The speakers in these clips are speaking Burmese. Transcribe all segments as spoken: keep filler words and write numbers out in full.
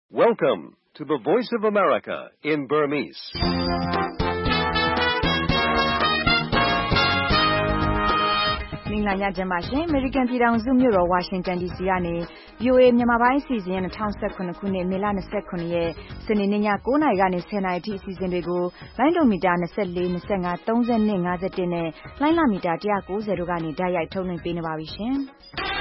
Welcome to the Voice of America in Burmese. ။မင်္ဂလာညချမ်းပါရှင်။ American ပြည်ထောင်စုမြို့တော် Washington ဒီ စီ ကနေ ဗွီအိုအေ မြန်မာပိုင်းအစီအစဉ်၂၀၁၇ခုနှစ်မေလ၂၇ရက်စနေနေ့ည၉နာရီကနေ၁၀နာရီထိအစီအစဉ်တွေကိုလိုင်းဒိုမီတာ၂၄ ၂၅ ၃၂ ၅၁နဲ့လိုင်းလမီတာ၁၉၀တို့ကနေဓာတ်ရိုက်ထုတ်လွှင့်ပေးနေပါပြီရှင်။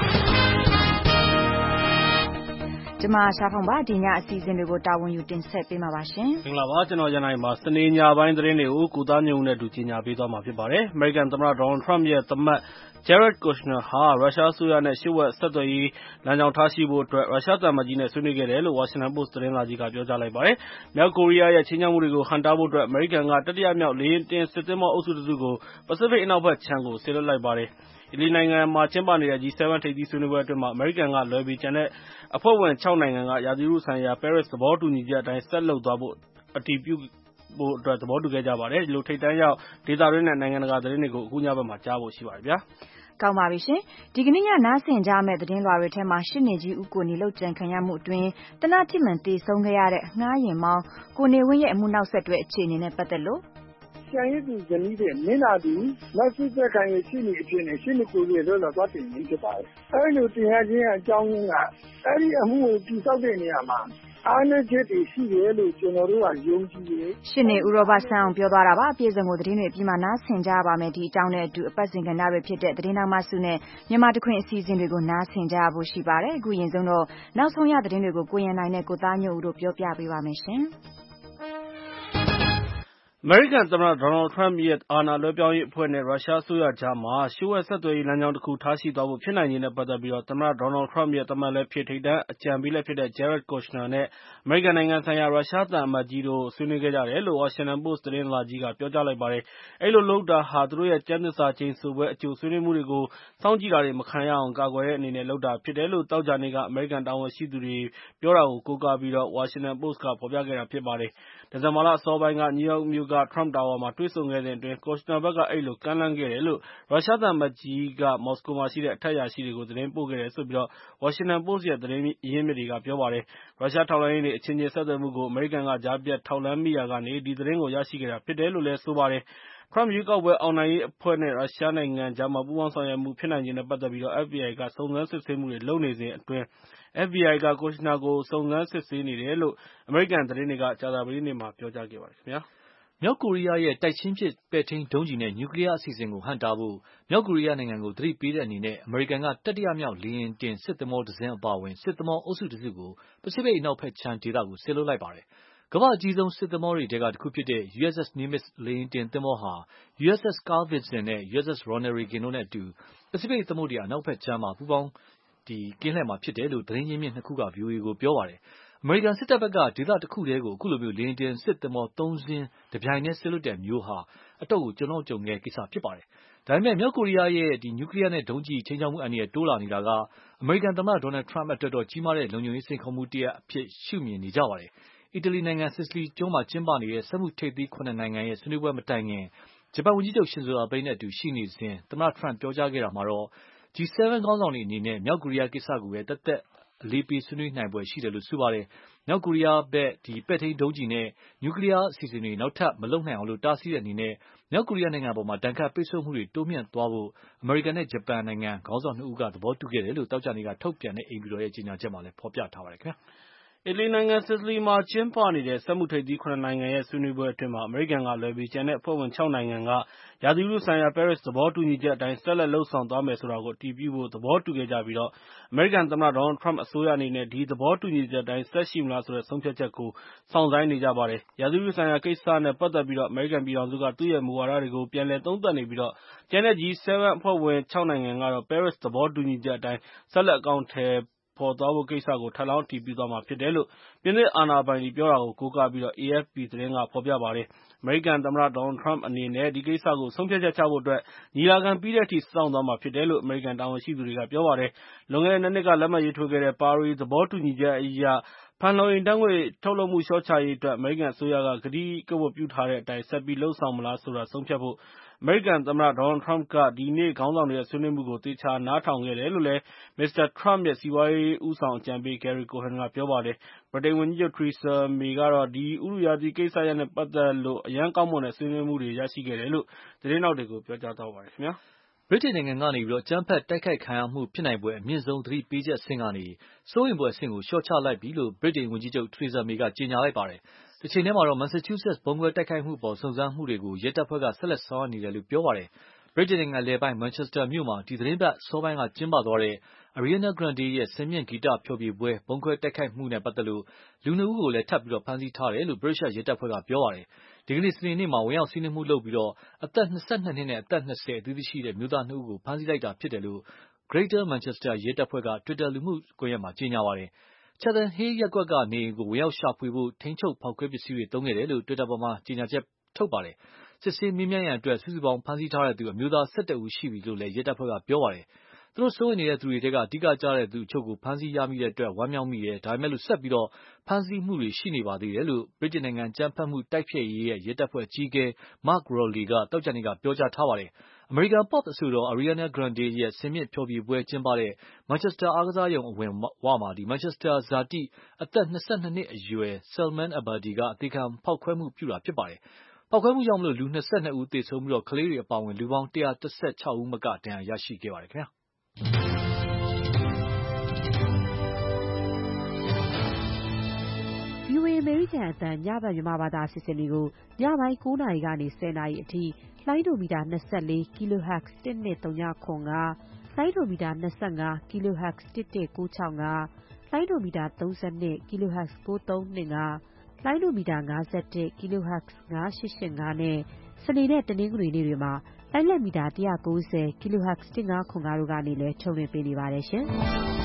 ကျွန်မရှားဖောင်ပါဒီညအစီအစဉ်တွေကိုတာဝန်ယူတင်ဆက်ပေးမှာပါရှင်။မင်္ဂလာပါကျွန်တော်ရန်နိုင်ပါစနေညပိုင်းသတင်းတွေကိုကိုသားညုံနဲ့တူကြီးညာပေးသွားမှာဖြစ်ပါတယ်။ American သမ္မတ Donald Trump ရဲ့သမတ် Jared Kushner ဟာရုရှားအစိုးရနဲ့ရှစ်ဝက်ဆက်သွယ်ရေးလမ်းကြောင်းထားရှိဖို့အတွက်ရုရှားသံအမတ်ကြီးနဲ့ဆွေးနွေးခဲ့တယ်လို့ Washington Post သတင်းစာကြီးကပြောကြားလိုက်ပါတယ်။မြောက်ကိုရီးယားရဲ့ခြိမ်းခြောက်မှုတွေကိုဟန့်တားဖို့အတွက် American ကတတိယမြောက်လေယာဉ်တင်စစ်သင်္ဘောအုပ်စုတစုကို ပစိဖိတ်အနောက်ဘက်ခြမ်းကိုစေလွှတ်လိုက်ပါတယ်။အီတလီနိုင်ငံမှာကျင်းပနေတဲ့ G ဆဗန် ထိပ်သီးဆွေးနွေးပွဲအတွင်း အမေရိကန်ကလွဲပြီးကျန်တဲ့အဖွဲ့ဝင်ခြောက်နိုင်ငံကရာသီဥတုဆိုင်ရာ ပဲရစ်သဘောတူညီချက်အတိုင်းဆက်လုပ်သွားဖို့အတည်ပြုဖို့အတွက်သဘောတူခဲ့ကြပါတယ်။ဒီလိုထိပ်တန်းရောက်ဒေသတွင်းနဲ့နိုင်ငံတကာသတင်းတွေကိုအခုညဘက်မှာကြားဖို့ရှိပါတယ်ဗျာ။ကောင်းပါပြီရှင်။ဒီကနေ့ညနားဆင်ကြမယ့်သတင်းလွှာတွေထဲမှာရှစ်နေကြီးဦးကိုနေလောက်ကြံခံရမှုအတွင်းတနထိမှန်သေဆုံးခဲ့ရတဲ့ငှားရင်မောင်းကိုနေဝင်းရဲ့အမှုနောက်ဆက်တွဲအခြေအနေနဲ့ပတ်သက်လို့ကျန်ရည်သူဇနီးတဲ့မင်းသားသူနောက်ဆက်သက်ခံရရှိနေအဖြစ်နဲ့ရှင်းနေကိုရတော့တော့သွားတင်နေဖြစ်ပါတယ်။အဲဒီလိုတင်ရခြင်းအကြောင်းရင်းကအဲဒီအမှုကိုတည်ဆောက်တဲ့နေရာမှာအားနည်းချက်တွေရှိတယ်လို့ကျွန်တော်တို့ကယုံကြည်တယ်။ရှင်းနေဥရောပဆန်းအောင်ပြောသွားတာပါ။အပြည့်စုံကိုသတင်းတွေပြီးမှနားဆင်ကြပါမယ်ဒီအကြောင်းနဲ့အတူအပတ်စဉ်ကဏ္ဍတွေဖြစ်တဲ့သတင်းတော်မှစုနဲ့မြန်မာတခွင်အစီအစဉ်တွေကိုနားဆင်ကြဖို့ရှိပါတယ်။အခုရင်ဆုံးတော့နောက်ဆုံးရသတင်းတွေကိုကိုရန်နိုင်နဲ့ကိုသားညို့တို့ပြောပြပေးပါမယ်ရှင်။အမေရိကန်သမ္မတ Donald Trump ရဲ့အာဏာလွှဲပြောင်းရေးအဖွဲ့နဲ့ရုရှားအစိုးရကြားမှာလျှို့ဝှက်ဆက်သွယ်ရေးလမ်းကြောင်းတခုထားရှိသွားဖို့ဖြစ်နိုင်ခြေနဲ့ပတ်သက်ပြီးသမ္မတ Donald Trump ရဲ့သမတ်လည်းဖြစ်ထိပ်တန်းအကြံပေးလည်းဖြစ်တဲ့ Jared Kushner နဲ့အမေရိကန်နိုင်ငံဆိုင်ရာရုရှားသံအမတ်ကြီးတို့ဆွေးနွေးခဲ့ကြတယ်လို့ Washington Post သတင်းစာကြီးကပြောကြားလိုက်ပါတယ်။အဲဒီလိုလုပ်တာဟာသူတို့ရဲ့ကျမ်းသစ္စာကျိန်ဆိုပွဲအကြိုဆွေးနွေးမှုတွေကိုစောင့်ကြည့်တာတွေမခံရအောင်ကာကွယ်တဲ့အနေနဲ့လုပ်တာဖြစ်တယ်လို့သောကြာနေ့ကအမေရိကန်တာဝန်ရှိသူတွေပြောတာကိုကိုးကားပြီး Washington Post ကဖော်ပြခဲ့တာဖြစ်ပါတယ်။ဒီဇင်ဘာလအစောပိုင်းကနယူးယောက်မြို့က Trump Tower မှာတွေ့ဆုံခဲ့စဉ်အတွင်း Kushner ဘက်ကအဲဒီလိုကမ်းလှမ်းခဲ့တယ်လို့ရုရှားသံအမတ်ကြီးကမော်စကိုမှာရှိတဲ့အထက်အရာရှိတွေကိုသတင်းပို့ခဲ့တယ်လို့ Washington Post ရဲ့သတင်းရင်းမြစ်တွေကပြောပါတယ်။ရုရှားထောက်လှမ်းရေးတွေအချင်းချင်းဆက်သွယ်မှုကိုအမေရိကန်ကကြားဖြတ်ထောက်လှမ်းမိရာကနေဒီသတင်းကိုရရှိခဲ့တာဖြစ်တယ်လို့လည်းဆိုပါတယ်။ Trump ရွေးကောက်ပွဲအောင်နိုင်ရေးအဖွဲ့နဲ့ရုရှားနိုင်ငံကြားမှာပူးပေါင်းဆောင်ရွက်မှုဖြစ်နိုင်ခြေနဲ့ပတ်သက်ပြီး F B I ကစုံစမ်းစစ်ဆေးမှုတွေလုပ်နေစဉ်အတွင်း F B I က Kushner ကိုစုံစမ်းစစ်ဆေးနေတယ်လို့အမေရိကန်သတင်းတွေကကြာသပတေးနေ့မှာပြောကြားခဲ့ပါတယ်ခင်ဗျာ။မြောက်ကိုရီးယားရဲ့တိုက်ချင်းပစ်ပဲ့ထိန်းဒုံးကျည်နဲ့နျူကလ িয়ারအစီအစဉ်ကိုဟန့်တားဖို့မြောက်ကိုရီးယားနိုင်ငံကိုသတိပေးတဲ့အနေနဲ့အမေရိကန်ကတတိယမြောက်လေယာဉ်တင်စစ်သင်္ဘောတစင်းအပါအဝင်စစ်သင်္ဘောအုပ်စုတစုကိုပစိဖိတ်အနောက်ဘက်ခြမ်းဒေသကိုစေလွှတ်လိုက်ပါတယ်။ကမ္ဘာ့အကြီးဆုံးစစ်သင်္ဘောတွေထဲကတခုဖြစ်တဲ့ U S S Nimitz လေယာဉ်တင်သင်္ဘောဟာ U S S Carl Vinson နဲ့ U S S Ronald Reagan တို့နဲ့အတူပစိဖိတ်သမုဒ္ဒရာအနောက်ဘက်ခြမ်းမှာပူးပေါင်းကင်းလှည့်မှာဖြစ်တယ်လို့သတင်းရင်းမြစ်နှစ်ခုက ဗွီအိုအေကိုပြောပါတယ်။အမေရိကန်စစ်တပ်ဘက်ကဒေသတခုတည်းကိုအခုလိုလေယာဉ်တင်စစ်သင်္ဘောသုံးစင်းတပြိုင်တည်းစေလွှတ်တဲ့မျိုးဟာအတော့ကိုကြုံတော့ကြုံခဲ့ကိစ္စဖြစ်ပါတယ်။ဒါပေမဲ့မြောက်ကိုရီးယားရဲ့နျူကလ িয়ারနဲ့ဒုံးကျည်ခြိမ်းခြောက်မှုအန္တရာယ်တိုးလာနေတာကအမေရိကန်သမ္မတ Donald Trump အတွက်တော့ကြီးမားတဲ့လုံခြုံရေးစိန်ခေါ်မှုတရပ်အဖြစ်ရှုမြင်နေကြပါတယ်။အီတလီနိုင်ငံ Sicily ကျွန်းမှာကျင်းပနေတဲ့စက်မှုထိပ်သီးခုနှစ်နိုင်ငံရဲ့ဆွေးနွေးပွဲမတိုင်ခင်ဂျပန်ဝန်ကြီးချုပ် Shinzo Abe နဲ့အတူရှိနေစဉ်သမ္မတ Trump ပြောကြားခဲ့တာမှာတော့ G ဆဗန် ခေါင်းဆောင်တွေအနေနဲ့မြောက်ကိုရီးယားကိစ္စကိုပဲသက်သက်အလေးပေးဆွေးနွေးနိုင်ဖွယ်ရှိတယ်လို့ဆိုပါတယ်။မြောက်ကိုရီးယားဘက်ပဲ့ထိန်းဒုံးကျည်နဲ့နျူကလ িয়ারအစီအစဉ်တွေနောက်ထပ်မလုပ်နိုင်အောင်တားဆီးတဲ့အနေနဲ့မြောက်ကိုရီးယားနိုင်ငံအပေါ်ဒဏ်ခတ်ပိတ်ဆို့မှုတွေတိုးမြှင့်သွားဖို့အမေရိကန်နဲ့ဂျပန်နိုင်ငံခေါင်းဆောင်နှစ်ဦးကသဘောတူခဲ့တယ်လို့သောကြာနေ့ကထုတ်ပြန်တဲ့အိမ်ဖြူတော်ရဲ့ကြေညာချက်မှာဖော်ပြထားပါတယ်ခင်ဗျာ။အီတလီနိုင်ငံ Sicily မှာကျင်းပနေတဲ့စက်မှုထိပ်သီးခုနှစ်နိုင်ငံရဲ့ဆွေးနွေးပွဲအတွင်းအမေရိကန်ကလွဲပြီးကျန်တဲ့အဖွဲ့ဝင်ခြောက်နိုင်ငံကရာသီဥတုဆိုင်ရာပဲရစ်သဘောတူညီချက်အတိုင်းဆက်လက်လုပ်ဆောင်သွားမယ်ဆိုတာကိုအတည်ပြုဖို့သဘောတူခဲ့ကြပြီးအမေရိကန်သမ္မတ Donald Trump အစိုးရအနေနဲ့ဒီသဘောတူညီချက်အတိုင်းဆက်ရှိမလားဆိုတဲ့ဆုံးဖြတ်ချက်ကိုစောင့်ဆိုင်းနေကြပါတယ်။ရာသီဥတုဆိုင်ရာကိစ္စနဲ့ပတ်သက်ပြီးအမေရိကန်ပြည်ထောင်စုကသူ့ရဲ့မူဝါဒတွေကိုပြန်လည်သုံးသပ်နေပြီးကျန်တဲ့ G ဆဗန် အဖွဲ့ဝင်ခြောက်နိုင်ငံကတော့ပဲရစ်သဘောတူညီချက်အတိုင်းဆက်လက်အကောင်အထည်ဖော်သွားဖို့ကိစ္စကိုထပ်လောင်းအတည်ပြုသွားမှာဖြစ်တယ်လို့ပြင်သစ်အာဏာပိုင်တွေပြောတာကိုကိုးကားပြီး A F P သတင်းကဖော်ပြပါတယ်။အမေရိကန်သမ္မတ Donald Trump အနေနဲ့ဒီကိစ္စကိုဆုံးဖြတ်ချက်ချဖို့အတွက်ညီလာခံပြီးတဲ့အထိစောင့်သွားမှာဖြစ်တယ်လို့အမေရိကန်တာဝန်ရှိသူတွေကပြောပါတယ်။လွန်ခဲ့တဲ့နှစ်နှစ်ကလက်မှတ်ရေးထိုးခဲ့တဲ့ပါရီသဘောတူညီချက်အရဖန်လုံအိမ်ဓာတ်ငွေ့ထုတ်လွှတ်မှုလျှော့ချရေးအတွက်အမေရိကန်အစိုးရကကတိကဝတ်ပြုထားတဲ့အတိုင်းဆက်ပြီးလုပ်ဆောင်မလားဆိုတာဆုံးဖြတ်ဖို့အမေရိကန်သမ္မတ Donald Trump က ဒီနေ့ခေါင်းဆောင်တွေရဲ့ဆွေးနွေးမှုကိုသေချာနားထောင်ခဲ့တယ်လို့လည်း မစ္စတာ Trump ရဲ့ စီးပွားရေးဦးဆောင်အကြံပေး Gary Cohn ကပြောပါတယ်။ ဗြိတိန်ဝန်ကြီးချုပ် Theresa May ကတော့ ဒီဥတုရာသီကိစ္စရပ်နဲ့ပတ်သက်လို့ အရမ်းကောင်းမွန်တဲ့ဆွေးနွေးမှုတွေရရှိခဲ့တယ်လို့ သတင်းထောက်တွေကို ပြောကြားသွားပါတယ်။ဗြိတိန်နိုင်ငံကနေ အကြမ်းဖက်တိုက်ခိုက်ခံရမှုဖြစ်နိုင်ဖွယ်အမြင့်ဆုံးသတိပေးချက်အဆင့်ကနေ စိုးရိမ်ဖွယ်အဆင့်ကိုလျှော့ချလိုက်ပြီလို့ ဗြိတိန်ဝန်ကြီးချုပ် Theresa May ကကြေညာလိုက်ပါတယ်။ တချိန်တည်းမှာတော့ Massachusetts ဗုံးခွဲတိုက်ခိုက်မှုအပေါ်စုံစမ်းမှုတွေကို ရဲတပ်ဖွဲ့က ဆက်လက်ဆောင်ရွက်နေတယ်လို့ပြောပါတယ်။ ဗြိတိန်နိုင်ငံအလယ်ပိုင်း Manchester မြို့မှာ ဒီသီတင်းပတ်အစောပိုင်းကကျင်းပသွားတဲ့ Ariana Grande ရဲ့ စင်မြင့်ဂီတဖျော်ဖြေပွဲ ဗုံးခွဲတိုက်ခိုက်မှုနဲ့ပတ်သက်လို့ လူနှစ်ဦးကိုလည်းထပ်ပြီးဖမ်းဆီးထားတယ်လို့ ဗြိတိသျှရဲတပ်ဖွဲ့ကပြောပါတယ်။ ဒီကနေ့ စနေနေ့မှာ ဝင်ရောက်စီးနင်းမှုလုပ်ပြီး အသက် ၂၂ နှစ်နဲ့ အသက် ၂၀ အသီးသီးရှိတဲ့ အမျိုးသားနှစ်ဦးကို ဖမ်းဆီးလိုက်တာဖြစ်တယ်လို့ Greater Manchester ရဲတပ်ဖွဲ့က တွစ်တာလူမှုကွန်ယက်မှာ ကြေညာပါတယ်။ Chatham Hill ရပ်ကွက်က နေအိမ်ကို ဝင်ရောက်ရှာဖွေဖို့ ထိန်းချုပ်ဖောက်ခွဲပစ္စည်းတွေသုံးခဲ့တယ်လို့ တွစ်တာပေါ်မှာ ကြေညာချက်ထုတ်ပါတယ်။ စစ်ဆေးမေးမြန်းရန်အတွက် စုစုပေါင်းဖမ်းဆီးထားသူ အမျိုးသား ၁၁ ဦးရှိပြီလို့လည်း ရဲတပ်ဖွဲ့ကပြောပါတယ်။ သူတို့စိုးရိမ်နေတဲ့သူတွေထဲက အဓိကကျတဲ့သူအချို့ကို ဖမ်းဆီးရမိတဲ့အတွက် ဝမ်းမြောက်မိတယ်။ ဒါပေမဲ့ ဆက်ပြီး ဖမ်းဆီးမှုတွေရှိနေပါသေးတယ်လို့ ဗြိတိန်နိုင်ငံအကြမ်းဖက်မှုတိုက်ဖျက်ရေးရဲတပ်ဖွဲ့အကြီးအကဲ Mark Rowley က သောကြာနေ့က ပြောကြားထားပါတယ်။ အမေရိကန် Pop အဆိုတော် Ariana Grande ရဲ့ စင်မြင့်ဖျော်ဖြေပွဲကျင်းပတဲ့ Manchester အားကစားရုံအဝင်ဝမှာ Manchester ဇာတိ အသက် ၂၂ နှစ်အရွယ် Salman Abedi က အသေခံဖောက်ခွဲမှုပြုတာဖြစ်ပါတယ်။ ဖောက်ခွဲမှုကြောင့် လူ ၂၂ ဦးသေဆုံးပြီး ကလေးတွေအပါအဝင် လူပေါင်း ၁၁၆ ဦးမက ဒဏ်ရာရရှိခဲ့ပါတယ်ခင်ဗျာ။ဗွီအိုအေ အမေရိကန်အသံ ညဘက်မြန်မာဘာသာအစီအစဉ်တွေကို ညပိုင်း ၉ နာရီကနေ ၁၀ နာရီအထိ လိုင်းဒိုမီတာ ၂၄ kHz ၁၂၀၇၅၊ လိုင်းဒိုမီတာ ၂၅ kHz ၁၁၉၆၅၊ လိုင်းဒိုမီတာ ၃၂ kHz ၉၃၂၅၊ လိုင်းဒိုမီတာ ၅၁ kHz ၅၈၈၅ နဲ့ စနေနဲ့တနင်္ဂနွေနေ့တွေမှာ လိုင်းလက်မီတာ ၁၉၀ kHz ၁၅၇၅ တို့ကနေလည်း ထုတ်လွှင့်ပေးနေပါတယ်ရှင်။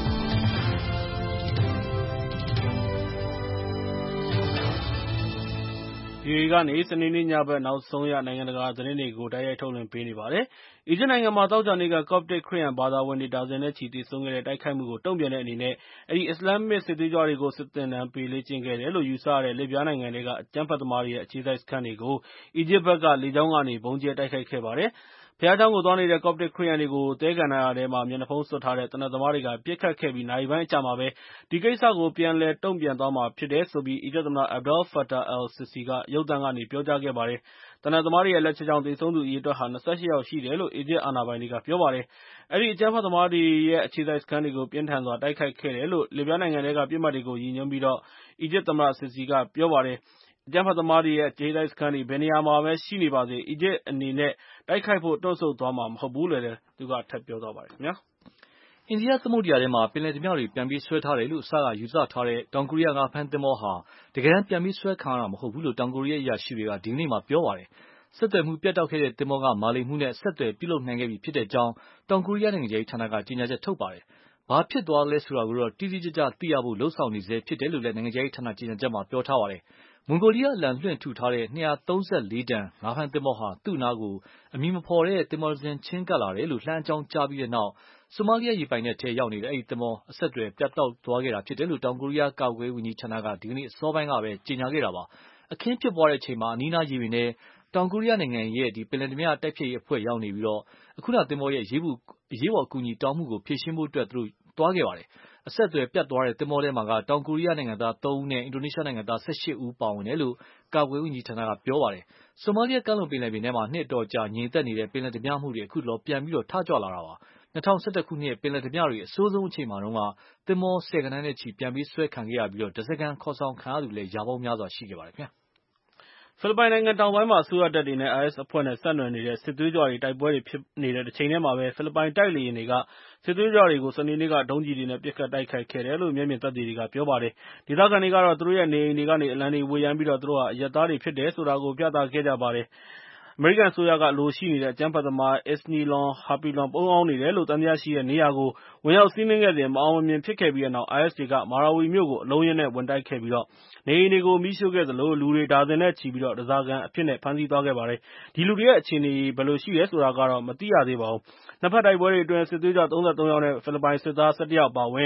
ဗွီအိုအေကနေ စနေနေ့ညဘက်နောက်ဆုံးရ နိုင်ငံတကာသတင်းတွေကို တိုက်ရိုက်ထုတ်လွှင့်ပေးနေပါတယ်။ အီဂျစ်နိုင်ငံမှာ သောကြာနေ့က Coptic ခရစ်ယာန်ဘာသာဝင်တွေ ဒါဇင်နဲ့ချီသေဆုံးခဲ့တဲ့တိုက်ခိုက်မှုကို တုံ့ပြန်တဲ့အနေနဲ့ အဲဒီ အစ္စလာမ်မစ်စစ်သွေးကြွတွေကို စစ်သင်တန်းပေးလေ့ကျင့်ခဲ့တယ်လို့ ယူဆရတဲ့ လစ်ဗျားနိုင်ငံထဲက အကြမ်းဖက်သမားတွေရဲ့ အခြေစိုက်စခန်းတွေကို အီဂျစ်ဘက်က လေကြောင်းကနေ ဗုံးကြဲတိုက်ခိုက်ခဲ့ပါတယ်။ ဘုရားကျောင်းကိုသွားနေတဲ့ Coptic ခရစ်ယာန်တွေကို သဲကန္တာရထဲမှာ မျက်နှာဖုံးစွပ်ထားတဲ့ သေနတ်သမားတွေက ပစ်ခတ်ခဲ့ပြီး နာရီပိုင်းအကြာမှာပဲ ဒီကိစ္စကို ပြန်လည်တုံ့ပြန်သွားမှာဖြစ်တယ်လို့ အီဂျစ်သမ္မတ Abdel Fattah al-Sisi က ရုပ်သံကနေ ပြောကြားခဲ့ပါတယ်။ သေနတ်သမားတွေရဲ့လက်ချက်ကြောင့် သေဆုံးသူအရေအတွက်ဟာ ၂၈ ယောက်ရှိတယ်လို့ အီဂျစ်အာဏာပိုင်တွေက ပြောပါတယ်။ အဲဒီအကြမ်းဖက်သမားတွေရဲ့ အခြေစိုက်စခန်းတွေကို ပြင်းထန်စွာတိုက်ခိုက်ခဲ့တယ်လို့ လစ်ဗျားနိုင်ငံထဲက ပစ်မှတ်တွေကိုရည်ညွှန်းပြီး အီဂျစ်သမ္မတ Sisi က ပြောပါတယ်။ အကြမ်းဖက်သမားတွေရဲ့ အခြေစိုက်စခန်းတွေ ဘယ်နေရာမှာပဲရှိနေပါစေ အီဂျစ်အနေနဲ့ တိုက်ခိုက်ဖို့ တွန့်ဆုတ်သွားမှာမဟုတ်ဘူးလို့လည်း သူက ထပ်ပြောသွားပါတယ်။အိန္ဒိယသမုဒ္ဒရာထဲမှာ ပင်လယ်ဓားပြတွေ ပြန်ပေးဆွဲထားတယ်လို့ အစကယူဆထားတဲ့ တောင်ကိုရီးယားငါးဖမ်းသင်္ဘောဟာ တကယ်တမ်းပြန်ပေးဆွဲခံရတာမဟုတ်ဘူးလို့ တောင်ကိုရီးယားအရာရှိတွေက ဒီကနေ့ ပြောပါတယ်။ ဆက်သွယ်မှုပြတ်တောက်ခဲ့တဲ့သင်္ဘောက မာလိမ်မှုနဲ့ အဆက်အသွယ်ပြုလုပ်နိုင်ခဲ့ပြီဖြစ်ကြောင်း တောင်ကိုရီးယားနိုင်ငံခြားရေးဌာနက ကြေညာချက်ထုတ်ပါတယ်။ ဘာဖြစ်သွားသလဲဆိုတာကိုတော့ တိတိကျကျသိရဖို့ လုပ်ဆောင်နေဆဲဖြစ်တယ်လို့လည်း နိုင်ငံခြားရေးဌာနကြေညာချက်မှာ ပြောထားပါတယ်။ မွန်ဂိုလီးယားအလံလွှင့်ထူထားတဲ့ ၂၃၄ တန် ငါးဖမ်းသင်္ဘောဟာ သူ့နားကို အမည်မဖော်တဲ့သင်္ဘောတစင်း ချဉ်းကပ်လာတယ်လို့ လှမ်းအကြောင်းကြားပြီးတဲ့နောက် ဆိုမာလီးယားရေပိုင်နက်ထဲရောက်နေတဲ့ အဲဒီသင်္ဘော အဆက်အသွယ်ပြတ်တောက်သွားခဲ့တာဖြစ်တယ်လို့ တောင်ကိုရီးယားကာကွယ်ရေးဝန်ကြီးဌာနက ဒီကနေ့အစောပိုင်းကပဲ ကြေညာခဲ့တာပါ။ အခင်းဖြစ်ပွားချိန်မှာ အနီးအနားရေပြင်ထဲ တောင်ကိုရီးယားနိုင်ငံရဲ့ ပင်လယ်ဓားပြတိုက်ဖျက်ရေးအဖွဲ့ရောက်နေပြီး အခုနသင်္ဘောရဲ့ အရေးပေါ်အကူအညီတောင်းမှုကို ဖြေရှင်းဖို့အတွက် သွားခဲ့ပါတယ်။ အဆက်အသွယ်ပြတ်သွားတဲ့သင်္ဘောထဲမှာ တောင်ကိုရီးယားနိုင်ငံသား သုံးဦးနဲ့ အင်ဒိုနီးရှားနိုင်ငံသား ၁၈ ဦးပါဝင်တယ်လို့ ကာကွယ်ရေးဝန်ကြီးဌာနက ပြောပါတယ်။ ဆိုမာလီးယားကမ်းလွန်ပင်လယ်ပြင်ထဲမှာ နှစ်အတော်ကြာငြိမ်သက်နေတဲ့ ပင်လယ်ဓားပြမှုတွေ အခုတလော ပြန်ပြီးထကြွလာတာပါ။ ၂၀၁၁ ခုနှစ် ပင်လယ်ဓားပြတွေအဆိုးဆုံးအချိန်မှာတုန်းက သင်္ဘောဆယ်ဂဏန်းနဲ့ချီပြန်ပေးဆွဲခံခဲ့ရပြီး ဓါးစာခံခေါ်ဆောင်ခံရသူလည်း ရာပေါင်းများစွာရှိခဲ့ပါတယ်။ဖိလစ်ပိုင်နိုင်ငံတောင်ပိုင်းမှာ အစိုးရတပ်တွေနဲ့ အိုင်အက်စ်အဖွဲ့နဲ့ ဆက်နွယ်နေတဲ့ စစ်သွေးကြွတွေ တိုက်ပွဲတွေဖြစ်နေတဲ့တချိန်တည်းမှာပဲ ဖိလစ်ပိုင်တိုက်လေယာဉ်တွေက စစ်သွေးကြွတွေကို စနေနေ့က ဒုံးကျည်တွေနဲ့ ပစ်ခတ်တိုက်ခိုက်ခဲ့တယ်လို့ မျက်မြင်သက်သေတွေက ပြောပါတယ်။ ဒေသခံတွေကတော့ သူတို့ရဲ့နေအိမ်တွေကနေ အလံတွေဝှေ့ယမ်းပြီး သူတို့ဟာ အရပ်သားတွေဖြစ်တယ်ဆိုတာကို ပြသခဲ့ကြပါတယ်။ အမေရိကန်အစိုးရက အလိုရှိနေတဲ့ အကြမ်းဖက်သမား Isni Long Hapilon ပုန်းအောင်းနေတယ်လို့ သံသယရှိတဲ့နေရာကို ဝင်ရောက်စီးနင်းခဲ့စဉ် မအောင်မမြင်ဖြစ်ခဲ့ပြီးတဲ့နောက် အိုင်အက်စ်တွေက မာရာဝီမြို့ကို အလုံးအရင်းနဲ့ ဝင်တိုက်ခဲ့ပြီး နေအိမ်တွေကို မီးရှို့ခဲ့သလို လူတွေ ဒါဇင်နဲ့ချီပြီး ဓါးစာခံအဖြစ်နဲ့ ဖမ်းဆီးသွားခဲ့ပါတယ်။ ဒီလူတွေရဲ့အခြေအနေ ဘယ်လိုရှိတယ်ဆိုတာကတော့ မသိရသေးပါဘူး။ နှစ်ဘက်တိုက်ပွဲတွေအတွင်း စစ်သွေးကြွ ၃၃ ယောက်နဲ့ ဖိလစ်ပိုင်စစ်သား ၁၁ ယောက်အပါအဝင်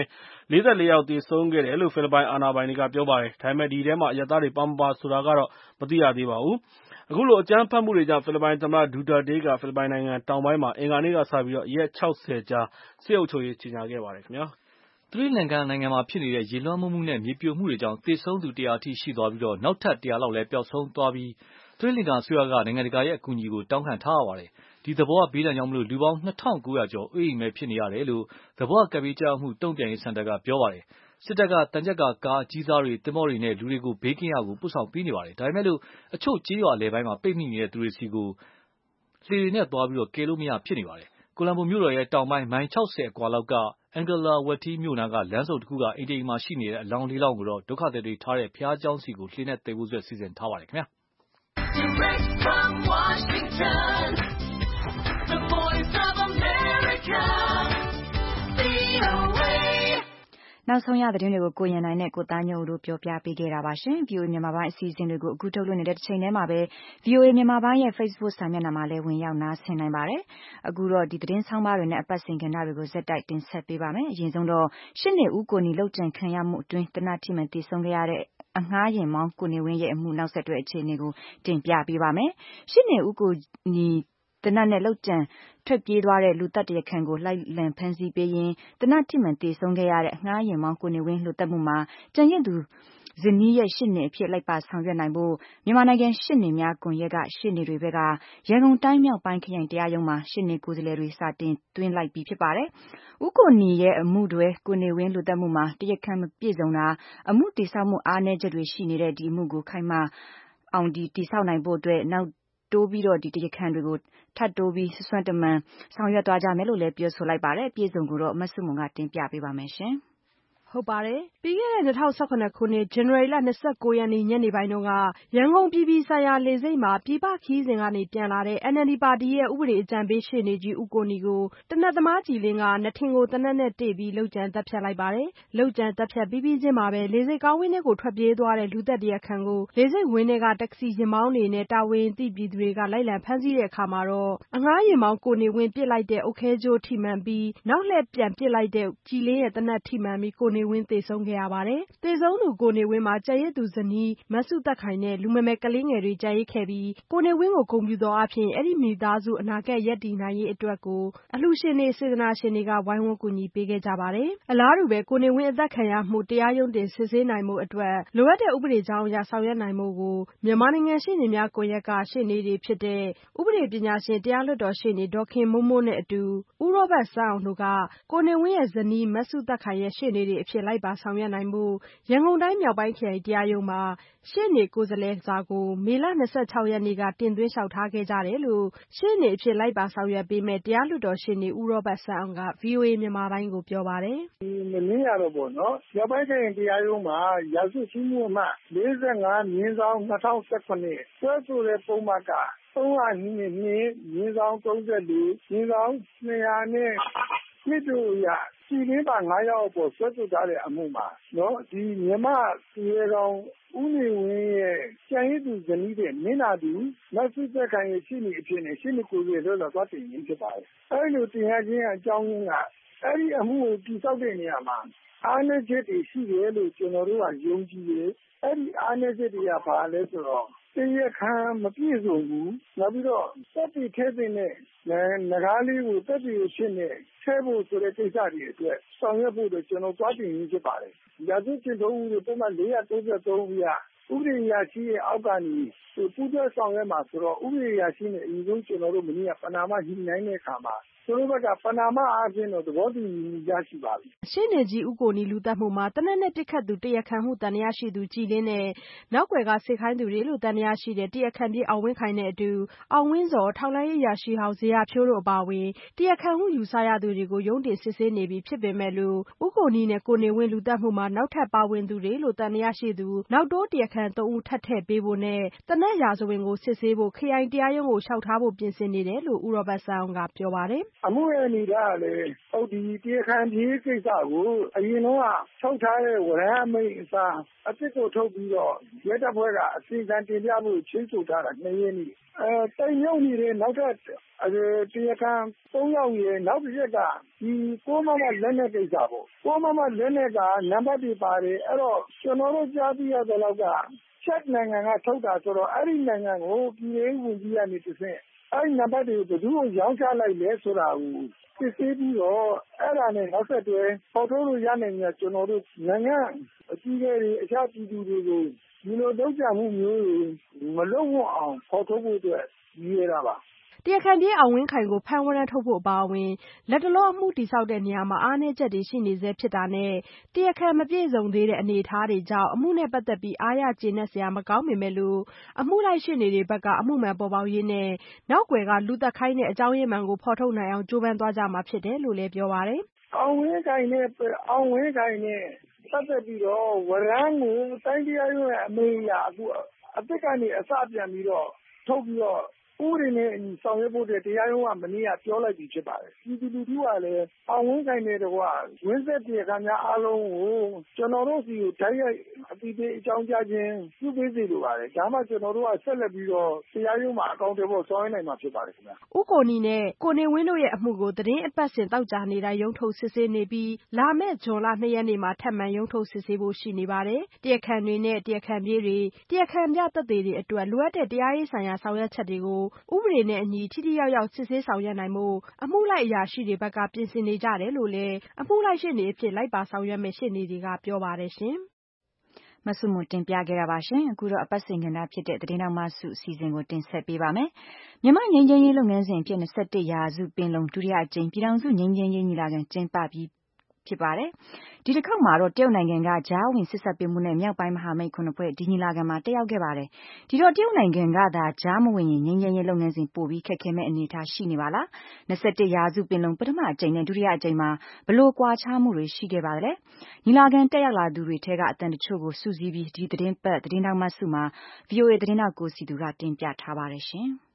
လေးဆယ့်လေးယောက်သေဆုံးခဲ့တယ်လို့ဖိလစ်ပိုင်အာဏာပိုင်တွေကပြောပါတယ်။ဒါပေမဲ့ဒီထဲမှာအရပ်သားတွေပါမပါဆိုတာကတော့မသိရသေးပါဘူး။အခုလိုအကြမ်းဖက်မှုတွေကြောင့်ဖိလစ်ပိုင်သမ္မတဒူတာတေးကဖိလစ်ပိုင်နိုင်ငံတောင်ပိုင်းမှာအင်္ဂါနေ့ကစပြီးရက် ၆၀ ကြာစစ်အုပ်ချုပ်ရေးကြေညာခဲ့ပါတယ်ခင်ဗျာ။သီရိလင်္ကာနိုင်ငံမှာဖြစ်နေတဲ့ရေလွှမ်းမိုးမှုနဲ့မြေပြိုမှုတွေကြောင့်သေဆုံးသူတရာအထိရှိသွားပြီးနောက်ထပ်တရာလောက်လည်းပျောက်ဆုံးသွားပြီးသီရိလင်္ကာအစိုးရကနိုင်ငံတကာရဲ့အကူအညီကိုတောင်းခံထားရပါတယ်။ဒီသဘောဘေးဒဏ်ကြောင့်လူပေါင်းနှစ်ထောင်ကိုးရာကျော်အိုးအိမ်မဲ့ဖြစ်နေရတယ်လို့သဘောကပ်ဘေးကြောက်မှုတုံ့ပြန်ရေးစင်တာကပြောပါတယ်။စစ်တပ်ကတန်ကြပ်ကာကားအကြီးစားတွေသင်္ဘောတွေနဲ့လူတွေကိုဘေးကင်းရာကိုပို့ဆောင်ပေးနေပါတယ်။ဒါပေမဲ့လို့အချို့ကြေးရွာအလယ်ပိုင်းမှာပိတ်မိနေတဲ့သူတွေစီကိုလှေတွေနဲ့သွားပြီးကယ်လို့မရဖြစ်နေပါတယ်။ကိုလံဘိုမြို့တော်ရဲ့တောင်ပိုင်းမိုင် ၆၀ အကွာလောက်က Angela-Wati မြို့နားကလမ်းဆုံတခုကအိမ်တအိမ်မှာရှိနေတဲ့အလောင်းလေးလောင်းကိုတော့ဒုက္ခသည်တွေထားတဲ့ဘုရားကျောင်းစီကိုလှေနဲ့သယ်ဖို့စီစဉ်ထားပါတယ်ခင်ဗျာ။ Direct from Washington, the voice of America, V O A နောက်ဆုံးရသတင်းတွေကိုကိုရင်နိုင်နဲ့ကိုသားညိုတို့ပြောပြပေးခဲ့တာပါရှင်။ ဗီအိုအေမြန်မာပိုင်းအစီအစဉ်တွေကိုအခုထုတ်လွှင့်နေတဲ့တစ်ချိန်တည်းမှာပဲ ဗီအိုအေမြန်မာပိုင်းရဲ့ Facebook စာမျက်နှာမှာလည်းဝင်ရောက်နားဆင်နိုင်ပါတယ်။အခုတော့ဒီသတင်းဆောင်းပါးတွေနဲ့အပတ်စဉ်ကဏ္ဍတွေကိုဇက်တိုက်တင်ဆက်ပေးပါမယ်။အရင်ဆုံးတော့ရှစ်နှစ်ဦးကိုနီလောက်ကျန်ခံရမှုအတွင်းတနတ်ထိမှန်တည်ဆုံးခဲ့ရတဲ့အငှားရင်မောင်းကိုနေဝင်းရဲ့အမှုနောက်ဆက်တွဲအခြေအနေကိုတင်ပြပေးပါမယ်။ရှစ်နှစ်ဦးကိုနီတနတ်နဲ့လောက်ကျန်ထွက်ပြေးသွားတဲ့လူသက်တရခံကိုလိုက်လံဖမ်းဆီးပေးရင်တနတ်ထိမှန်တည်ဆုံးခဲ့ရတဲ့အငှားရင်မောင်းကိုနေဝင်းလူသက်မှုမှာကြံရစ်သူဇနီးရဲ့ရှစ်နေအဖြစ်လိုက်ပါဆောင်ရွက်နိုင်ဖို့မြန်မာနိုင်ငံရှစ်နေများကွန်ရက်ကရှစ်နေတွေဘက်ကရန်ကုန်တိုင်းမြောက်ပိုင်းခရိုင်တရားရုံးမှာရှစ်နေကိုယ်စားလှယ်တွေစတင်သွင်းလိုက်ပြီးဖြစ်ပါတယ်။ဦးကိုနီရဲ့အမှုတွေကိုနေဝင်းလူသက်မှုမှာတရားခံမပြည့်စုံတာအမှုတည်ဆောက်မှုအားနည်းချက်တွေရှိနေတဲ့ဒီအမှုကိုခိုင်မာအောင်ဒီတည်ဆောက်နိုင်ဖို့အတွက်နောက်တိုးပြီးတော့ဒီတရားခံတွေကိုထပ်တိုးပြီးစွမ်းတမန်ဆောင်ရွက်သွားကြမယ်လို့လည်းပြောဆိုလိုက်ပါတယ်။ပြည်စုံကိုတော့မဆုမွန်ကတင်ပြပေးပါမယ်ရှင်။ဟုတ်ပါတယ်။ပြီးခဲ့တဲ့၂၀၁၇ခုနှစ်ဇန်နဝါရီလ၂၉ရက်နေ့ညနေပိုင်းတုန်းကရန်ကုန်ပြည်ပြည်ဆိုင်ရာလေဆိပ်မှာပြည်ပခရီးစဉ်ကနေပြန်လာတဲ့ N L D ပါတီရဲ့ဥပဒေအကြံပေးရှေ့နေကြီးဦးကိုနီကိုတနတ်သမားကြည်လင်းကနထင်ကိုသေနတ်နဲ့တေ့ပြီးလုပ်ကြံသတ်ဖြတ်လိုက်ပါတယ်။လုပ်ကြံသတ်ဖြတ်ပြီးပြီးချင်းမှာပဲလေဆိပ်ကောင်းဝင်းထဲကိုထွက်ပြေးသွားတဲ့လူသက်တရားခံကိုလေဆိပ်ဝင်းထဲကတက္ကစီယာဉ်မောင်းတွေနဲ့တာဝန်သိပြည်သူတွေကလိုက်လံဖမ်းဆီးတဲ့အခါမှာတော့အငှားယာဉ်မောင်းကိုနေဝင်းပစ်လိုက်တဲ့အုတ်ခဲကြိုးထိမှန်ပြီးနောက်လှည့်ပြန်ပစ်လိုက်တဲ့ကြည်လင်းရဲ့သေနတ်ထိမှန်ပြီးကိုနေဝင်းသေဆုံးခဲ့ရပါတယ်။သေဆုံးသူကိုနေဝင်းမှာကြံရစ်သူဇနီးမဆုသက်ခိုင်နဲ့လူမမယ်ကလေးငယ်တွေကြံရစ်ခဲ့ပြီးကိုနေဝင်းကိုဂုဏ်ပြုသောအဖြစ်အဲ့ဒီမိသားစုအနာဂတ်ရပ်တည်နိုင်ရေးအတွက်ကိုအလှူရှင်တွေစေတနာရှင်တွေကဝိုင်းဝန်းကူညီပေးခဲ့ကြပါတယ်။အလားတူပဲကိုနေဝင်းအသက်ခံရမှုတရားရုံးတင်စစ်ဆေးနိုင်မှုအတွက်လိုအပ်တဲ့ဥပဒေကြောင်းအရဆောင်ရွက်နိုင်မှုကိုမြန်မာနိုင်ငံရှေ့နေများကွန်ရက်ကရှေ့နေတွေဖြစ်တဲ့ဥပဒေပညာရှင်တရားလွှတ်တော်ရှေ့နေဒေါ်ခင်မိုးမိုးနဲ့အတူဦးရောဘတ်စန်းအောင်တို့ကကိုနေဝင်းရဲ့ဇနီးမဆုသက်ခိုင်ရဲ့ရှေ့နေတွေအဖြစ်လိုက်ပါဆောင်ရွက်နိုင်မှုရန်ကုန်တိုင်းမြောက်ပိုင်းခရိုင်တရားရုံးမှာရှေ့နေကိုယ်စားလှယ်စာကိုမေလ၂၆ရက်နေ့ကတင်သွင်းလျှောက်ထားခဲ့ကြတယ်လို့ရှေ့နေအဖြစ်လိုက်ပါဆောင်ရွက်ပေးမဲ့တရားလွှတ်တော်ရှေ့နေဦးရောဘတ်စန်းအောင်က ဗွီအိုအေမြန်မာပိုင်းကိုပြောပါတယ်။ဒီမင်းရတော့ပေါ့နော်မြောက်ပိုင်းခရိုင်တရားရုံးမှာရာဇဝတ်ကြီးမှုအမှတ်၄၅မြင်းဆောင်၂၀၁၇ဆွဲဆိုတဲ့ပုံမှန်ကသုံးရာနှစ်နှစ်မြင်းဆောင်၃၄မြင်းဆောင်၂၀၀နဲ့နှစ်တို့ရစီလင်းပါ၅ယောက်ပေါ်ဆွဲဆိုထားတဲ့အမှုမှာနော်ဒီမြန်မာရေကောင်ဦးနေဝင်းရဲ့ကျန်ရည်သူဇနီးတဲ့မင်းနာသူမဆုသက်ခိုင်ရဲ့ရှင်းနေအဖြစ်နဲ့ရှင်းနေကိုယ်ရဲ့လောလောသွားတင်ရင်းဖြစ်ပါတယ်။အဲဒီလိုတင်ရခြင်းအကြောင်းရင်းကအဲဒီအမှုကိုတည်ဆောက်တဲ့နေရာမှာအားနည်းချက်တွေရှိတယ်လို့ကျွန်တော်တို့ကယုံကြည်တယ်။အဲဒီအားနည်းချက်တွေကဘာလဲဆိုတော့တရားခံမပြည့်စုံဘူး။နောက်ပြီးတော့တက်ပြီးထဲတဲ့နဲ့ငကားလေးကိုတက်ပြီးရှင်းနေထဲဖို့ဆိုတဲ့ကိစ္စတွေအတွက်ဆောင်ရွက်ဖို့ကျွန်တော်သွားတင်ရင်းဖြစ်ပါတယ်။ရာဇဝတ်ကျင့်ထုံးဥပဒေပုံမှန်၄၃၃အရဥပဒေအရာရှိရဲ့အောက်ကနေပူးတွဲဆောင်ရွက်မှာဆိုတော့ဥပဒေအရာရှိနဲ့အရင်ဆုံးကျွန်တော်တို့မနေ့ကပဏာမညှိနှိုင်းတဲ့အခါမှာသူတို့ဘက်ကပဏာမအားဖြင့်တော့သဘောတူညီရရှိပါပြီ။ရှင်းနေကြီးဦးကိုနီလူသက်မှုမှာတနက်နဲ့ပြစ်ခတ်သူတရားခံမှုတန်တရားရှိသူကြည်လင်းနဲ့နောက်ွယ်ကစေခိုင်းသူတွေလို့တန်တရားရှိတဲ့တရားခံပြေအောင်ဝင်းခိုင်နဲ့အတူအောင်ဝင်းစောထောက်လိုင်းရေးရာရှိဟောင်းဇေယျဖြိုးတို့အပါအဝင်တရားခံမှုယူဆရသူတွေကိုရုံးတင်စစ်ဆေးနေပြီဖြစ်ပေမဲ့လို့ဦးကိုနီနဲ့ကိုနေဝင်းလူသက်မှုမှာနောက်ထပ်ပါဝင်သူတွေလို့တန်တရားရှိသူနောက်တိုးတရားခံသုံးဦးထပ်ထည့်ပေးဖို့နဲ့တနက်ရာဇဝင်ကိုစစ်ဆေးဖို့ခရိုင်တရားရုံးကိုလျှောက်ထားဖို့ပြင်ဆင်နေတယ်လို့ဦးရောဘတ်စန်းအောင်ကပြောပါတယ်အမှုရဲ့အနေထားကလည်းဟုတ်ဒီတရားခံပြေးကိစ္စကိုအရင်တော့ထုတ်ထားတဲ့ဝရမ်းအမိန့်အစားအစ်စ်ကိုထုတ်ပြီးတော့ရဲတပ်ဖွဲ့ကအစီအစဉ်တင်ပြဖို့ချင်းဆိုထားတာနှစ်ရက်နေအဲတိုင်ရုံနေတဲ့နောက်ထပ်တရားခံသုံးယောက်ရဲ့နောက်တစ်ရက်ကဒီကိုမမလက်နဲ့ကိစ္စပေါ့ကိုမမလက်နဲ့ကနံပါတ်တွေပါတယ်အဲ့တော့ကျွန်တော်တို့ကြားသိရတဲ့လောက်ကချက်နိုင်ငံကထုတ်တာဆိုတော့အဲ့ဒီနိုင်ငံကိုပြည်ရေးဝန်ကြီးကနေတစ်ဆင့်အဲ့ဒီနံပါတ်တွေကိုဘယ်သူ့ကိုရောင်းချလိုက်လဲဆိုတာကိုစစ်ဆေးပြီးတော့အဲ့ဒါနဲ့နောက်ဆက်တွဲပေါ်ထုတ်လို့ရနိုင်တဲ့ကျွန်တော်တို့နိုင်ငံအကြီးအကဲတွေအခြားပြည်သူတွေကိုဒီလိုလုပ်ကြမှုမျိုးတွေမလုပ်ဝအောင်ပေါ်ထုတ်ဖို့အတွက်ရည်ရတာပါတရားခံပြေးအောင်ဝင်းခိုင်ကိုဖမ်းဝရမ်းထုတ်ဖို့အပါအဝင်လက်တလောအမှုတည်ဆောက်တဲ့နေရာမှာအားနည်းချက်တွေရှိနေဆဲဖြစ်တာနဲ့တရားခံမပြည့်စုံသေးတဲ့အနေအထားတွေကြောင့်အမှုနဲ့ပတ်သက်ပြီးအားရကျေနပ်စရာမကောင်းပေမဲ့လို့အမှုလိုက်ရှေ့နေတွေဘက်ကအမှုမှန်ပေါ်ပေါက်ရေးနဲ့နောက်ွယ်ကလူသက်ခိုင်းတဲ့အကြောင်းရင်းမှန်ကိုဖော်ထုတ်နိုင်အောင်ကြိုးပမ်းသွားကြမှာဖြစ်တယ်လို့လည်းပြောပါတယ်။အောင်ဝင်းခိုင်နဲ့အောင်ဝင်းခိုင်နဲ့ပတ်သက်ပြီးတော့ဝရမ်းကိုတိုင်းတရားရုံးရဲ့အမိန့်အရအခုအသစ်ကနေအစပြန်ပြီးတော့ထုတ်ပြီးတော့ဥပဒေနဲ့အညီဆောင်ရွက်ဖို့အတွက်တရားရုံးကမနေ့ကပြောလိုက်ပြီးဖြစ်ပါတယ်။ပြည်သူလူထုကလည်းအောင်ဝင်းခိုင်တဲ့ကွာဝင်းဆက်တရားခံများအားလုံးကိုကျွန်တော်တို့စီကိုတိုက်ရိုက်အတိအကျအကြောင်းကြားခြင်းပြုပေးစေလိုပါတယ်။ဒါမှကျွန်တော်တို့ကဆက်လက်ပြီးတော့တရားရုံးမှာအကောင့်တွေပေါ်ဆောင်ရွက်နိုင်မှာဖြစ်ပါတယ်ခင်ဗျာ။ဦးကိုနီနဲ့ကိုနေဝင်းတို့ရဲ့အမှုကိုသတင်းအပတ်စဉ်တောက်ကြနေတိုင်းရုံးထုတ်စစ်ဆေးနေပြီးလာမယ့်ဇွန်လနှစ်ရက်နေ့မှာထပ်မံရုံးထုတ်စစ်ဆေးဖို့ရှိနေပါတယ်။တရားခံတွေနဲ့တရားခံပြေးတွေတရားခံပြသက်သေတွေအတွက်လိုအပ်တဲ့တရားရေးဆိုင်ရာဆောင်ရွက်ချက်တွေကိုဥပဒေနဲ့အညီထိထိရောက်ရောက်စစ်ဆေးဆောင်ရွက်နိုင်မှုအမှုလိုက်အရာရှိတွေဘက်ကပြင်ဆင်နေကြတယ်လို့လည်းအမှုလိုက်ရှေ့နေအဖြစ်လိုက်ပါဆောင်ရွက်မယ့်ရှေ့နေတွေကပြောပါတယ်ရှင်။မဆုမွန်တင်ပြခဲ့တာပါရှင်။အခုတော့အပတ်စဉ်ကဏ္ဍဖြစ်တဲ့သတင်းတော်မှစုအစီအစဉ်ကိုတင်ဆက်ပေးပါမယ်။မြန်မာငြိမ်းချမ်းရေးလုပ်ငန်းစဉ်အဖြစ်၂၁ရာစုပင်လုံဒုတိယအကြိမ်ပြည်ထောင်စုငြိမ်းချမ်းရေးညီလာခံကျင်းပပြီးဖြစ်ပါတယ်။ဒီတစ်ခေါက်မှာတော့တရုတ်နိုင်ငံကကြားဝင်စစ်ဆက်ပေးမှုနဲ့မြောက်ပိုင်းမဟာမိတ်ခုနှစ်ဖွဲ့ဒီညီလာခံမှာတက်ရောက်ခဲ့ပါတယ်။ဒီတော့တရုတ်နိုင်ငံကသာကြားမဝင်ရင်ငြိမ်းချမ်းရေးလုပ်ငန်းစဉ်ပိုပြီးခက်ခဲမဲ့အနေအထားရှိနေပါလား။၂၁ရာစုပင်လုံပထမအကြိမ်နဲ့ဒုတိယအကြိမ်မှာဘလို့ကွာခြားမှုတွေရှိခဲ့ပါသလဲ။ညီလာခံတက်ရောက်လာသူတွေထဲကအတန်တချို့ကိုစုစည်းပြီးဒီသတင်းပတ်သတင်းတောက်မှစုမှာ ဗွီအိုအေ သတင်းတောက်ကိုစီသူကတင်ပြထားပါတယ်ရှင်။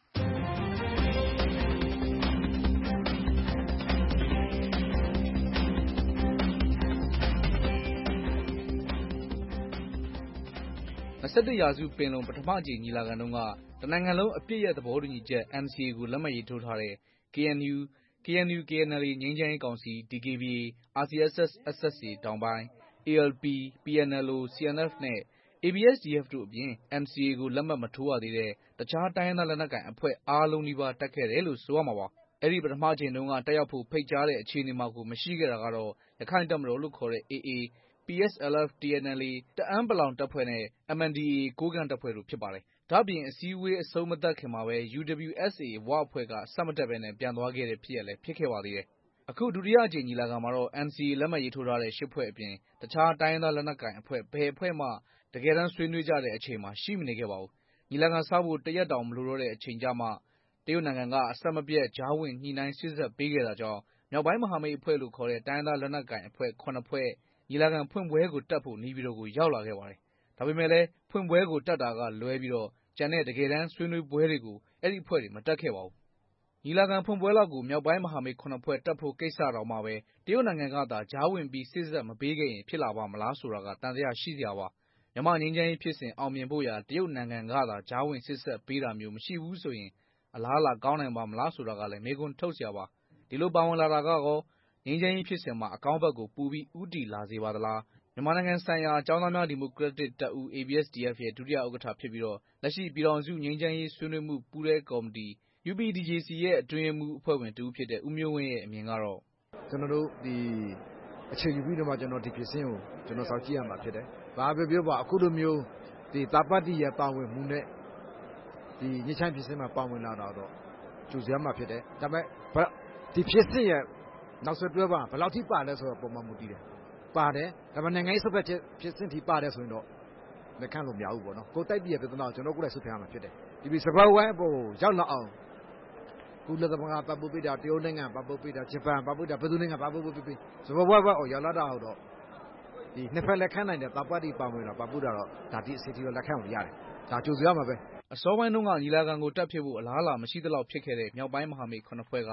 ၂၁ရာစုပင်လုံပထမအကြိမ်ညီလာခံတုန်းကတနိုင်ငံလုံးအပြည့်ရဲ့သဘောတူညီချက် N C A ကိုလက်မှတ်ရေးထိုးထားတဲ့ K N U KNU K N L A ငြိမ်းချမ်းရေးကောင်စီ D K B A R C S S S S A တောင်ပိုင်း A L P P N L O C N F နဲ့ A B S D F တို့အပြင် N C A ကိုလက်မှတ်မထိုးရသေးတဲ့တခြားတိုင်းရင်းသားလက်နက်ကိုင်အဖွဲ့အားလုံးနီးပါးတက်ခဲ့တယ်လို့ဆိုရမှာပါ။အဲ့ဒီပထမအကြိမ်တုန်းကတက်ရောက်ဖို့ဖိတ်ကြားတဲ့အခြေအနေမှာကိုမရှိခဲ့တာကတော့ရခိုင်တပ်မတော်လို့ခေါ်တဲ့ A A P S L F T N L A တအန်းပလောင်တပ်ဖွဲ့နဲ့ M N D A ကိုးကန့်တပ်ဖွဲ့တို့ဖြစ်ပါတယ်။ဒါ့အပြင်အစည်းအဝေးအဆုံးမသတ်ခင်မှာပဲ U W S A ဝအဖွဲ့ကဆက်မတက်ဘဲနဲ့ပြန်သွားခဲ့တဲ့ဖြစ်ရပ်လည်းဖြစ်ခဲ့ပါသေးတယ်။အခုဒုတိယအကြိမ်ညီလာခံမှာတော့ N C A လက်မှတ်ရေးထိုးထားတဲ့ရှစ်ဖွဲ့အပြင်တခြားတိုင်းရင်းသားလက်နက်ကိုင်အဖွဲ့ဘယ်အဖွဲ့မှတကယ်တမ်းဆွေးနွေးကြတဲ့အချိန်မှာရှိမနေခဲ့ပါဘူး။ညီလာခံစဖို့တရက်တောင်မလိုတော့တဲ့အချိန်ကြမှတရုတ်နိုင်ငံကအဆက်မပြတ်ကြားဝင်ညှိနှိုင်းစစ်ဆက်ပေးခဲ့တာကြောင့်မြောက်ပိုင်းမဟာမိတ်အဖွဲ့လို့ခေါ်တဲ့တိုင်းရင်းသားလက်နက်ကိုင်အဖွဲ့ခုနှစ်ဖွဲ့ညီလာခံဖွင့်ပွဲကိုတက်ဖို့နေပြည်တော်ကိုရောက်လာခဲ့ပါတယ်။ဒါပေမဲ့လည်းဖွင့်ပွဲကိုတက်တာကလွဲပြီးတော့ကျန်တဲ့တကယ်တမ်းဆွေးနွေးပွဲတွေကိုအဲ့ဒီအဖွဲ့တွေမတက်ခဲ့ပါဘူး။ညီလာခံဖွင့်ပွဲလောက်ကိုမြောက်ပိုင်းမဟာမိတ်ခုနှစ်ဖွဲ့တက်ဖို့ကိစ္စတောင်မှပဲတရုတ်နိုင်ငံကသာကြားဝင်ပြီးစစ်ဆက်မပေးခဲ့ရင်ဖြစ်လာပါမလားဆိုတာကတန်တရားရှိစရာပါ။မြန်မာငြိမ်းချမ်းရေးဖြစ်စဉ်အောင်မြင်ဖို့ရာတရုတ်နိုင်ငံကသာကြားဝင်စစ်ဆက်ပေးတာမျိုးမရှိဘူးဆိုရင်အလားအလာကောင်းနိုင်ပါမလားဆိုတာကလည်းမေးခွန်းထုတ်စရာပါ။ဒီလိုပါဝင်လာတာကရောငြိမ်းချမ်းရေးဖြစ်စဉ်မှာအကောင်းဘက်ကိုပူပြီးဦးတည်လာစေပါသလား။မြန်မာနိုင်ငံဆိုင်ရာကျောင်းသားများဒီမိုကရက်တစ်တပ်ဦး A B S D F ရဲ့ဒုတိယဥက္ကဋ္ဌဖြစ်ပြီးတော့လက်ရှိပြည်ထောင်စုငြိမ်းချမ်းရေးဆွေးနွေးမှုပူးတွဲကော်မတီ U P D J C ရဲ့အတွင်းရေးမှူးအဖွဲ့ဝင်တူဖြစ်တဲ့ဦးမျိုးဝင်းရဲ့အမြင်ကတော့ကျွန်တော်တို့ဒီအချိန်ယူပြီးတော့မှကျွန်တော်ဒီဖြစ်စဉ်ကိုကျွန်တော်စောင့်ကြည့်ရမှာဖြစ်တယ်။ဘာပဲပြောပါအခုလိုမျိုးဒီတာပတ်တီရဲ့ပါဝင်မှုနဲ့ဒီငြိမ်းချမ်းဖြစ်စဉ်မှာပါဝင်လာတော့ကြိုးစားမှာဖြစ်တယ်။ဒါပေမဲ့ဒီဖြစ်စဉ်ရဲ့နောက်ဆက်တွဲပါဘယ်လောက်ထိပါလဲဆိုတော့ပုံမှန်မူတည်တယ်။ပါတယ်ဒါပေမဲ့နိုင်ငံရေးစပက်ဖြစ်စဉ်ထိပါတယ်ဆိုရင်တော့လက်ခံလို့မရဘူးပေါ့နော်။ကိုတိုက်ပြည်ရဲ့ပြဿနာကိုကျွန်တော်ကိုယ်လည်းဆွေးနွေးရမှာဖြစ်တယ်။ဒီပြီးစပယ်ဝိုင်းပေါ်ရောက်လာအောင်ကုလသမဂ္ဂပတ်ပူပေးတာတရုတ်နိုင်ငံပတ်ပူပေးတာဂျပန်ပတ်ပူတာဘယ်သူနိုင်ငံပတ်ပူပေးပေးစပယ်ဝိုင်းပေါ်ရောက်လာတာတော့ဒီနှစ်ဖက်လက်ခံနိုင်တဲ့တာပတ်တီပါဝင်တာပတ်ပူတာတော့ဒါဒီအစီအတီကိုလက်ခံလို့ရတယ်။ဒါကြိုးစားရမှာပဲ။အစောပိုင်းတုန်းကညီလာခံကိုတက်ဖြစ်ဖို့အလားအလာမရှိသလောက်ဖြစ်ခဲ့တဲ့မြောက်ပိုင်းမဟာမိတ်ခုနှစ်ဖွဲ့က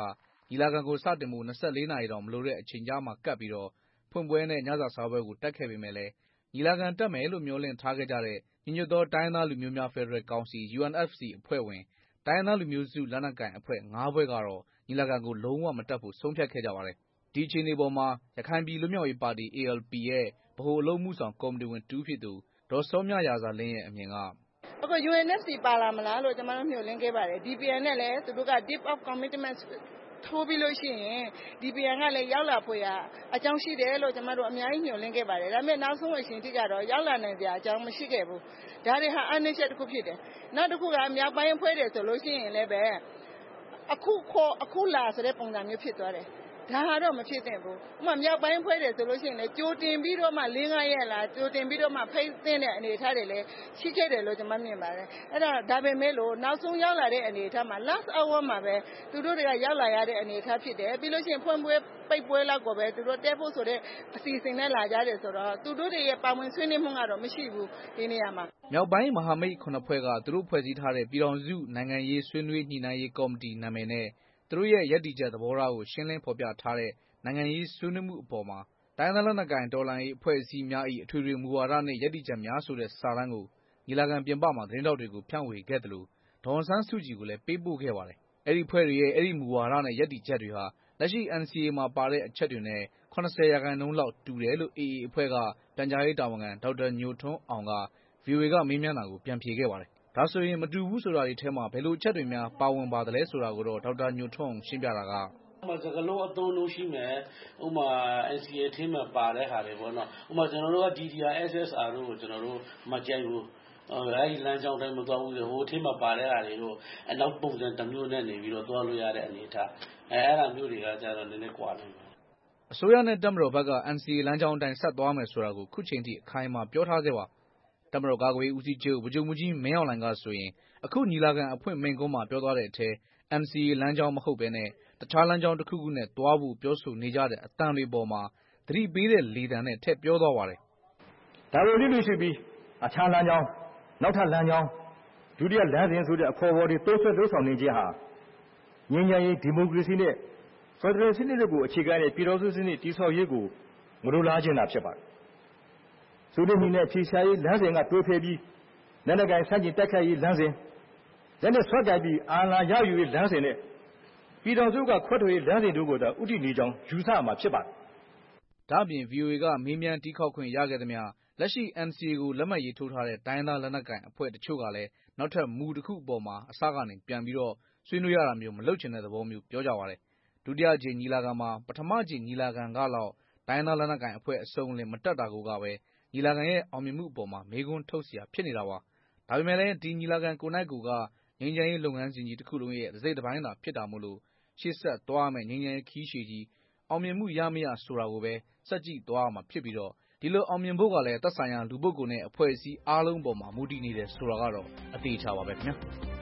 ညီလာခံကိုစတင်ဖို့၂၄နာရီတောင်မလိုတဲ့အချိန်ကြားမှာကပ်ပြီးတော့ဖွင့်ပွဲနဲ့ညစာစားပွဲကိုတက်ခဲ့ပေမဲ့လည်းညီလာခံတက်မယ်လို့မျှော်လင့်ထားခဲ့ကြတဲ့ညီညွတ်သောတိုင်းရင်းသားလူမျိုးများဖက်ဒရယ်ကောင်စီ U N F C အဖွဲ့ဝင်တိုင်းရင်းသားလူမျိုးစုလက်နက်ကိုင်အဖွဲ့ငါးဖွဲ့ကတော့ညီလာခံကိုလုံးဝမတက်ဖို့ဆုံးဖြတ်ခဲ့ကြပါတယ်။ဒီအခြေအနေပေါ်မှာရခိုင်ပြည်လွတ်မြောက်ရေးပါတီ A L P ရဲ့ဗဟိုအလုပ်အမှုဆောင်ကော်မတီဝင်တဦးဖြစ်သူဒေါ်စောမြရာဇာလင်းရဲ့အမြင်ကအခု U N F C ပါလာမလားလို့ကျွန်တော်တို့မျှော်လင့်ခဲ့ပါတယ် D P N နဲ့လည်းသူတို့က Deep of Commitment ထိုးပြီးလို့ရှိရင် D P N ကလည်းရောက်လာဖွယ်အကြောင်းရှိတယ်လို့ကျွန်တော်တို့အများကြီးမျှော်လင့်ခဲ့ပါတယ်ဒါပေမဲ့နောက်ဆုံးအချိန်ထိကတော့ရောက်လာနိုင်စရာအကြောင်းမရှိခဲ့ဘူးဒါတွေဟာအနှိမ့်ချက်တစ်ခုဖြစ်တယ်နောက်တစ်ခုကမြောက်ပိုင်းအဖွဲ့တွေဆိုလို့ရှိရင်လည်းပဲအခုခေါ်အခုလာဆိုတဲ့ပုံစံမျိုးဖြစ်သွားတယ်ဒါကတော့မဖြစ်သင့်ဘူးဥပမာမြောက်ပိုင်းဖွဲ့တယ်ဆိုလို့ရှိရင်လည်းကြိုတင်ပြီးတော့မှ၄-၅ရက်လာကြိုတင်ပြီးတော့မှဖိတ်သိမ်းတဲ့အနေအထားတွေလည်းရှိခဲ့တယ်လို့ကျွန်မမြင်ပါတယ်အဲ့တော့ဒါပေမဲ့လို့နောက်ဆုံးရောက်လာတဲ့အနေအထားမှာ last hour မှာပဲသူတို့တွေကရောက်လာရတဲ့အနေအထားဖြစ်တယ်ပြီးလို့ရှိရင်ဖွင့်ပွဲပိတ်ပွဲလောက်ကိုပဲသူတို့တက်ဖို့ဆိုတဲ့အစီအစဉ်နဲ့လာကြတယ်ဆိုတော့သူတို့တွေရဲ့ပါဝင်ဆွေးနွေးမှုကတော့မရှိဘူးဒီနေရာမှာမြောက်ပိုင်းမဟာမိတ်ခုနှစ်ဖွဲ့ကသူတို့ဖွဲ့စည်းထားတဲ့ပြည်ထောင်စုနိုင်ငံရေးဆွေးနွေးညှိနှိုင်းရေးကော်မတီနာမည်နဲ့သူတို့ရဲ့ရည်တည်ချက်သဘောထားကိုရှင်းလင်းဖော်ပြထားတဲ့နိုင်ငံရေးဆွေးနွေးမှုအပေါ်မှာတိုင်းဒေသလက်နက်ကိုင်တော်လှန်ရေးအဖွဲ့အစည်းများ၏အထွေထွေမူဝါဒနှင့်ရည်တည်ချက်များဆိုတဲ့စာတမ်းကိုညီလာခံပြင်ပမှာသတင်းတောက်တွေကိုဖြန့်ဝေခဲ့တယ်လို့ဒေါ်အောင်ဆန်းစုကြည်ကိုလည်းပေးပို့ခဲ့ပါတယ်။အဲ့ဒီဖွဲ့တွေရဲ့အဲ့ဒီမူဝါဒနဲ့ရည်တည်ချက်တွေဟာလက်ရှိ N C A မှာပါတဲ့အချက်တွေနဲ့၇၀ရာခိုင်နှုန်းလောက်တူတယ်လို့ A A အဖွဲ့ကပြန်ကြားရေးတာဝန်ခံဒေါက်တာညိုထွန်းအောင်က V O A ကမေးမြန်းတာကိုပြန်ဖြေခဲ့ပါတယ်။ဒါဆိုရင်မတူဘူးဆိုတာတွေထဲမှာဘယ်လိုအချက်တွေများပါဝင်ပါသလဲဆိုတာကိုတော့ဒေါက်တာညိုထွန်းအောင်ရှင်းပြတာကဥပမာစကလုံးအသုံးလို့ရှိမယ်ဥပမာ N C A အထင်းမှာပါတဲ့ဟာတွေပေါ့နော်ဥပမာကျွန်တော်တို့က D D R S S R တို့ကိုကျွန်တော်တို့မကြိုက်ဘူးအဲဒီလမ်းကြောင်းတိုင်းမသွားဘူးဟိုအထင်းမှာပါတဲ့ဟာတွေတို့အနောက်ပုံစံတစ်မျိုးနဲ့နေပြီးတော့သွားလို့ရတဲ့အနေအထားအဲအဲ့ဒါမျိုးတွေကကျတော့နည်းနည်းကွာနေတယ်အစိုးရနဲ့တပ်မတော်ဘက်က N C A လမ်းကြောင်းအတိုင်းဆက်သွားမယ်ဆိုတာကိုခုချိန်ထိအခိုင်အမာပြောထားသေးပါတပ်မတော်ကာကွယ်ရေးဦးစီးချုပ်ဗိုလ်ချုပ်မှူးကြီးမင်းအောင်လှိုင်ကဆိုရင်အခုညီလာခံအဖွင့်မိန့်ခွန်းမှာပြောသွားတဲ့အထဲ N C A လမ်းကြောင်းမဟုတ်ဘဲနဲ့တခြားလမ်းကြောင်းတစ်ခုခုနဲ့သွားဖို့ပြောဆိုနေကြတဲ့အတန်တွေပေါ်မှာသတိပေးတဲ့လေသံနဲ့ထည့်ပြောသွားပါတယ်ဒါလိုလျစ်လျှိပြီးအခြားလမ်းကြောင်းနောက်ထပ်လမ်းကြောင်းဒုတိယလမ်းစဉ်ဆိုတဲ့အခေါ်အဝေါ်တွေတိုးဆွဲလုပ်ဆောင်နေခြင်းဟာငြိမ်းချမ်းရေးဒီမိုကရေစီနဲ့ဖက်ဒရယ်စနစ်ကိုအခြေခံတဲ့ပြည်ထောင်စုစနစ်တည်ဆောက်ရေးကိုမလိုလားခြင်းသာဖြစ်ပါတယ်။ဆိုတဲ့နည်းနဲ့ဖြေရှားရေးလမ်းစဉ်ကတိုးဖယ်ပြီးလက်နက်ကိုင်ဆန့်ကျင်တိုက်ခိုက်ရေးလမ်းစဉ်လက်နက်ဆွဲကိုင်ပြီးအာဏာရယူရေးလမ်းစဉ်နဲ့ပြည်ထောင်စုကခွဲထွက်ရေးလမ်းစဉ်တို့ကိုသာဥတည်နေကြောင်းယူဆမှာဖြစ်ပါတယ်။ဒါ့အပြင် V O A ကမေးမြန်းတီးခေါက်ခွင့်ရခဲ့သမျှလက်ရှိ N C A ကိုလက်မှတ်ရေးထိုးထားတဲ့တိုင်းသားလက်နက်ကိုင်အဖွဲ့တချို့ကလည်းနောက်ထပ်မူတစ်ခုအပေါ်မှာအစကနေပြန်ပြီးတော့ဆွေးနွေးရတာမျိုးမလုပ်ချင်တဲ့သဘောမျိုးပြောကြပါတယ်။ဒုတိယအကြိမ်ညီလာခံမှာပထမအကြိမ်ညီလာခံကလောက်တိုင်းသားလက်နက်ကိုင်အဖွဲ့အစုံလင်မတက်တာကိုကပဲညီလာခံရဲ့အောင်မြင်မှုအပေါ်မှာမေးခွန်းထုတ်စရာဖြစ်နေတာပါ။ဒါပေမဲ့လည်းဒီညီလာခံကိုနိုင်ကိုကငြိမ်းချမ်းရေးလုပ်ငန်းစဉ်ကြီးတစ်ခုလုံးရဲ့တစ်စိတ်တစ်ပိုင်းသာဖြစ်တာမို့လို့ရှေ့ဆက်သွားမယ်ငြိမ်းချမ်းရေးခီးရှည်ကြီးအောင်မြင်မှုရမရဆိုတာကိုပဲစက်ကြည့်သွားမှာဖြစ်ပြီးတော့ဒီလိုအောင်မြင်ဖို့ကလည်းသက်ဆိုင်ရာလူပုဂ္ဂိုလ်နဲ့အဖွဲ့အစည်းအားလုံးပေါ်မှာမူတည်နေတယ်ဆိုတာကတော့အသေးချာပါပဲခင်ဗျာ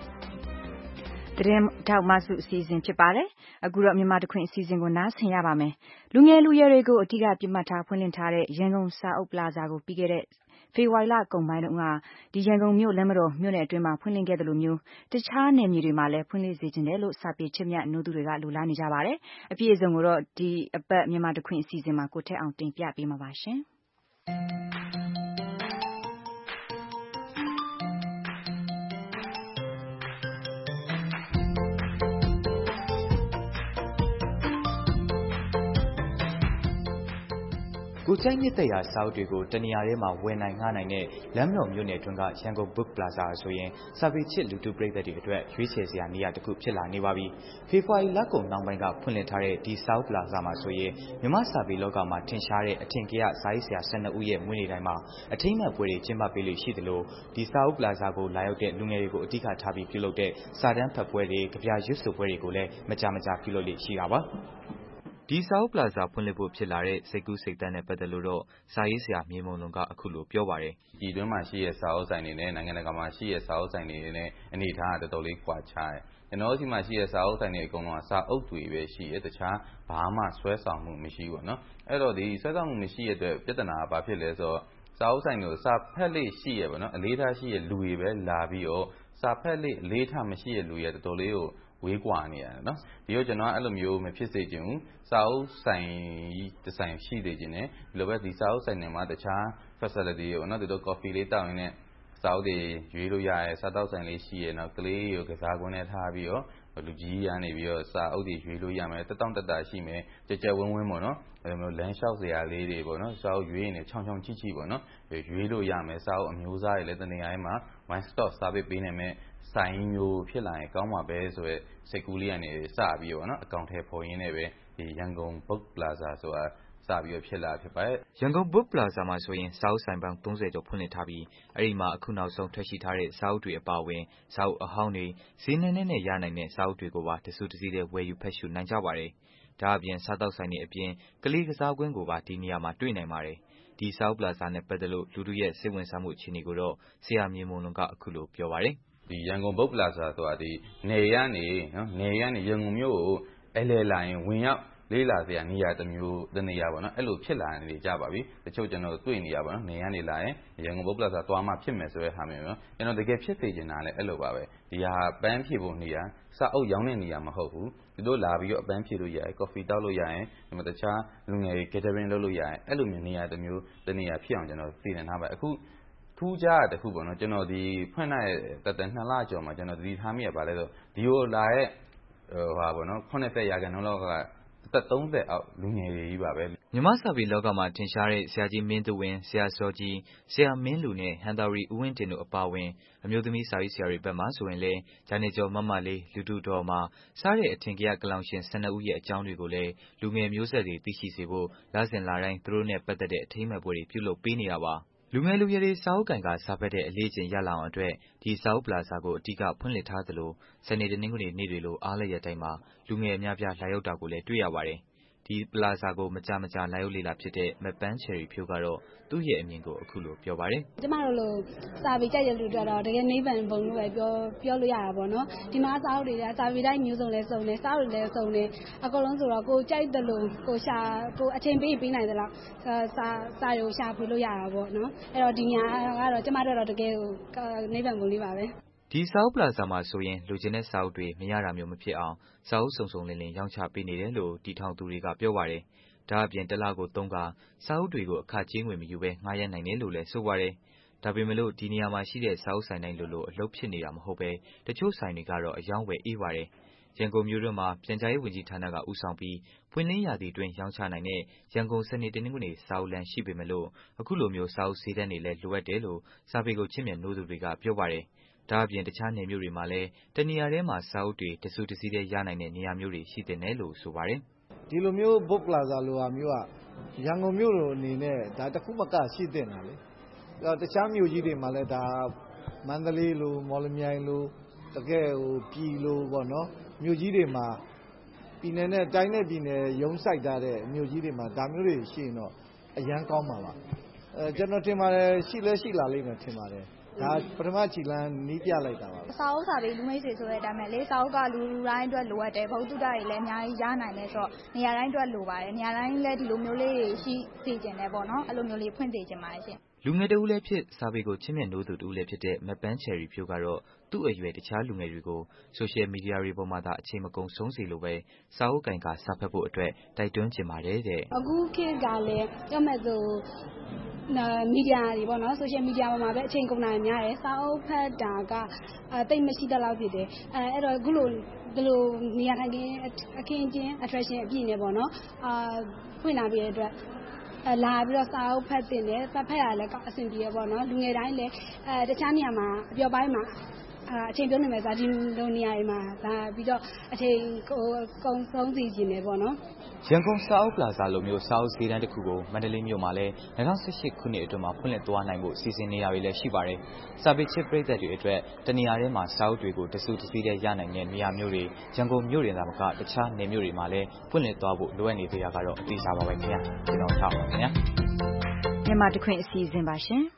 သတင်းထောက်မဆုအစီအစဉ်ဖြစ်ပါတယ်အခုတော့မြန်မာတခွင်အစီအစဉ်ကိုနားဆင်ရပါမယ်လူငယ်လူရွယ်တွေကိုအထူးပြမှတ်ထားဖွင့်လှစ်ထားတဲ့ရန်ကုန်စာအုပ်ပလာဇာကိုပြီးခဲ့တဲ့ဖေဖော်ဝါရီလကုန်ပိုင်းတုန်းကဒီရန်ကုန်မြို့လမ်းမတော်မြို့နယ်အတွင်းမှာဖွင့်လှစ်ခဲ့တယ်လို့မျိုးတခြားနယ်မြေတွေမှာလည်းဖွင့်လှစ်စေချင်တယ်လို့စာပေချစ်မြတ်နိုးသူတွေကလူလားနေကြပါတယ်အပြည့်အစုံကိုတော့ဒီအပတ်မြန်မာတခွင်အစီအစဉ်မှာကိုထက်အောင်တင်ပြပေးမှာပါရှင်ကိုကျိုင်းမြစ်သက်ရာစာအုပ်တွေကိုတနေရာထဲမှာဝယ်နိုင်ငှားနိုင်တဲ့လမ်းမတော်မြို့နယ်တွင်းကရန်ကုန် Book Plaza ဆိုရင်စာပေချစ်လူထုပရိသတ်တွေအတွက်ရွေးချယ်စရာနေရာတစ်ခုဖြစ်လာနေပါပြီ။ဖေဖော်ဝါရီလကုန်နောက်ပိုင်းကဖွင့်လှစ်ထားတဲ့ဒီစာအုပ် Plaza မှာဆိုရင်မြန်မာစာပေလောကမှာထင်ရှားတဲ့အထင်ကရစာရေးဆရာ၁၂ဦးရဲ့မွေးနေ့တိုင်းမှာအထိမ်းအမှတ်ပွဲတွေကျင်းပပေးလို့ရှိသလိုဒီစာအုပ် Plaza ကိုလာရောက်တဲ့လူငယ်တွေကိုအဓိကထားပြီးပြုလုပ်တဲ့စာတမ်းဖတ်ပွဲတွေ၊ကြပြရွတ်ဆိုပွဲတွေကိုလည်းမကြာမကြာပြုလုပ်လို့ရှိတာပါ။ဒီစာအုပ်ပလာဇာဖွင့်လှစ်ဖို့ဖြစ်လာတဲ့စိတ်ကူးစိတ်သန်းနဲ့ပတ်သက်လို့တော့စာရေးဆရာမြေမုံလုံးကအခုလိုပြောပါတယ်။ဒီတွင်းမှာရှိတဲ့စာအုပ်ဆိုင်တွေနဲ့နိုင်ငံတကာမှာရှိတဲ့စာအုပ်ဆိုင်တွေနဲ့အနေအထားကတော်တော်လေးကွာခြားတယ်။ကျွန်တော်တို့ဒီမှာရှိတဲ့စာအုပ်ဆိုင်တွေအကုန်လုံးကစာအုပ်တွေပဲရှိတယ်။တခြားဘာမှဆွဲဆောင်မှုမရှိဘူးပေါ့နော်။အဲ့တော့ဒီဆွဲဆောင်မှုမရှိတဲ့အတွက်ပြဿနာကဘာဖြစ်လဲဆိုတော့စာအုပ်ဆိုင်တွေကိုစာဖတ်လေးရှိရပေါ့နော်။အလေးထားရှိတဲ့လူတွေပဲလာပြီးတော့စာဖက်လေးအလေးထားမရှိတဲ့လူတွေတော်တော်လေးကိုဝေးကွာနေရတယ်နော်ဒီတော့ကျွန်တော်အဲ့လိုမျိုးမဖြစ်စေချင်ဘူးစာအုပ်ဆိုင်ဒီဆိုင်ရှိနေခြင်းနဲ့ဒီလိုပဲဒီစာအုပ်ဆိုင်တွေမှာတခြား facility တွေပေါ့နော်ဒီလို coffee လေးတောက်ရင်းနဲ့စာအုပ်တွေရွေးလို့ရရဲစားတောက်ဆိုင်လေးရှိရဲနော်ကလေးကိုကစားကွင်းနဲ့ထားပြီးတော့လူကြီးရနေပြီးတော့စာအုပ်တွေရွေးလို့ရမယ်တက်တောင့်တက်တာရှိမယ်ကြက်ကြက်ဝင်းဝင်းပေါ့နော်အဲ့လိုမျိုးလမ်းလျှောက်စရာလေးတွေပေါ့နော်စာအုပ်ရွေးနေချောင်းချောင်းချိချိပေါ့နော်ရွေးလို့ရမယ်စာအုပ်အမျိုးအစားတွေလည်းတနေရာမှာ one stop service ပေးနိုင်မယ်ဆိုင်မျိုးဖြစ်လာရင်ကောင်းမှာပဲဆိုရဲစိတ်ကူးလေးကနေစပြီးတော့နော်အကောင့်ထဲပေါ်ရင်းနဲ့ပဲဒီရန်ကုန် Book Plaza ဆိုတာစပြီးတော့ဖြစ်လာဖြစ်ပါတယ်ရန်ကုန် Book Plaza မှာဆိုရင်စာအုပ်ဆိုင်ပေါင်းသုံးဆယ်ကျော်ဖွင့်လှစ်ထားပြီးအဲ့ဒီမှာအခုနောက်ဆုံးထွက်ရှိထားတဲ့စာအုပ်တွေအပါအဝင်စာအုပ်အဟောင်းတွေဈေးနှဲနဲ့ရနိုင်တဲ့စာအုပ်တွေကိုပါတစုတစည်းတည်းဝယ်ယူဖတ်ရှုနိုင်ကြပါတယ်ဒါအပြင်စားတောက်ဆိုင်တွေအပြင်ကလေးကစားကွင်းကိုပါဒီနေရာမှာတွေ့နိုင်ပါတယ်ဒီစာအုပ် Plaza နဲ့ပတ်သက်လို့လူတို့ရဲ့စိတ်ဝင်စားမှုအခြေအနေကိုတော့ဆရာမြင့်မွန်လွန်ကအခုလိုပြောပါတယ်ဒီရန်ကုန် Book Plaza ဆိုတာဒီနေရနေနော်နေရနေရန်ကုန်မြို့ကိုအလဲလာရင်ဝင်ရောက်လေးလာစရာနေရာတစ်မျိုးတစ်နေရာပေါ့နော်အဲ့လိုဖြစ်လာနေကြပါပြီတချို့ကျွန်တော်တွေ့နေရပါတော့နေရနေလာရင်ရန်ကုန် Book Plaza သွားမှဖြစ်မယ်ဆိုတဲ့ဟာမျိုးနော်ကျွန်တော်တကယ်ဖြစ်စေချင်တာလည်းအဲ့လိုပါပဲဒီဟာပန်းဖြည့်ဖို့နေရာစာအုပ်ရောင်းတဲ့နေရာမဟုတ်ဘူးဒီတို့လာပြီးတော့အပန်းဖြည့်လို့ရတယ် coffee တောက်လို့ရရင်ဒီမှာတခြားလူငယ်တွေ gathering လုပ်လို့ရရင်အဲ့လိုမျိုးနေရာတစ်မျိုးတစ်နေရာဖြစ်အောင်ကျွန်တော်စီစဉ်ထားပါအခုထူးခြားတဲ့ခုပေါ့နော်ကျွန်တော်ဒီဖွင့်လိုက်တဲ့တနှစ်လကျော်မှာကျွန်တော်ဒီထားမိရပါလဲဆိုဒီကိုလာရဲ့ဟိုဟာပေါ့နော်ခုနှစ်ဆယ်ရာခိုင်နှုန်းလောက်ကအသက်သုံးဆယ်အောက်လူငယ်တွေကြီးပါပဲမြန်မာစာပေလောကမှာထင်ရှားတဲ့ဆရာကြီးမင်းသူဝင်းဆရာစောကြီးဆရာမင်းလူနဲ့ဟန်တာရီဦးဝင်းတင်တို့အပါအဝင်အမျိုးသမီးစာရေးဆရာတွေဘက်မှဆိုရင်လည်းဂျာနေကျော်မမလေးလူတူတော်မှာစားတဲ့အထင်ကြီးကလောင်ရှင်ဆယ်နှစ်ဦးရဲ့အကြောင်းတွေကိုလည်းလူငယ်မျိုးဆက်တွေသိရှိစေဖို့လစဉ်လာတိုင်းသူတို့နဲ့ပတ်သက်တဲ့အထိမ်းအမှတ်ပွဲတွေပြုလုပ်ပေးနေတာပါလူငယ်လူရွယ်တွေစာအုပ်ကန်ကစာဖတ်တဲ့အလေးချိန်ရလာအောင်အတွက်ဒီစာအုပ်ပလာဇာကိုအဓိကဖွင့်လှစ်ထားသလိုစနေတနင်္ဂနွေနေ့တွေလိုအားလျက်တိုင်းမှာလူငယ်အများပြားလာရောက်တာကိုလည်းတွေ့ရပါတယ်ဒီပလာဇာကိုမကြမကြာလာရောက်လေ့လာဖြစ်တဲ့မပန်းချယ်ရီဖြိုးကတော့သူ့ရဲ့အမြင်ကိုအခုလိုပြောပါတယ်ကျမတို့လိုစာပေကြိုက်တဲ့လူတွေတော့တကယ်နိဗ္ဗာန်ဘုံလို့ပဲပြောပြောလို့ရတာပေါ့နော်ဒီမှာစာအုပ်တွေကစာပေတိုင်းမျိုးစုံလဲစုံတယ်စာအုပ်တွေလည်းစုံတယ်အကုန်လုံးဆိုတော့ကိုကြိုက်တယ်လို့ကိုရှာကိုအချိန်ပေးပေးနိုင်သလားစာစာရုံရှာဖွေလို့ရတာပေါ့နော်အဲ့တော့ဒီညာကတော့ကျမတို့တော့တကယ်နိဗ္ဗာန်ဘုံလေးပါပဲဒီစာအုပ်ပလာဇာမှာဆိုရင်လူချင်းတဲ့စာအုပ်တွေမရတာမျိုးမဖြစ်အောင်စာအုပ်စုံစုံလင်လင်ရောင်းချပေးနေတယ်လို့တီထောင်သူတွေကပြောပါတယ်။ဒါအပြင်တစ်လကိုသုံးခါစာအုပ်တွေကိုအခကြေးငွေမယူဘဲငှားရမ်းနိုင်တယ်လို့လည်းဆိုပါတယ်။ဒါပေမဲ့လို့ဒီနေရာမှာရှိတဲ့စာအုပ်ဆိုင်တိုင်းလိုလိုအလုပ်ဖြစ်နေတာမဟုတ်ပဲတချို့ဆိုင်တွေကတော့အယောင်းဝယ်အေးပါတယ်။ရန်ကုန်မြို့တွင်းမှာပြန်ကြားရေးဝန်ကြီးဌာနကဦးဆောင်ပြီးပွင့်လင်းရာသီတွင်ရောင်းချနိုင်တဲ့ရန်ကုန်စနေတနင်္ဂနွေစာအုပ်လမ်းရှိပေမဲ့လို့အခုလိုမျိုးစာအုပ်ဈေးတန်းတွေလည်းလိုအပ်တယ်လို့စာပေကိုချစ်မြတ်နိုးသူတွေကပြောပါတယ်။ဒါအပြင်တခြားနယ်မြို့တွေမှာလည်းတနေရာထဲမှာစာအုပ်တွေတစုတစည်းတည်းရနိုင်တဲ့နေရာမျိုးတွေရှိတဲ့နယ်လို့ဆိုပါတယ်ဒီလိုမျိုး Book Plaza လိုဟာမျိုးကရန်ကုန်မြို့လိုအနေနဲ့ဒါတစ်ခုမကရှိတဲ့နာလေတခြားမြို့ကြီးတွေမှာလည်းဒါမန္တလေးလိုမော်လမြိုင်လိုတကယ်ဟိုပြည်လိုပေါ့နော်မြို့ကြီးတွေမှာပြည်နယ်နဲ့တိုင်းနဲ့ပြည်နယ်ရုံးဆိုင်ထားတဲ့မြို့ကြီးတွေမှာဒါမျိုးတွေရှိရင်တော့အရန်ကောင်းပါပါအဲကျွန်တော်ထင်ပါတယ်ရှိလဲရှိလာလိမ့်မယ်ထင်ပါတယ်ဒါပထမခြေလမ်းနီးပြလိုက်တာပါစာအုပ်စာပေလူမိတ်ဆွေဆိုတဲ့အတိုင်းပဲလေစာအုပ်ကလူလူတိုင်းအတွက်လိုအပ်တယ်ဘုဒ္ဓတွေလည်းအများကြီးရနိုင်တယ်ဆိုတော့နေရာတိုင်းအတွက်လိုပါတယ်နေရာတိုင်းလည်းဒီလိုမျိုးလေးတွေရှိစေချင်တယ်ပေါ့နော်အဲ့လိုမျိုးလေးဖွင့်စေချင်ပါတယ်ရှင်လူငယ်တူလည်းဖြစ်စာပေကိုချစ်မြတ်နိုးသူတူလည်းဖြစ်တဲ့မပန်းချယ်ရီဖြိုးကတော့သူ့အရွယ်တခြားလူငယ်တွေကိုဆိုရှယ်မီဒီယာတွေပေါ်မှာသာအချိန်မကုန်ဆုံးစီလိုပဲစာအုပ်ကင်ကစာဖတ်ဖို့အတွက်တိုက်တွန်းချင်ပါတယ်တဲ့အခုခေတ်ကလည်းပြောမဲ့ဆိုမီဒီယာတွေပေါ့နော်ဆိုရှယ်မီဒီယာပေါ်မှာပဲအချိန်ကုန်တာများတယ်စာအုပ်ဖတ်တာကအဲတိတ်မရှိတတ်လောက်ဖြစ်တယ်အဲအဲ့တော့အခုလိုဒီလိုနေရာထိုင်ခင်းအခင်းကျင်း attraction အပြည့်နဲ့ပေါ့နော်အာဖွင့်လာပြီးတဲ့အတွက်လာပြီးတော့စာအုပ်ဖတ်တင်တယ်ဖတ်ဖတ်ရလည်းအဆင်ပြေရပေါ့နော်လူငယ်တိုင်းလည်းအဲတခြားနေရာမှာအပြောပိုင်းမှာအချိန်ပြောနေမယ်ဆိုဒီလိုနေရာတွေမှာဒါပြီးတော့အချိန်ကိုကုံဆုံးစီခြင်းနေပေါ့နော်ရန်ကုန်စာအုပ်ပလာဇာလိုမျိုးစာအုပ်ဈေးတန်းတစ်ခုကိုမန္တလေးမြို့မှာလည်း၂၀၁၈ခုနှစ်အတွင်းမှာဖွင့်လှစ်သွားနိုင်ဖို့စီစဉ်နေတာတွေလည်းရှိပါတယ်။စာပေချစ်ပရိသတ်တွေအတွက်တနေရာထဲမှာစာအုပ်တွေကိုတစုတစည်းတည်းရနိုင်တဲ့နေရာမျိုးတွေရန်ကုန်မြို့တင်သာမကတခြားနယ်မြို့တွေမှာလည်းဖွင့်လှစ်သွားဖို့လိုအပ်နေသေးတာကတော့အသေးစားပါပဲခင်ဗျာ။ကျွန်တော်ထားပါမယ်ခင်ဗျာ။မြန်မာတခွင်အစီအစဉ်ပါရှင်။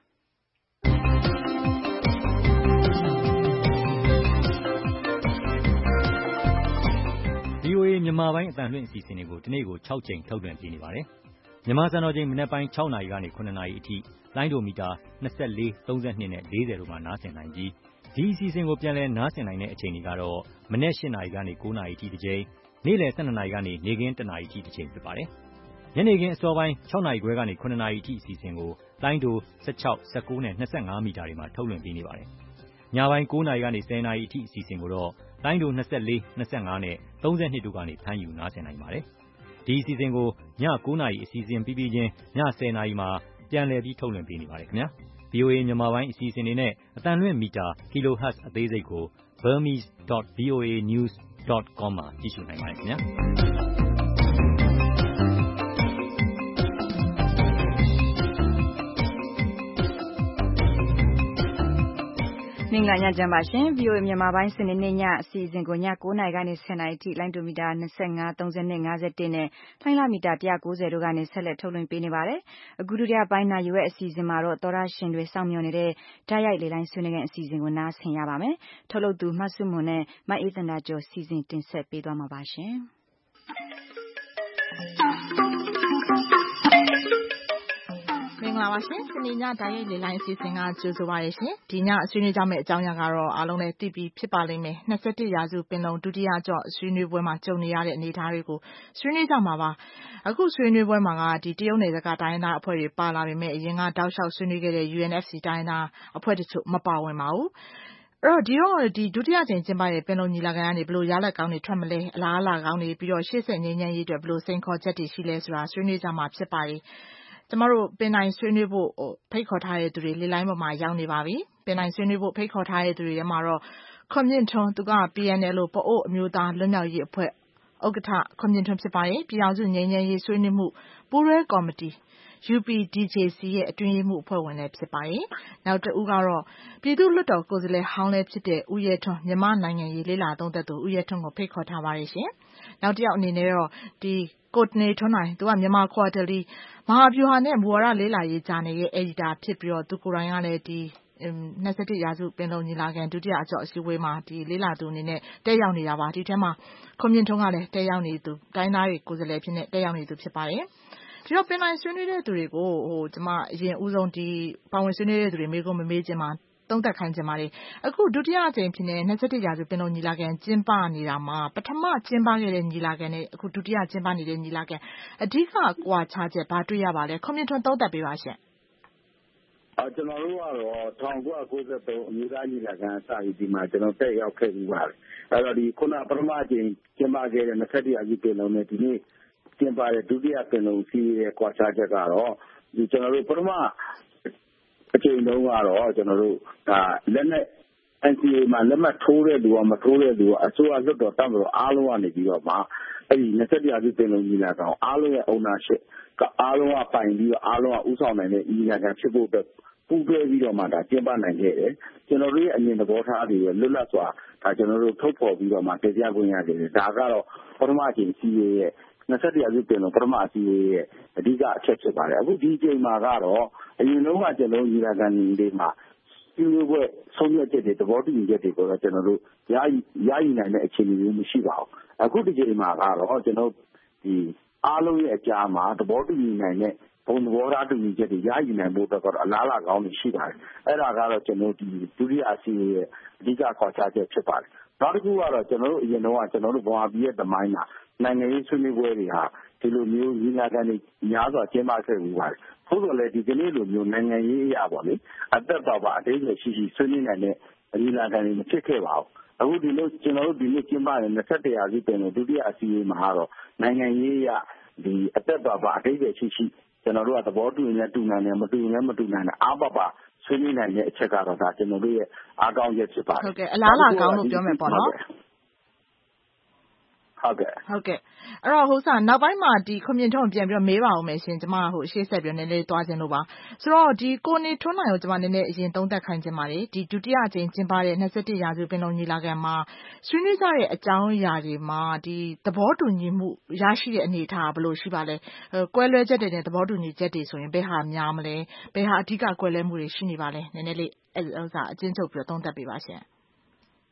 ဗွီအိုအေ မြန်မာပိုင်းအသံလွှင့်အစီအစဉ်တွေကိုဒီနေ့ကို၆ကြိမ်ထုတ်လွှင့်ပေးနေပါတယ်။မြန်မာစံတော်ချိန်မနက်ပိုင်း၆နာရီကနေ၇နာရီအထိလိုင်းဒိုမီတာ၂၄ ၃၂နဲ့၄၀တို့မှာနားဆင်နိုင်ပြီးဒီအစီအစဉ်ကိုပြန်လည်နားဆင်နိုင်တဲ့အချိန်တွေကတော့မနက်၈နာရီကနေ၉နာရီအထိတစ်ကြိမ်၊နေ့လယ်၁၂နာရီကနေနေ့ခင်း၁နာရီအထိတစ်ကြိမ်ဖြစ်ပါတယ်။ညနေခင်းအစောပိုင်း၆နာရီခွဲကနေ၇နာရီအထိအစီအစဉ်ကိုလိုင်းတို၁၆၊၁၉နဲ့၂၅မီတာတွေမှာထုတ်လွှင့်ပေးနေပါတယ်။ညပိုင်း၉နာရီကနေ၁၀နာရီအထိအစီအစဉ်ကိုတော့လိုင်းတို၂၄၊၂၅နဲ့၃၂တို့ကနေဖမ်းယူနားဆင်နိုင်ပါတယ်။ဒီအစီအစဉ်ကိုည၉နာရီအစီအစဉ်ပြီးပြီးချင်းည၁၀နာရီမှာပြန်လည်ပြီးထုတ်လွှင့်ပေးနေပါတယ်ခင်ဗျာ။ဗွီအိုအေ မြန်မာပိုင်းအစီအစဉ်တွေနဲ့အသံလွှင့်မီတာ kilohertz အသေးစိတ်ကို burmese dot voa news dot com မှာကြည့်ရှုနိုင်ပါတယ်ခင်ဗျာမင်္ဂလာညချမ်းပါရှင် ဗွီအိုအေ မြန်မာပိုင်းစနေနေ့ညအစီအစဉ်ကိုည၉နာရီကနေ၁၀နာရီထိလိုင်းဒိုမီတာ၂၅၊၃၂၊၅၁နဲ့လှိုင်းလမီတာ၁၉၀တို့ကနေဆက်လက်ထုတ်လွှင့်ပေးနေပါတယ်။အခုဒုတိယပိုင်းနာရီဝက်အစီအစဉ်မှာတော့သောတရှင်တွေစောင့်မျှော်နေတဲ့ဓာတ်ရိုက်လေလိုင်းဆွေးနွေးခန်းအစီအစဉ်ကိုနားဆင်ရပါမယ်။ထုတ်လုပ်သူမဆုမွန်နဲ့မအေးသန္တာကျော်စီစဉ်တင်ဆက်ပေးသွားမှာပါရှင်။မင်္ဂလာပါရှင်။စနေညဓာတ်ရိုက်လေလိုင်းအစီအစဉ်ကကြိုဆိုပါရရှင်။ဒီညဆွေးနွေးကြမယ့်အကြောင်းအရာကတော့အားလုံးလည်းသိပြီးဖြစ်ပါလိမ့်မယ်။၂၁ရာစုပင်လုံဒုတိယကြော့ဆွေးနွေးပွဲမှာကြုံနေရတဲ့အနေအထားတွေကိုဆွေးနွေးကြမှာပါ။အခုဆွေးနွေးပွဲမှာကဒီတရုတ်နယ်စပ်ကတိုင်းရင်းသားအဖွဲ့တွေပါလာပေမဲ့အရင်ကတောက်လျှောက်ဆွေးနွေးခဲ့တဲ့ U N F C တိုင်းရင်းသားအဖွဲ့တချို့မပါဝင်ပါဘူး။အဲ့တော့ဒီတော့ဒီဒုတိယကြိမ်ကျင်းပတဲ့ပင်လုံညီလာခံကနေဘယ်လိုရလဒ်ကောင်းတွေထွက်မလဲအလားအလာကောင်းတွေပြီးတော့ရှေ့ဆက်ငြိမ်းချမ်းရေးအတွက်ဘယ်လိုစိန်ခေါ်ချက်တွေရှိလဲဆိုတာဆွေးနွေးကြမှာဖြစ်ပါတယ်။ကျမတို့ပင်တိုင်ဆွေးနွေးဖို့ဖိတ်ခေါ်ထားတဲ့သူတွေလေလိုင်းပေါ်မှာရောက်နေပါပြီ။ပင်တိုင်ဆွေးနွေးဖို့ဖိတ်ခေါ်ထားတဲ့သူတွေထဲမှာတော့ခွန်မြင့်ထွန်းသူက P N L ပအို့အမျိုးသားလွတ်မြောက်ရေးအဖွဲ့ဥက္ကဋ္ဌခွန်မြင့်ထွန်းဖြစ်ပါတယ်။ပြည်ထောင်စုငြိမ်းချမ်းရေးဆွေးနွေးမှုပူးတွဲကော်မတီ U P D J C ရဲ့အတွင်းရေးမှူးအဖွဲ့ဝင်လည်းဖြစ်ပါတယ်။နောက်တစ်ဦးကတော့ပြည်သူ့လွှတ်တော်ကိုယ်စားလှယ်ဟောင်းလည်းဖြစ်တဲ့ဦးရဲထွန်းမြန်မာနိုင်ငံရေးလေ့လာသုံးသပ်သူဦးရဲထွန်းကိုဖိတ်ခေါ်ထားပါတယ်ရှင်။နောက်တစ်ယောက်အနေနဲ့တော့ဒီကိုတနေထွန်းနိုင်သူကမြန်မာ Quarterly မဟာဗျူဟာနဲ့မူဝါဒလေ့လာရေးဂျာနယ်ရဲ့အယ်ဒီတာဖြစ်ပြီးတော့သူကိုယ်တိုင်ကလည်းဒီ၂၁ရာစုပင်လုံညီလာခံဒုတိယအကြော့အစည်းအဝေးမှာဒီလေ့လာသူအနေနဲ့တက်ရောက်နေတာပါဒီထဲမှာခွန်မြင့်ထွန်းကလည်းတက်ရောက်နေသူတိုင်းသားတွေကိုယ်စားလှယ်ဖြစ်နေတက်ရောက်နေသူဖြစ်ပါတယ်ဒီတော့ပင်တိုင်ဆွေးနွေးတဲ့သူတွေကိုဟိုကျွန်မအရင်ဦးဆုံးဒီပါဝင်ဆွေးနွေးတဲ့သူတွေမေးခွန်းမမေးခြင်းမှာသုံးသပ်ခိုင်းခြင်းပါတယ်အခုဒုတိယအကြိမ်ဖြစ်နေ၂၁ရာစုပင်လုံညီလာခံကျင်းပနေတာမှာပထမကျင်းပခဲ့တဲ့ညီလာခံနဲ့အခုဒုတိယကျင်းပနေတဲ့ညီလာခံအဓိကကွာခြားချက်ဘာတွေ့ရပါလဲခွန်မြင့်ထွန်းသုံးသပ်ပေးပါရှင်အာကျွန်တော်တို့ကတော့၁၉၉၃အမျိုးသားညီလာခံစပြီးဒီမှာကျွန်တော်တက်ရောက်ခဲ့ပြီးပါတယ်အဲ့တော့ဒီခုနပထမအကြိမ်ကျင်းပခဲ့တဲ့၂၁ရာစုပင်လုံနဲ့ဒီနေ့ကျင်းပတဲ့ဒုတိယပင်လုံစီးရဲ့ကွာခြားချက်ကတော့ဒီကျွန်တော်တို့ပထမအကြိမ်တုန်းကတော့ကျွန်တော်တို့ဒါလက်နဲ့ N C A မှာလက်မှတ်ထိုးတဲ့လူကမထိုးတဲ့လူကအစိုးရလွှတ်တော်တပ်မတော်အားလုံးကနေပြီးတော့မှအဲ့ဒီ၂၁ရာစုပင်လုံညီလာခံအားလုံးရဲ့ ownership ကအားလုံးကပိုင်ပြီးတော့အားလုံးကဥဆောင်နိုင်တဲ့ညီလာခံဖြစ်ဖို့အတွက်ပူးတွဲပြီးတော့မှဒါကျင်းပနိုင်ခဲ့တယ်ကျွန်တော်တို့ရဲ့အမြင်သဘောထားတွေလွတ်လပ်စွာဒါကျွန်တော်တို့ထုတ်ဖော်ပြီးတော့မှတရားခွင့်ရခဲ့တယ်ဒါကတော့ပထမအကြိမ်စီးရဲ့၂၁ရာစုပင်လုံပထမအစီအစဉ်ရဲ့အဓိကအချက်ဖြစ်ပါတယ်အခုဒီအချိန်မှာကတော့အရင်တုန်းကကျွန်တော်ညီလာခံတွေမှာဒီလိုပဲဆုံးဖြတ်ချက်တွေသဘောတူညီချက်တွေကိုတော့ကျွန်တော်တို့ရရယူနိုင်တဲ့အခြေအနေမျိုးမရှိပါဘူးအခုဒီချိန်မှာကတော့ကျွန်တော်ဒီအားလုံးရဲ့အကြားမှာသဘောတူညီနိုင်တဲ့ဘုံသဘောထားတူညီချက်တွေရယူနိုင်ဖို့တော့အလားအလာကောင်းတွေရှိပါတယ်အဲ့ဒါကတော့ကျွန်တော်ဒီဒုတိယအစီအစဉ်ရဲ့အဓိကခေါ်ချချက်ဖြစ်ပါတယ်နောက်တစ်ခုကတော့ကျွန်တော်တို့အရင်တော့ကျွန်တော်တို့ဘာပြည်ရဲ့သမိုင်းမှာနိုင်ငံရေးဆွေးနွေးပွဲတွေဟာဒီလိုမျိုးညီလာခံတွေများစွာကျင်းပခဲ့ပြီးပါတယ်။ထို့တော်လည်းဒီကနေ့လိုမျိုးနိုင်ငံရေးအရာပေါ့လေအသက်တော်ပါအသေးစိတ်ရှိရှိဆွေးနွေးနိုင်တဲ့ညီလာခံတွေမဖြစ်ခဲ့ပါဘူး။အခုဒီလိုကျွန်တော်တို့ဒီနေ့ကျင်းပတဲ့၂၁ရာစုပင်လုံဒုတိယအစည်းအဝေးမှာတော့နိုင်ငံရေးအရာဒီအသက်တော်ပါအသေးစိတ်ရှိရှိကျွန်တော်တို့ကသဘောတူရင်တူနိုင်တယ်မတူရင်မတူနိုင်တယ်အားပါပါဆွေးနွေးနိုင်တဲ့အချက်ကတော့ဒါကျွန်တော်တို့ရဲ့အားကောင်းချက်ဖြစ်ပါတယ်ဟုတ်ကဲ့အလားလာကောင်းလို့ပြောမယ်ပေါ့နော်ဟုတ်ကဲ့ဟုတ်ကဲ့အဲ့တော့ဟိုစားနောက်ပိုင်းမှာဒီခွန်မြင့်ထွန်းပြန်ပြီးတော့မေးပါဦးမယ်ရှင်ကျမဟိုရှေ့ဆက်ပြီးနည်းနည်းသွားခြင်းလို့ပါဆိုတော့ဒီကိုနေထွန်းနိုင်ကိုကျမနည်းနည်းအရင်သုံးသပ်ခိုင်းခြင်းပါတယ်ဒီဒုတိယအကြိမ်ကျင်းပတဲ့၂၁ရာစုပင်လုံညီလာခံမှာဆွေးနွေးကြတဲ့အကြောင်းအရာတွေမှာဒီသဘောတူညီမှုရရှိတဲ့အနေအထားဘယ်လိုရှိပါလဲကွဲလွဲချက်တွေနဲ့သဘောတူညီချက်တွေဆိုရင်ဘယ်ဟာများမလဲဘယ်ဟာအဓိကကွဲလွဲမှုတွေရှိနေပါလဲနည်းနည်းလေးဥစားအချင်းချုပ်ပြီးတော့သုံးသပ်ပေးပါရှင်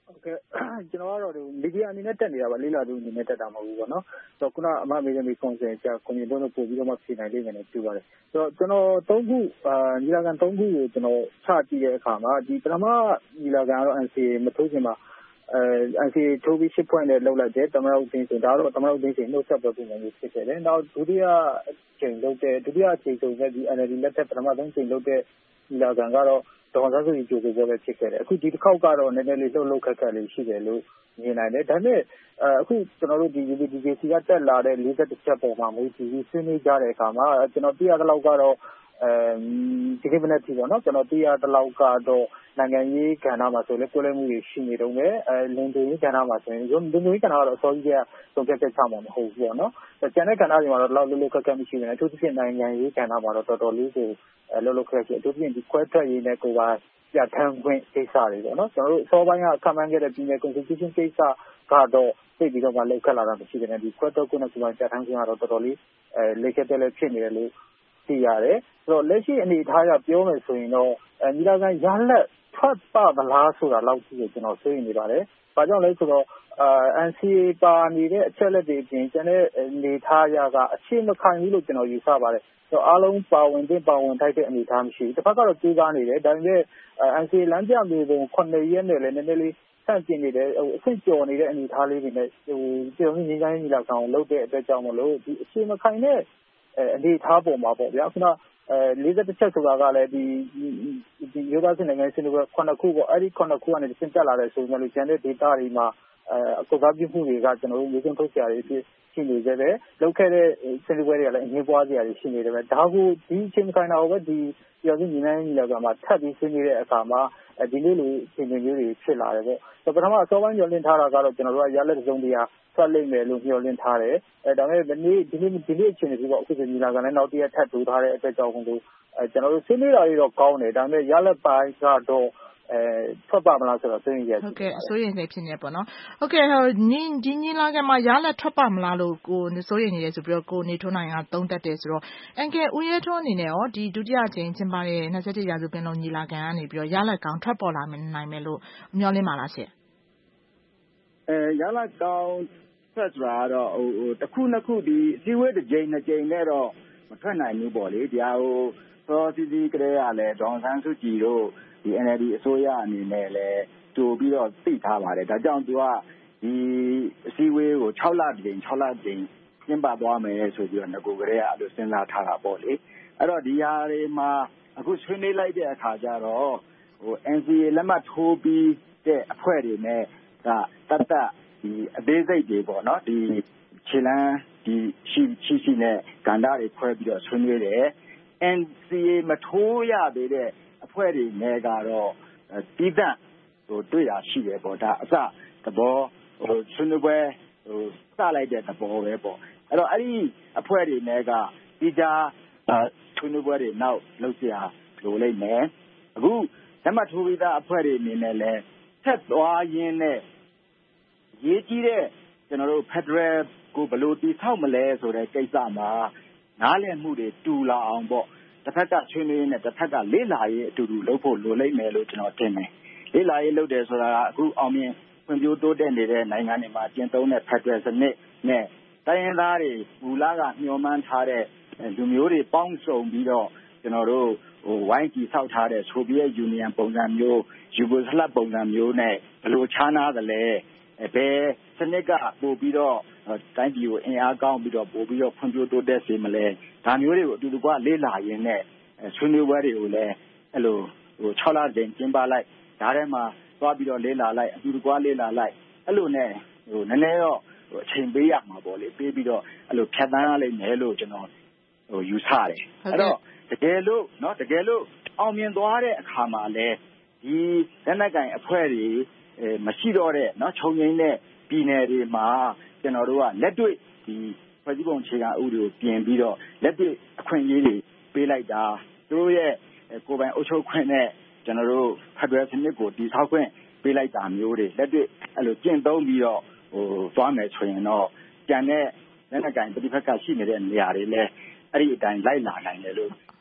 ဟုတ်ကဲ့ကျွန်တော်ကတော့မီဒီယာအနေနဲ့တက်နေတာပါလေးလာသူအနေနဲ့တက်တာမဟုတ်ဘူးပေါ့နော်ဆိုတော့ခုနအမမေးတဲ့မိကွန်ဆယ်ကြာကွန်မြူနတီတို့ပို့ပြီးတော့မှဖြေနိုင်လိမ့်မယ်လို့ပြောပါတယ်ဆိုတော့ကျွန်တော်သုံးခုအာညီလာခံသုံးခုကိုကျွန်တော်ချကြည့်တဲ့အခါမှာဒီပထမညီလာခံကတော့ N C A မထိုးခင်မှာအဲ N C A ထိုးပြီးရှစ်ဖွဲ့နဲ့လောက်လိုက်တယ်တမန်တော်တင်ဆိုဒါတော့တမန်တော်တင်ဆိုနှုတ်ဆက်ပွဲပုံစံမျိုးဖြစ်ခဲ့တယ်နောက်ဒုတိယအချိန်လုပ်တဲ့ဒုတိယအချိန်ဆိုတဲ့ဒီ N L D လက်ထက်ပထမဆုံးချိန်လုပ်တဲ့ညီလာခံကတော့ဒေါ်စားစုကြိုးဆိုပွဲပဲဖြစ်ခဲ့တယ်အခုဒီတစ်ခေါက်ကတော့နည်းနည်းလေးလှုပ်လှုပ်ခက်ခက်လေးရှိတယ်လို့မြင်နိုင်တယ်ဒါနဲ့အခုကျွန်တော်တို့ဒီ U P D J C ကတက်လာတဲ့၄၁ချက်ပေါ်မှာမူတည်ပြီးဆွေးနွေးကြတဲ့အခါမှာကျွန်တော်သိရတဲ့လောက်ကတော့အဲဒီကိစ္စနဲ့ထီပေါ့နော်ကျွန်တော်သိရတဲ့လောက်ကတော့နိုင်ငံရေးကဏ္ဍမှာဆိုလည်းကိုယ်လည်းမှုတွေရှိနေတော့မယ်အဲလင်ဒင်းကဏ္ဍမှာဆိုရင်ဒီလိုမျိုးကဏ္ဍကတော့အစောကြီးကဆုံးဖြတ်ချက်ချမှာမဟုတ်ဘူးပေါ့နော်ကျန်တဲ့ကဏ္ဍတွေမှာတော့လောက်လှုပ်လှုပ်ခက်ခက်မရှိဘူးအထူးသဖြင့်နိုင်ငံရေးကဏ္ဍမှာတော့တော်တော်လေးကိုလှုပ်လှုပ်ခက်ခက်အထူးသဖြင့်ဒီခွဲထွက်ရေးနဲ့ကိုယ်ပါပြဋ္ဌာန်းခွင့်ကိစ္စတွေပေါ့နော်ကျွန်တော်တို့အစောပိုင်းကခံမှန်းခဲ့တဲ့ပြည်နယ် constitution ကိစ္စကတော့သိပြီးတော့မှလောက်ခက်လာတာမရှိဘူး။ဒီခွဲထွက်ခွင့်နဲ့ကိုယ်ပိုင်ပြဋ္ဌာန်းခွင့်ကတော့တော်တော်လေးအဲလက်ချက်တက်လက်ဖြစ်နေတယ်လို့သိရတယ်။ဆိုတော့လက်ရှိအနေအထားအရပြောမယ်ဆိုရင်တော့ညီလာခံရလဒ်ထွက်ပါမလားဆိုတာလောက်ရှိတယ်ကျွန်တော်သိနေပါတယ်။ဘာကြောင့်လဲဆိုတော့အာ N C A ပါနေတဲ့အချက်လက်တွေပြင်ကျန်တဲ့အနေအထားအရကအခြေမခိုင်ဘူးလို့ကျွန်တော်ယူဆပါတယ်။ဆိုတော့အားလုံးပါဝင်တဲ့ပါဝင်ထိုက်တဲ့အနေအထားမရှိဘူး။တစ်ဖက်ကတော့ကြိုးစားနေတယ်ဒါပေမဲ့ N C A လမ်းပြမြေပုံခုနှစ်ရက်နဲ့လည်းနည်းနည်းလေးဆန့်ကျင်နေတယ်ဟိုအဆင့်ကျော်နေတဲ့အနေအထားလေးတွေနဲ့ဟိုပြည်တော်စုငြိမ်းချမ်းရေးညီလာခံကိုလုပ်တဲ့အတွက်ကြောင့်မလို့ဒီအခြေမခိုင်တဲ့အနေအထားပေါ်မှာပေါ့ဗျာခုနအဲ၄၁ချက်ဆိုတာကလည်းဒီဒီရိုးသားစစ်နိုင်ငံစင်တွေခုနှစ်ခုပေါ့အဲ့ဒီခုနှစ်ခုကနေစဉ်တက်လာတဲ့ဆိုရင်လည်းကျန်တဲ့ data တွေမှာအဲအကောက်ပြုမှုတွေကကျွန်တော်တို့မျိုးစုံထုတ်ကြရဖြစ်ရှိနေကြတယ်လောက်ခဲ့တဲ့စင်တွေတွေကလည်းအငင်းပွားစရာတွေရှိနေတယ်ပဲဒါကိုဒီအချိန်ခိုင်တာကိုပဲဒီပြည်တော်စုညီမညီလာကမှာထပ်ပြီးဆွေးနွေးတဲ့အခါမှာဒီလိုလိုအချိန်မျိုးတွေဖြစ်လာတယ်ပေါ့ဆိုပထမအစောပိုင်းညွှန်လင်းထားတာကတော့ကျွန်တော်တို့ကရလက်စုံတရားဆက်လိမ့်မယ်လို့ညွှန်လင်းထားတယ်အဲဒါပေမဲ့ဒီနေ့ဒီနေ့ဒီနေ့အချိန်တွေပေါ့အခုဆိုညီလာခံလည်းနောက်တစ်ရက်ထပ်တိုးထားတဲ့အတွက်ကြောင့်မို့အဲကျွန်တော်တို့ဆွေးနွေးတာတွေတော့ကောင်းတယ်ဒါပေမဲ့ရလက်ပိုင်းကတော့အဲထွက်ပါမလားဆိုတော့သိရင်ရဟုတ်ကဲ့အစိုးရနေဖြစ်နေပေါ့နော်ဟုတ်ကဲ့ဟိုညီဒီညီလာခံမှာရလက်ထွက်ပါမလားလို့ကိုစိုးရနေတယ်ဆိုပြီးတော့ကိုနေထွန်းနိုင်ကသုံးသပ်တယ်ဆိုတော့အန်ကယ်ဦးရဲထွန်းအနေနဲ့ရောဒီဒုတိယအကြိမ်ကျင်းပတဲ့၂၁ရာစုပင်လုံညီလာခံကနေပြီးတော့ရလက်ကောင်းထွက်ပေါ်လာနိုင်မယ်လို့မျှော်လင့်ပါလားရှင့်အဲရလက်ကောင်းဆက်ဆိုတာကတော့ဟိုဟိုတစ်ခုနှစ်ခုဒီအစည်းအဝေးတစ်ကြိမ်နှစ်ကြိမ်နဲ့တော့မထွက်နိုင်ဘူးပေါ့လေဒါဟိုစောစီစီကလေးကလည်းဒေါန်ဆန်းစုကြည်တို့ဒီ N L D အစိုးရအနေနဲ့လည်းကြိုပြီးတော့သိထားပါတယ်ဒါကြောင့်သူကဒီအစည်းအဝေးကို၆လကြိမ်၆လကြိမ်ကျင်းပသွားမယ်ဆိုပြီးတော့ငကိုကလေးကအဲ့လိုစဉ်းစားထားတာပေါ့လေအဲ့တော့ဒီဟာတွေမှာအခုဆွေးနွေးလိုက်တဲ့အခါကျတော့ဟို N C A လက်မှတ်ထိုးပြီးတဲ့အဖွဲ့တွေနဲ့ဒါတတ်တတ်ဒီအသေးစိတ်တွေပေါ့နော်ဒီခြေလမ်းဒီရှိရှိရှိနဲ့ကဏ္ဍတွေခွဲပြီးတော့ဆွေးနွေးတယ် N C A မထိုးရသေးတဲ့အဖွဲ့တွေနဲ့ကတော့တီးသန့်ဟိုတွေ့ရရှိတယ်ပေါ့ဒါအစသဘောဟိုဆွေးနွေးပွဲဟိုစလိုက်တဲ့သဘောပဲပေါ့အဲ့တော့အဲ့ဒီအဖွဲ့တွေနဲ့ကဒီကြဆွေးနွေးပွဲတွေနောက်လုပ်ကြလိုလိမ့်မယ်အခုလက်မှတ်ထိုးပြီးသားအဖွဲ့တွေအနေနဲ့လည်းဆက်သွားရင်းနဲ့ရေးကြီးတဲ့ကျွန်တော်တို့ Federal ကိုဘယ်လိုတည်ဆောက်မလဲဆိုတဲ့ကိစ္စမှာနားလည်မှုတွေတူလာအောင်ပေါ့တစ်ဖက်ကဆွေးနွေးနေတစ်ဖက်ကလေ့လာရေးအတူတူလုပ်ဖို့လိုလိမ့်မယ်လို့ကျွန်တော်ထင်တယ်လေ့လာရေးလုပ်တယ်ဆိုတာကအခုအောင်မြင်ဖွံ့ဖြိုးတိုးတက်နေတဲ့နိုင်ငံတွေမှာကျင့်သုံးတဲ့ Federal စနစ်နဲ့တိုင်းရင်းသားတွေမူလကမျှော်မှန်းထားတဲ့လူမျိုးတွေပေါင်းစုံပြီးတော့ကျွန်တော်တို့ဟိုဝိုင်းတည်ဆောက်ထားတဲ့ Soviet Union ပုံစံမျိုး Yugoslav ပုံစံမျိုးနဲ့ဘယ်လိုခြားနားသလဲဘယ်စနစ်ကပို့ပြီးတော့တိုင်းပြည်ကိုအင်အားကောင်းပြီးတော့ပို့ပြီးတော့ဖွံ့ဖြိုးတိုးတက်စေမလဲဒါမျိုးတွေကိုအတူတူကလေ့လာရင်းနဲ့ဆွေးနွေးပွဲတွေကိုလည်းအဲ့လိုဟို၆လကြိမ်ကျင်းပလိုက်ဒါထဲမှာသွားပြီးတော့လေ့လာလိုက်အတူတူကလေ့လာလိုက်အဲ့လိုနဲ့ဟိုနည်းနည်းတော့ဟိုအချိန်ပေးရမှာပေါ့လေပေးပြီးတော့အဲ့လိုဖြတ်တန်းရလိမ့်မယ်လို့ကျွန်တော်ဟိုယူဆတယ်အဲ့တော့တကယ်လို့เนาะတကယ်လို့အောင်မြင်သွားတဲ့အခါမှာလည်းဒီလက်နက်ကင်အဖွဲ့တွေအဲမရှိတော့တဲ့เนาะခြုံငိမ့်တဲ့ပြည်နယ်တွေမှာကျွန်တော်တို့ကလက်တွေ့ဒီဖွဲ့စည်းပုံအခြေခံဥပဒေကိုပြင်ပြီးတော့လက်တွေ့အခွင့်အရေးတွေပေးလိုက်တာသူတို့ရဲ့ကိုယ်ပိုင်အုပ်ချုပ်ခွင့်နဲ့ကျွန်တော်တို့ဖက်ဒရယ်စနစ်ကိုတည်ဆောက်ခွင့်ပေးလိုက်တာမျိုးတွေလက်တွေ့အဲ့လိုကျင့်သုံးပြီးတော့ဟိုသွားမယ်ဆိုရင်တော့ကျန်တဲ့လက်နက်ကင်ပြည်ဖက်ကရှိနေတဲ့နေရာတွေလည်းအဲ့ဒီအတိုင်းလိုက်လာနိုင်တယ်လို့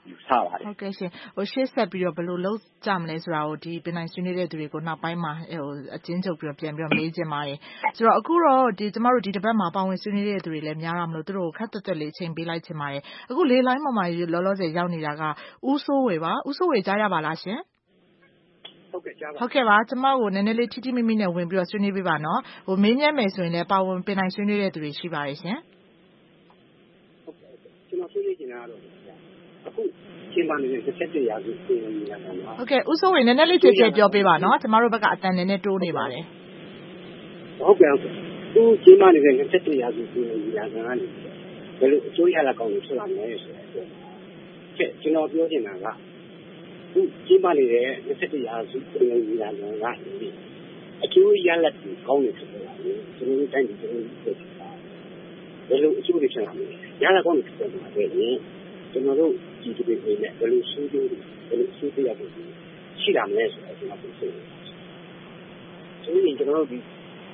ယူဆပါတယ်ဟုတ်ကဲ့ရှင်ဟိုရှေ့ဆက်ပြီးတော့ဘယ်လိုလုပ်ကြမလဲဆိုတာကိုဒီပင်နိုင်ဆွေးနွေးတဲ့သူတွေကိုနောက်ပိုင်းမှာဟိုအချင်းချုပ်ပြီးတော့ပြန်ပြီးတော့မေးချင်ပါတယ်ဆိုတော့အခုတော့ဒီကျမတို့ဒီတစ်ပတ်မှာပါဝင်ဆွေးနွေးတဲ့သူတွေလည်းများတာမလို့သူတို့ခက်တက်တက်လေးအချိန်ပေးလိုက်ချင်ပါတယ်အခုလေလိုင်းပေါ်မှာလောလောဆယ်ရောက်နေတာကဦးစိုးဝေပါဦးစိုးဝေကြားရပါလားရှင်ဟုတ်ကဲ့ကြားပါဟုတ်ကဲ့ပါကျမကိုနည်းနည်းလေးထိထိမိမိနဲ့ဝင်ပြီးတော့ဆွေးနွေးပေးပါနော်ဟိုမင်းမြတ်မယ်ဆိုရင်လည်းပါဝင်ပင်နိုင်ဆွေးနွေးတဲ့သူတွေရှိပါတယ်ရှင်ဟုတ်ကဲ့ကျွန်တော်ဆွေးနွေးနေတာကတော့အခုကျင်းပနေတဲ့တစ်ချက်တည်းရာစုပြင်နေတာကမှာဟုတ်ကဲ့ဦးစိုးဝေနည်းနည်းလေးကြည့်ကြပြောပေးပါနော်ကျမတို့ဘက်ကအတန်နည်းနည်းတိုးနေပါတယ်ဟုတ်ကဲ့ဟုတ်ကဲ့သူကျင်းပနေတဲ့တစ်ချက်တည်းရာစုပြင်နေတာကနေဘယ်လိုအကျိုးရလာကောင်းလို့ဖြစ်လာမလဲဆိုတော့ကဲကျွန်တော်ပြောချင်တာကသူကျင်းပနေတဲ့တစ်ချက်တည်းရာစုပြင်နေတာကနေအကျိုးရလာကိုကောင်းနေဖြစ်လာတယ်ကျွန်တော်တို့တိုင်းပြည်ကျွန်တော်တို့ဖြစ်တာဘယ်လိုအကျိုးတွေဖြစ်လာမလဲရလာကောင်းနေဖြစ်လာတယ်ကျွန်တော်တို့ဒီဒီတွေနဲ့ဘယ်လိုဆွေးနွေးဘယ်လိုဆွေးနွေးရဖို့ရှိလာမလဲဆိုတော့ကျွန်တော်ပြောချင်တယ်။ဆိုရင်ကျွန်တော်တို့ဒီ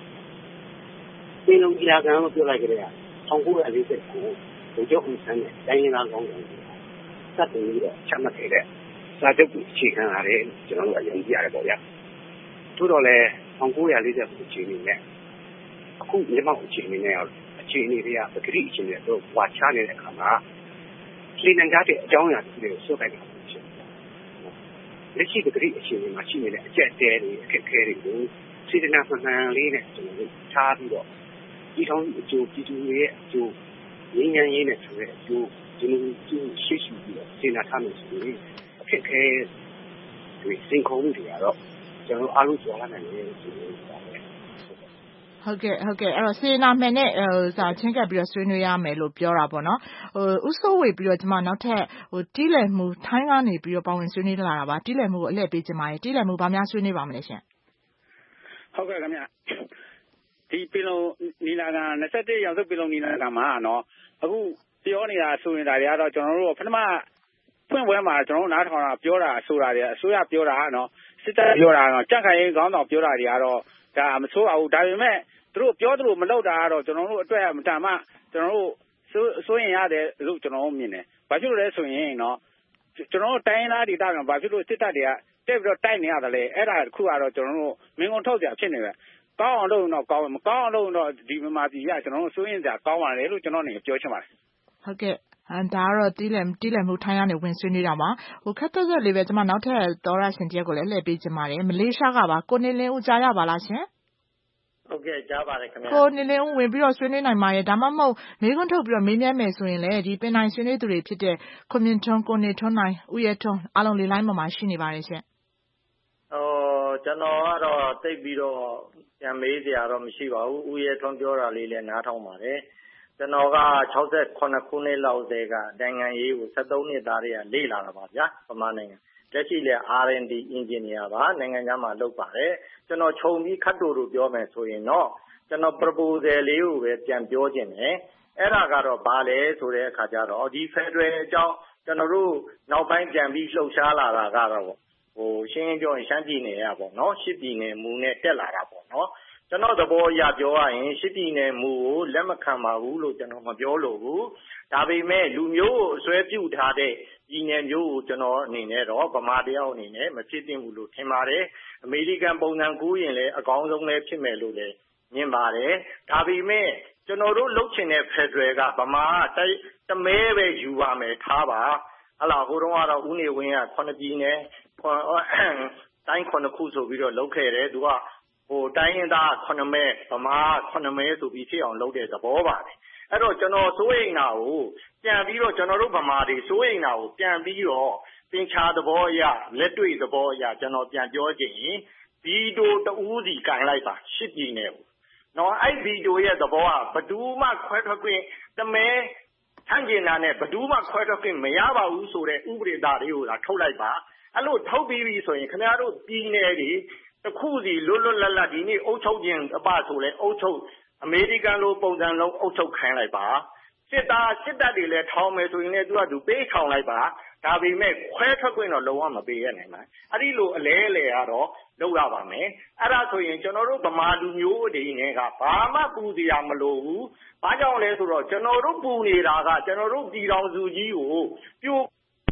ပြည်လုံးအရာကံလို့ပြောလိုက်ကြတယ်။၁၉၄၀ကိုဘုရားဦးဆန်းနဲ့တိုင်းရင်းသားကောင်းတယ်။စတင်ပြီးတော့ချမှတ်ခဲ့တဲ့စာချုပ်ကိုအခြေခံရတယ်ကျွန်တော်တို့အယုံကြည်ရတယ်ပေါ့ဗျာ။ထို့တော့လည်း၁၉၄၀ကိုအခြေအနေနဲ့အခုမြန်မာအခြေအနေနဲ့အခြေအနေတွေကပဂတိအခြေအနေတော့ဝါချနေတဲ့အခါမှာလေနံကားတဲ့အကြောင်းအရာတွေကိုစိုးတိုက်တာဖြစ်တယ်။လက်ရှိပဂတိအခြေအနေမှာရှိနေတဲ့အကျက်တဲတွေအခက်အခဲတွေကိုစေတနာမှန်မှန်လေးနဲ့ကျွန်တော်တို့ထားပြီးတော့ဒီကောင်းအကျိုးပြည်သူတွေရဲ့အကျိုးငြိမ်းချမ်းရေးနဲ့ဆိုတဲ့အကျိုးကျွန်တော်တို့ရှေ့ရှုပြီးတော့စေတနာထားလို့ဆိုရင်အခက်အခဲတွေစင်ခုံမှုတွေကတော့ကျွန်တော်အားလုံးကြော်လာနိုင်တယ်ဆိုလို့ပါတယ်ဟုတ်ကဲ့ဟုတ်ကဲ့အဲ့တော့စေနာမှန်နဲ့ဟိုစာချင်းကပ်ပြီးတော့ဆွေးနွေးရမယ်လို့ပြောတာပေါ့နော်ဟိုဥဆိုးဝေပြီးတော့ကျွန်မနောက်ထပ်ဟိုတီးလည်မှုထိုင်းကနေပြီးတော့ပါဝင်ဆွေးနွေးလာတာပါတီးလည်မှုကိုအလှည့်ပေးချင်ပါတယ်တီးလည်မှုဘာများဆွေးနွေးပါမလဲရှင်ဟုတ်ကဲ့ခင်ဗျဒီပင်လုံနီလာခံ၂၁ရောက်စုပင်လုံနီလာခံမှာနော်အခုပြောနေတာဆိုရင်ဒါတွေကတော့ကျွန်တော်တို့ပထမဖွင့်ပွဲမှာကျွန်တော်တို့နားထောင်တာပြောတာဆိုတာတွေအစိုးရပြောတာနော်စစ်တပ်ပြောတာနော်ကြက်ခိုင်ရေးခေါင်းဆောင်ပြောတာတွေကတော့ဒါမဆိုးပါဘူးဒါပေမဲ့သူတို့ပြောသလိုမလုပ်တာကတော့ကျွန်တော်တို့အတွက်မတန်မှကျွန်တော်တို့စိုးရင်ရတယ်လို့ကျွန်တော်တို့မြင်တယ်။ဘာဖြစ်လို့လဲဆိုရင်နော်ကျွန်တော်တို့တိုင်းသားဒေသကဘာဖြစ်လို့စစ်တပ်တွေကတက်ပြီးတော့တိုက်နေရတယ်လဲအဲ့ဒါတခုကတော့ကျွန်တော်တို့မင်းကုန်းထုတ်ကြဖြစ်နေပဲ။ကောင်းအောင်လုပ်ရင်တော့ကောင်းမကောင်းအောင်လုပ်ရင်တော့ဒီမြန်မာပြည်ကကျွန်တော်တို့စိုးရင်ကြကောင်းပါတယ်လို့ကျွန်တော်နေပြောချင်ပါတယ်။ဟုတ်ကဲ့အန်ဒါကတော့တီးလည်တီးလည်မှုထိုင်းကနေဝင်ဆွေးနွေးတာမှာဟိုခက်သက်သက်လေးပဲကျွန်မနောက်ထပ်သောရရှင်တရက်ကိုလည်းလှည့်ပေးချင်ပါတယ်မလေးရှားကပါကိုနေလင်းဦးကြားရပါလားရှင်ဟုတ်ကဲ့ကြားပါတယ်ခင်ဗျာကိုနေလင်းဦးဝင်ပြီးတော့ဆွေးနွေးနိုင်ပါရဲ့ဒါမှမဟုတ်မေးခွန်းထုတ်ပြီးတော့မေးမြန်းမယ်ဆိုရင်လည်းဒီပင်နိုင်ဆွေးနွေးသူတွေဖြစ်တဲ့ခွန်မြင့်ထွန်းကိုနေထွန်းနိုင်ဦးရဲထွန်းအားလုံးလေးလိုင်းပေါ်မှာရှိနေပါတယ်ရှင်ဟိုကျွန်တော်ကတော့တိတ်ပြီးတော့ပြန်မေးစရာတော့မရှိပါဘူးဦးရဲထွန်းပြောတာလေးလည်းနားထောင်ပါတယ်ကျွန်တော်က၆၇ခုနှစ်လောက်တည်းကနိုင်ငံရေးကို၁၃နှစ်သားတွေကလေ့လာတာပါဗျာဗမာနိုင်ငံလက်ရှိလည်း R and D engineer ပါနိုင်ငံခြားမှာလုပ်ပါတယ်ကျွန်တော်ခြုံပြီးခတ်တူတူပြောမယ်ဆိုရင်တော့ကျွန်တော် proposal လေးကိုပဲပြန်ပြောခြင်းတယ်အဲ့ဒါကတော့ဘာလဲဆိုတဲ့အခါကျတော့ဒီ Federal အကြောင်းကျွန်တော်တို့နောက်ပိုင်းပြန်ပြီးလှုပ်ရှားလာတာကတော့ဟိုရှင်းရှင်းပြောရင်ရှမ်းပြည်နယ်ရပေါ့နော်ရှစ်ပြည်နယ်မူနဲ့တက်လာတာပေါ့နော်ကျွန်တော်သဘောအရပြောရရင်ရှစ်ပြည်နယ်မူကိုလက်မခံပါဘူးလို့ကျွန်တော်မပြောလို့ဘူးဒါပေမဲ့လူမျိုးကိုအစွဲပြုထားတဲ့ပြည်နယ်မျိုးကိုကျွန်တော်အနေနဲ့တော့ဗမာတယောက်အနေနဲ့မဖြစ်သင့်ဘူးလို့ထင်ပါတယ်အမေရိကန်ပုံစံကူးရင်လည်းအကောင်းဆုံးလည်းဖြစ်မယ်လို့လည်းမြင်ပါတယ်ဒါပေမဲ့ကျွန်တော်တို့လှုပ်ချင်တဲ့ Federal ကဗမာတိုက်တမဲပဲယူပါမယ်ထားပါဟလာဟိုတုန်းကတော့ဦးနေဝင်းကခုနှစ်ပြည်နယ်တိုင်းခုနှစ်ခုဆိုပြီးတော့လှုပ်ခဲ့တယ်သူကဟိုတိုင်းရင်းသားခုနှစ်မဲဗမာခုနှစ်မဲဆိုပြီးဖြစ်အောင်လုပ်တဲ့သဘောပါတယ်အဲ့တော့ကျွန်တော်စိုးရိမ်တာကိုပြန်ပြီးတော့ကျွန်တော်တို့ဗမာတွေစိုးရိမ်တာကိုပြန်ပြီးတော့သင်္ချာသဘောအရလက်တွေ့သဘောအရကျွန်တော်ပြန်ပြောချင်ရင်ဗီတိုတဦးစီကင်လိုက်ပါရှစ်ပြည်နယ်ကိုနော်အဲ့ဗီတိုရဲ့သဘောကဘယ်သူမှခွဲထွက်ခွင့်တမဲဆန့်ကျင်တာနဲ့ဘယ်သူမှခွဲထွက်ခွင့်မရပါဘူးဆိုတဲ့ဥပဒေသားတွေကိုလာထုတ်လိုက်ပါအဲ့လိုထုတ်ပြီးပြီဆိုရင်ခင်ဗျားတို့ပြည်နယ်တွေတခုစီလွတ်လွတ်လပ်လပ်ဒီနေ့အုပ်ချုပ်ခြင်းအပဆိုလဲအုပ်ချုပ်အမေရိကန်လိုပုံစံလုံးအုပ်ချုပ်ခိုင်းလိုက်ပါစစ်သားစစ်တပ်တွေလည်းထောင်မယ်ဆိုရင်လည်းသူကသူပေးထောင်လိုက်ပါဒါပေမဲ့ခွဲထွက်ခွင့်တော့လုံးဝမပေးရနိုင်ပါအဲ့ဒီလိုအလဲအလဲကတော့လုပ်ရပါမယ်အဲ့ဒါဆိုရင်ကျွန်တော်တို့ဗမာလူမျိုးတွေနဲ့ကဘာမှပူစရာမလိုဘူးဘာကြောင့်လဲဆိုတော့ကျွန်တော်တို့ပူနေတာကကျွန်တော်တို့ပြည်တော်စုကြီးကိုပြို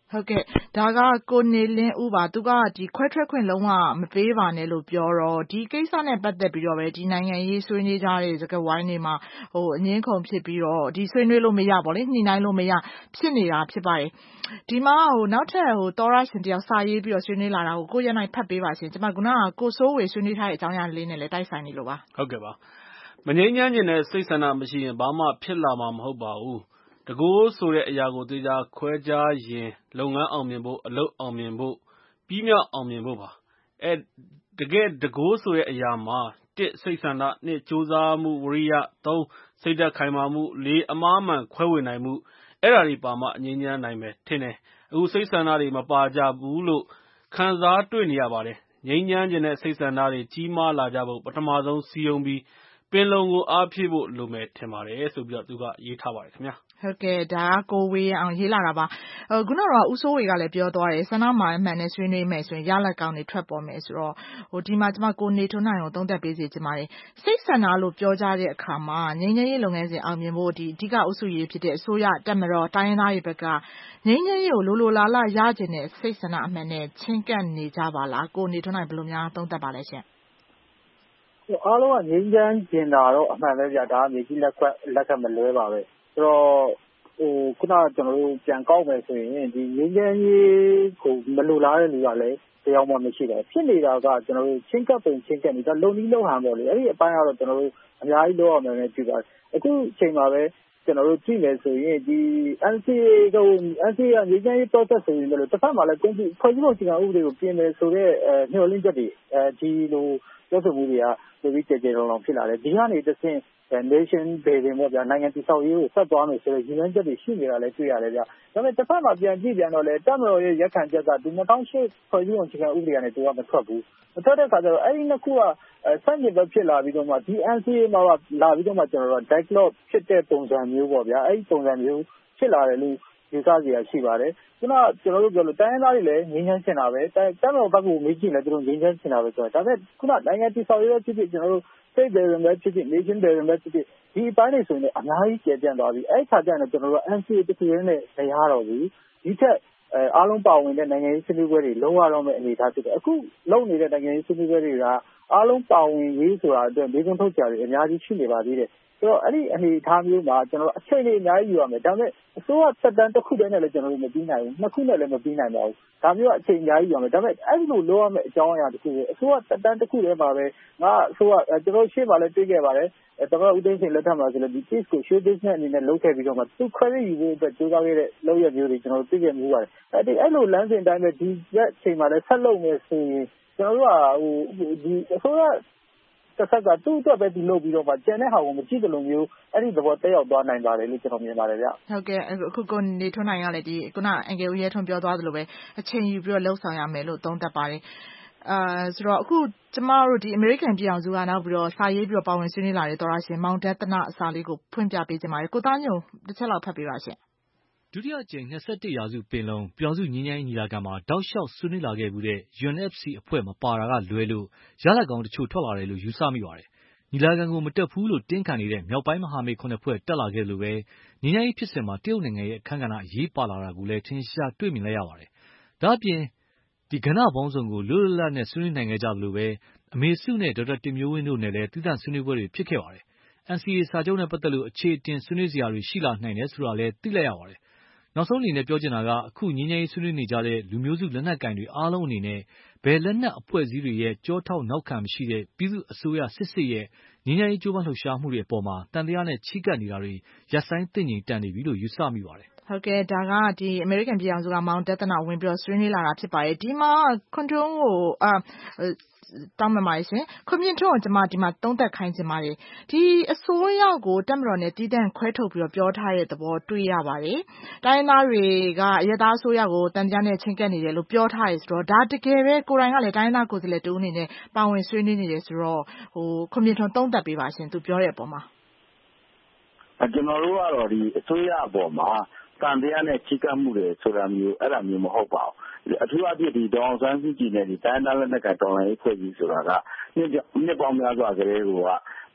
ဟုတ်ကဲ့ဒါကကိုနေလင်းဦးပါသူကဒီခွဲထွက်ခွင့်လုံးဝမပေးပါနဲ့လို့ပြောတော့ဒီကိစ္စနဲ့ပတ်သက်ပြီးတော့ပဲဒီနိုင်ငံရေးဆွေးနွေးကြတဲ့စကားဝိုင်းတွေမှာဟိုအငင်းခုန်ဖြစ်ပြီးတော့ဒီဆွေးနွေးလို့မရပါလေညှိနှိုင်းလို့မရဖြစ်နေတာဖြစ်ပါတယ်ဒီမှာဟိုနောက်ထပ်ဟိုသောရရှင်တယောက်စာရေးပြီးတော့ဆွေးနွေးလာတာကိုကိုရနိုင်ဖတ်ပေးပါရှင်ကျွန်မကကိုစိုးဝေဆွေးနွေးထားတဲ့အကြောင်းအရာလေးနဲ့လည်းတိုက်ဆိုင်နေလို့ပါဟုတ်ကဲ့ပါမငြိမ်းချမ်းခြင်းနဲ့စိတ်ဆန္ဒမရှိရင်ဘာမှဖြစ်လာမှာမဟုတ်ပါဘူးတကိုးဆိုတဲ့အရာကိုသေချာခွဲခြားရင်လုပ်ငန်းအောင်မြင်ဖို့အလုပ်အောင်မြင်ဖို့ပြီးမြောက်အောင်မြင်ဖို့ပါအဲတကယ်တကိုးဆိုတဲ့အရာမှာတစ်စိတ်ဆန္ဒနှစ်ကြိုးစားမှုဝရိယသုံးစိတ်ဓာတ်ခိုင်မာမှုလေးအမားမှန်ခွဲဝေနိုင်မှုအဲ့ဒါတွေပါမှအငြိမ်းချမ်းနိုင်မယ်ထင်တယ်အခုစိတ်ဆန္ဒတွေမပါကြဘူးလို့ခံစားတွေ့နေရပါတယ်ငြိမ်းချမ်းခြင်းနဲ့စိတ်ဆန္ဒတွေကြီးမားလာကြဖို့ပထမဆုံးစီယုံပြီးပင်လုံကိုအားဖြည့်ဖို့လိုမယ်ထင်ပါတယ်ဆိုပြီးတော့သူကရေးထားပါတယ်ခင်ဗျာဟုတ်ကဲ့ဒါကကိုဝေးအောင်ရေးလာတာပါအခုတော့ဦးစိုးဝေကလည်းပြောသွားတယ်ဆန္ဒမှာအမှန်နဲ့ဆွေးနွေးမယ်ဆိုရင်ရလဒ်ကောင်းတွေထွက်ပေါ်မယ်ဆိုတော့ဟိုဒီမှာကျွန်မကိုနေထွန်းနိုင်ကိုသုံးသပ်ပေးစီချင်ပါတယ်စိတ်ဆန္ဒလို့ပြောကြတဲ့အခါမှာငြိမ်းချမ်းရေးလုပ်ငန်းစဉ်အောင်မြင်ဖို့ဒီအဓိကအုပ်စုရေးဖြစ်တဲ့အစိုးရတက်မတော်တိုင်းရင်းသားတွေဘက်ကငြိမ်းချမ်းရေးကိုလိုလိုလားလားရကျင်တဲ့စိတ်ဆန္ဒအမှန်နဲ့ချင်းကပ်နေကြပါလားကိုနေထွန်းနိုင်ဘယ်လိုများသုံးသပ်ပါလဲရှင်အားလုံးကငြိမ်းချမ်းကျင်တာတော့အမှန်ပဲဗျာဒါကမြေကြီးလက်ခွက်လက်ခတ်မလွဲပါပဲဆိုတော့ဟိုခုနကကျွန်တော်တို့ပြန်ကောက်မယ်ဆိုရင်ဒီငြိမ်းချမ်းရေးကိုမလိုလားတဲ့လူကလည်းတရားမှမရှိတယ်ဖြစ်နေတာကကျွန်တော်တို့ချင်းကပ်ပုံချင်းကပ်နေတာလုံနီးလုံဟန်ပေါ့လေအဲ့ဒီအပိုင်းကတော့ကျွန်တော်တို့အများကြီးလုပ်ရမယ်နဲ့ပြည်ပါတယ်အခုချိန်မှာပဲကျွန်တော်တို့ကြည့်မယ်ဆိုရင်ဒီ N C A ကို N C A ကငြိမ်းချမ်းရေး process ဆိုရင်လည်းတစ်ဖက်မှာလည်းကွန်ပျူဖွဲ့စည်းပုံအခြေခံဥပဒေကိုပြင်မယ်ဆိုတဲ့အဲညှို့လင်းချက်တွေအဲဒီလိုပြောဆိုမှုတွေကပိုပြီးကြည်ကြည်လောင်လောင်ဖြစ်လာတယ်ဒီကနေတစ်ဆင့် nation building ပေါ့ဗျာနိုင်ငံတည်ဆောက်ရေးကိုဆက်သွားမယ်ဆိုတဲ့ရည်မှန်းချက်တွေရှိနေတာလည်းတွေ့ရတယ်ဗျာဒါပေမဲ့တစ်ဖက်မှာပြန်ကြည့်ပြန်တော့လေတပ်မတော်ရဲ့ရက်ခံချက်ကဒီ၂၀၀၈ဖွဲ့စည်းပုံအခြေခံဥပဒေကနေသူကမထွက်ဘူးမထွက်တဲ့အခါကျတော့အဲ့ဒီနှစ်ခုကဆန့်ကျင်ဘက်ဖြစ်လာပြီးတော့မှဒီ N C A မှာလာပြီးတော့မှကျွန်တော်တို့ dialogue ဖြစ်တဲ့ပုံစံမျိုးပေါ့ဗျာအဲ့ဒီပုံစံမျိုးဖြစ်လာတယ်လို့ယူဆစရာရှိပါတယ်ခုနကကျွန်တော်တို့ပြောလို့တိုင်းရင်းသားတွေလည်းငြိမ်းချမ်းချင်တာပဲတပ်မတော်ဘက်ကိုမေးကြည့်လဲသူတို့ငြိမ်းချမ်းချင်တာပဲဆိုတော့ဒါပေမဲ့ခုနနိုင်ငံတည်ဆောက်ရေးပဲဖြစ်ဖြစ်ကျွန်တော်တို့ state building ပဲဖြစ်ဖြစ် nation building ပဲဖြစ်ဖြစ်ဒီအပိုင်းတွေဆိုရင်အများကြီးကျယ်ပြန့်သွားပြီအဲ့ခါကျရင်ကျွန်တော်တို့ N C A တစ်ခုရင်းနဲ့မရတော့ဘူးဒီထက်အားလုံးပါဝင်တဲ့နိုင်ငံရေးဆွေးနွေးပွဲတွေလုံးဝတော့မဲ့အနေအထားဖြစ်တယ်အခုလုပ်နေတဲ့နိုင်ငံရေးဆွေးနွေးပွဲတွေကအားလုံးပါဝင်ရေးဆိုတာအတွက်ဒီကွန်ထုတ်ကြတွေအများကြီးရှိနေပါသေးတယ်ဆိုတော့အဲ့ဒီအနေအထားမျိုးမှာကျွန်တော်အချိန်လေးအများကြီးယူရမယ်ဒါပေမဲ့အစိုးရသက်တမ်းတစ်ခုတည်းနဲ့လည်းကျွန်တော်တို့မပြီးနိုင်ဘူးနှစ်ခုနဲ့လည်းမပြီးနိုင်ပါဘူးဒါမျိုးအချိန်အများကြီးယူရမယ်ဒါပေမဲ့အဲ့ဒီလိုလုပ်ရမယ့်အကြောင်းအရာတစ်ခုပဲအစိုးရသက်တမ်းတစ်ခုတည်းမှာပဲငါအစိုးရကျွန်တော်ရှေ့မှာလည်းတွေ့ခဲ့ပါတယ်သမ္မတဦးသိန်းစိန်လက်ထက်မှာဆိုလည်းဒီ case ကို show business အနေနဲ့လုပ်ခဲ့ပြီးတော့မှသူ credit ယူဖို့အတွက်ကြိုးစားခဲ့တဲ့လုပ်ရမျိုးတွေကျွန်တော်တို့သိခဲ့မှုပါတယ်အဲ့ဒီအဲ့လိုလမ်းစဉ်တိုင်းပဲဒီရက်အချိန်မှာလည်းဆက်လုပ်မယ်ဆိုရင်ကျွန်တော်တို့ကဟိုဒီအစိုးရတစ်ဆက်ကသူ့အတွက်ပဲဒီလုပ်ပြီးတော့မှကျန်တဲ့ဟာကိုမကြည့်ကြလို့မျိုးအဲ့ဒီသဘောတက်ရောက်သွားနိုင်ပါတယ်လို့ကျွန်တော်မြင်ပါတယ်ဗျဟုတ်ကဲ့အခုကိုနေထွန်းနိုင်ကလည်းဒီခုနအင်္ဂေဦးရဲထွန်းပြောသွားသလိုပဲအချိန်ယူပြီးတော့လှုပ်ဆောင်ရမယ်လို့သုံးသပ်ပါတယ်အာဆိုတော့အခုကျမတို့ဒီ American ပြည်အောင်စုကနောက်ပြီးတော့စာရေးပြီးတော့ပါဝင်ဆွေးနွေးလာတဲ့သောရရှင်မောင်ဒသနအစာလေးကိုဖွင့်ပြပေးကြပါမယ်ကိုသားညုံတစ်ချက်လောက်ဖတ်ပေးပါရှင်ဒုတိယကြိမ်၂၁ရာစုပင်လုံပြည်အောင်စုငြိမ်းချမ်းရေးညီလာခံမှာတောက်လျှောက်ဆွေးနွေးလာခဲ့မှုတဲ့ U N F C အဖွဲ့မပါတာကလွဲလို့ရလဒ်ကောင်းတချို့ထွက်လာတယ်လို့ယူဆမိပါတယ်ညီလာခံကိုမတက်ဘူးလို့တင်းခံနေတဲ့မြောက်ပိုင်းမဟာမိတ်ခုနှစ်ဖွဲ့တက်လာခဲ့လို့ပဲငြိမ်းချမ်းရေးဖြစ်စဉ်မှာတရုတ်နိုင်ငံရဲ့အခမ်းကဏ္ဍအရေးပါလာတာကိုလည်းထင်ရှားတွေ့မြင်လိုက်ရပါတယ်ဒါအပြင်ဒီကဏ္ဍပေါင်းစုံကိုလွတ်လွတ်လပ်လပ်နဲ့ဆွေးနွေးနိုင်ခဲ့ကြသလိုပဲအမေစုနဲ့ဒေါက်တာတင်မျိုးဝင်းတို့နဲ့လည်းသီးသန့်ဆွေးနွေးပွဲတွေဖြစ်ခဲ့ပါတယ် N C A စာချုပ်နဲ့ပတ်သက်လို့အခြေအတင်ဆွေးနွေးစရာတွေရှိလာနိုင်တယ်ဆိုတာလည်းသိလိုက်ရပါတယ်နောက်ဆုံးအနေနဲ့ပြောချင်တာကအခုငြိမ်းချမ်းရေးဆွေးနွေးနေကြတဲ့လူမျိုးစုလက်နက်ကင်တွေအားလုံးအနေနဲ့ဘယ်လက်နက်အဖွဲ့အစည်းတွေရဲ့ကြောထောက်နောက်ခံမရှိတဲ့ပြည်သူ့အစိုးရစစ်စစ်ရဲ့ငြိမ်းချမ်းရေးကြိုးပမ်းလှုပ်ရှားမှုတွေအပေါ်မှာတန်တရားနဲ့ချီးကပ်နေတာတွေရပ်ဆိုင်းသိမ့်ငြိမ်တန်နေပြီလို့ယူဆမိပါတယ်ဟုတ်ကဲ့ဒါကဒီ American ပြည်အောင်စုကမောင်ဒသနဝင်ပြီးတော့ဆွေးနွေးလာတာဖြစ်ပါတယ်ဒီမှာခွန်ထွန်းကိုအာတောင်းပန်ပါတယ်ရှင်ခွန်မြင့်ထွန်းကိုကျွန်မဒီမှာသုံးသပ်ခိုင်းချင်ပါတယ်ဒီအစိုးရကိုတပ်မတော်နဲ့တည်တံ့ခွဲထုတ်ပြီးတော့ပြောထားတဲ့သဘောတွေ့ရပါတယ်တိုင်းသားတွေကအရသားအစိုးရကိုတန်ကြားနဲ့ချင်းကပ်နေတယ်လို့ပြောထားတယ်ဆိုတော့ဒါတကယ်ပဲကိုယ်တိုင်ကလည်းတိုင်းသားကိုယ်စားလှယ်တူအနေနဲ့ပါဝင်ဆွေးနွေးနေတယ်ဆိုတော့ဟိုခွန်မြင့်ထွန်းသုံးသပ်ပေးပါရှင်သူပြောတဲ့အပေါ်မှာကျွန်တော်တို့ကတော့ဒီအစိုးရအပေါ်မှာတန်တရားနဲ့ချီးကပ်မှုတွေဆိုတာမျိုးအဲ့ဒါမျိုးမဟုတ်ပါဘူးအထူးအဖြင့်ဒီဒေါအောင်ဆန်းစုကြည်နဲ့ဒီတိုင်းသားလက်နက်ကတော်လှန်ရေးဖွဲ့စည်းဆိုတာကနှစ်နှစ်ပေါင်းများစွာကလေးက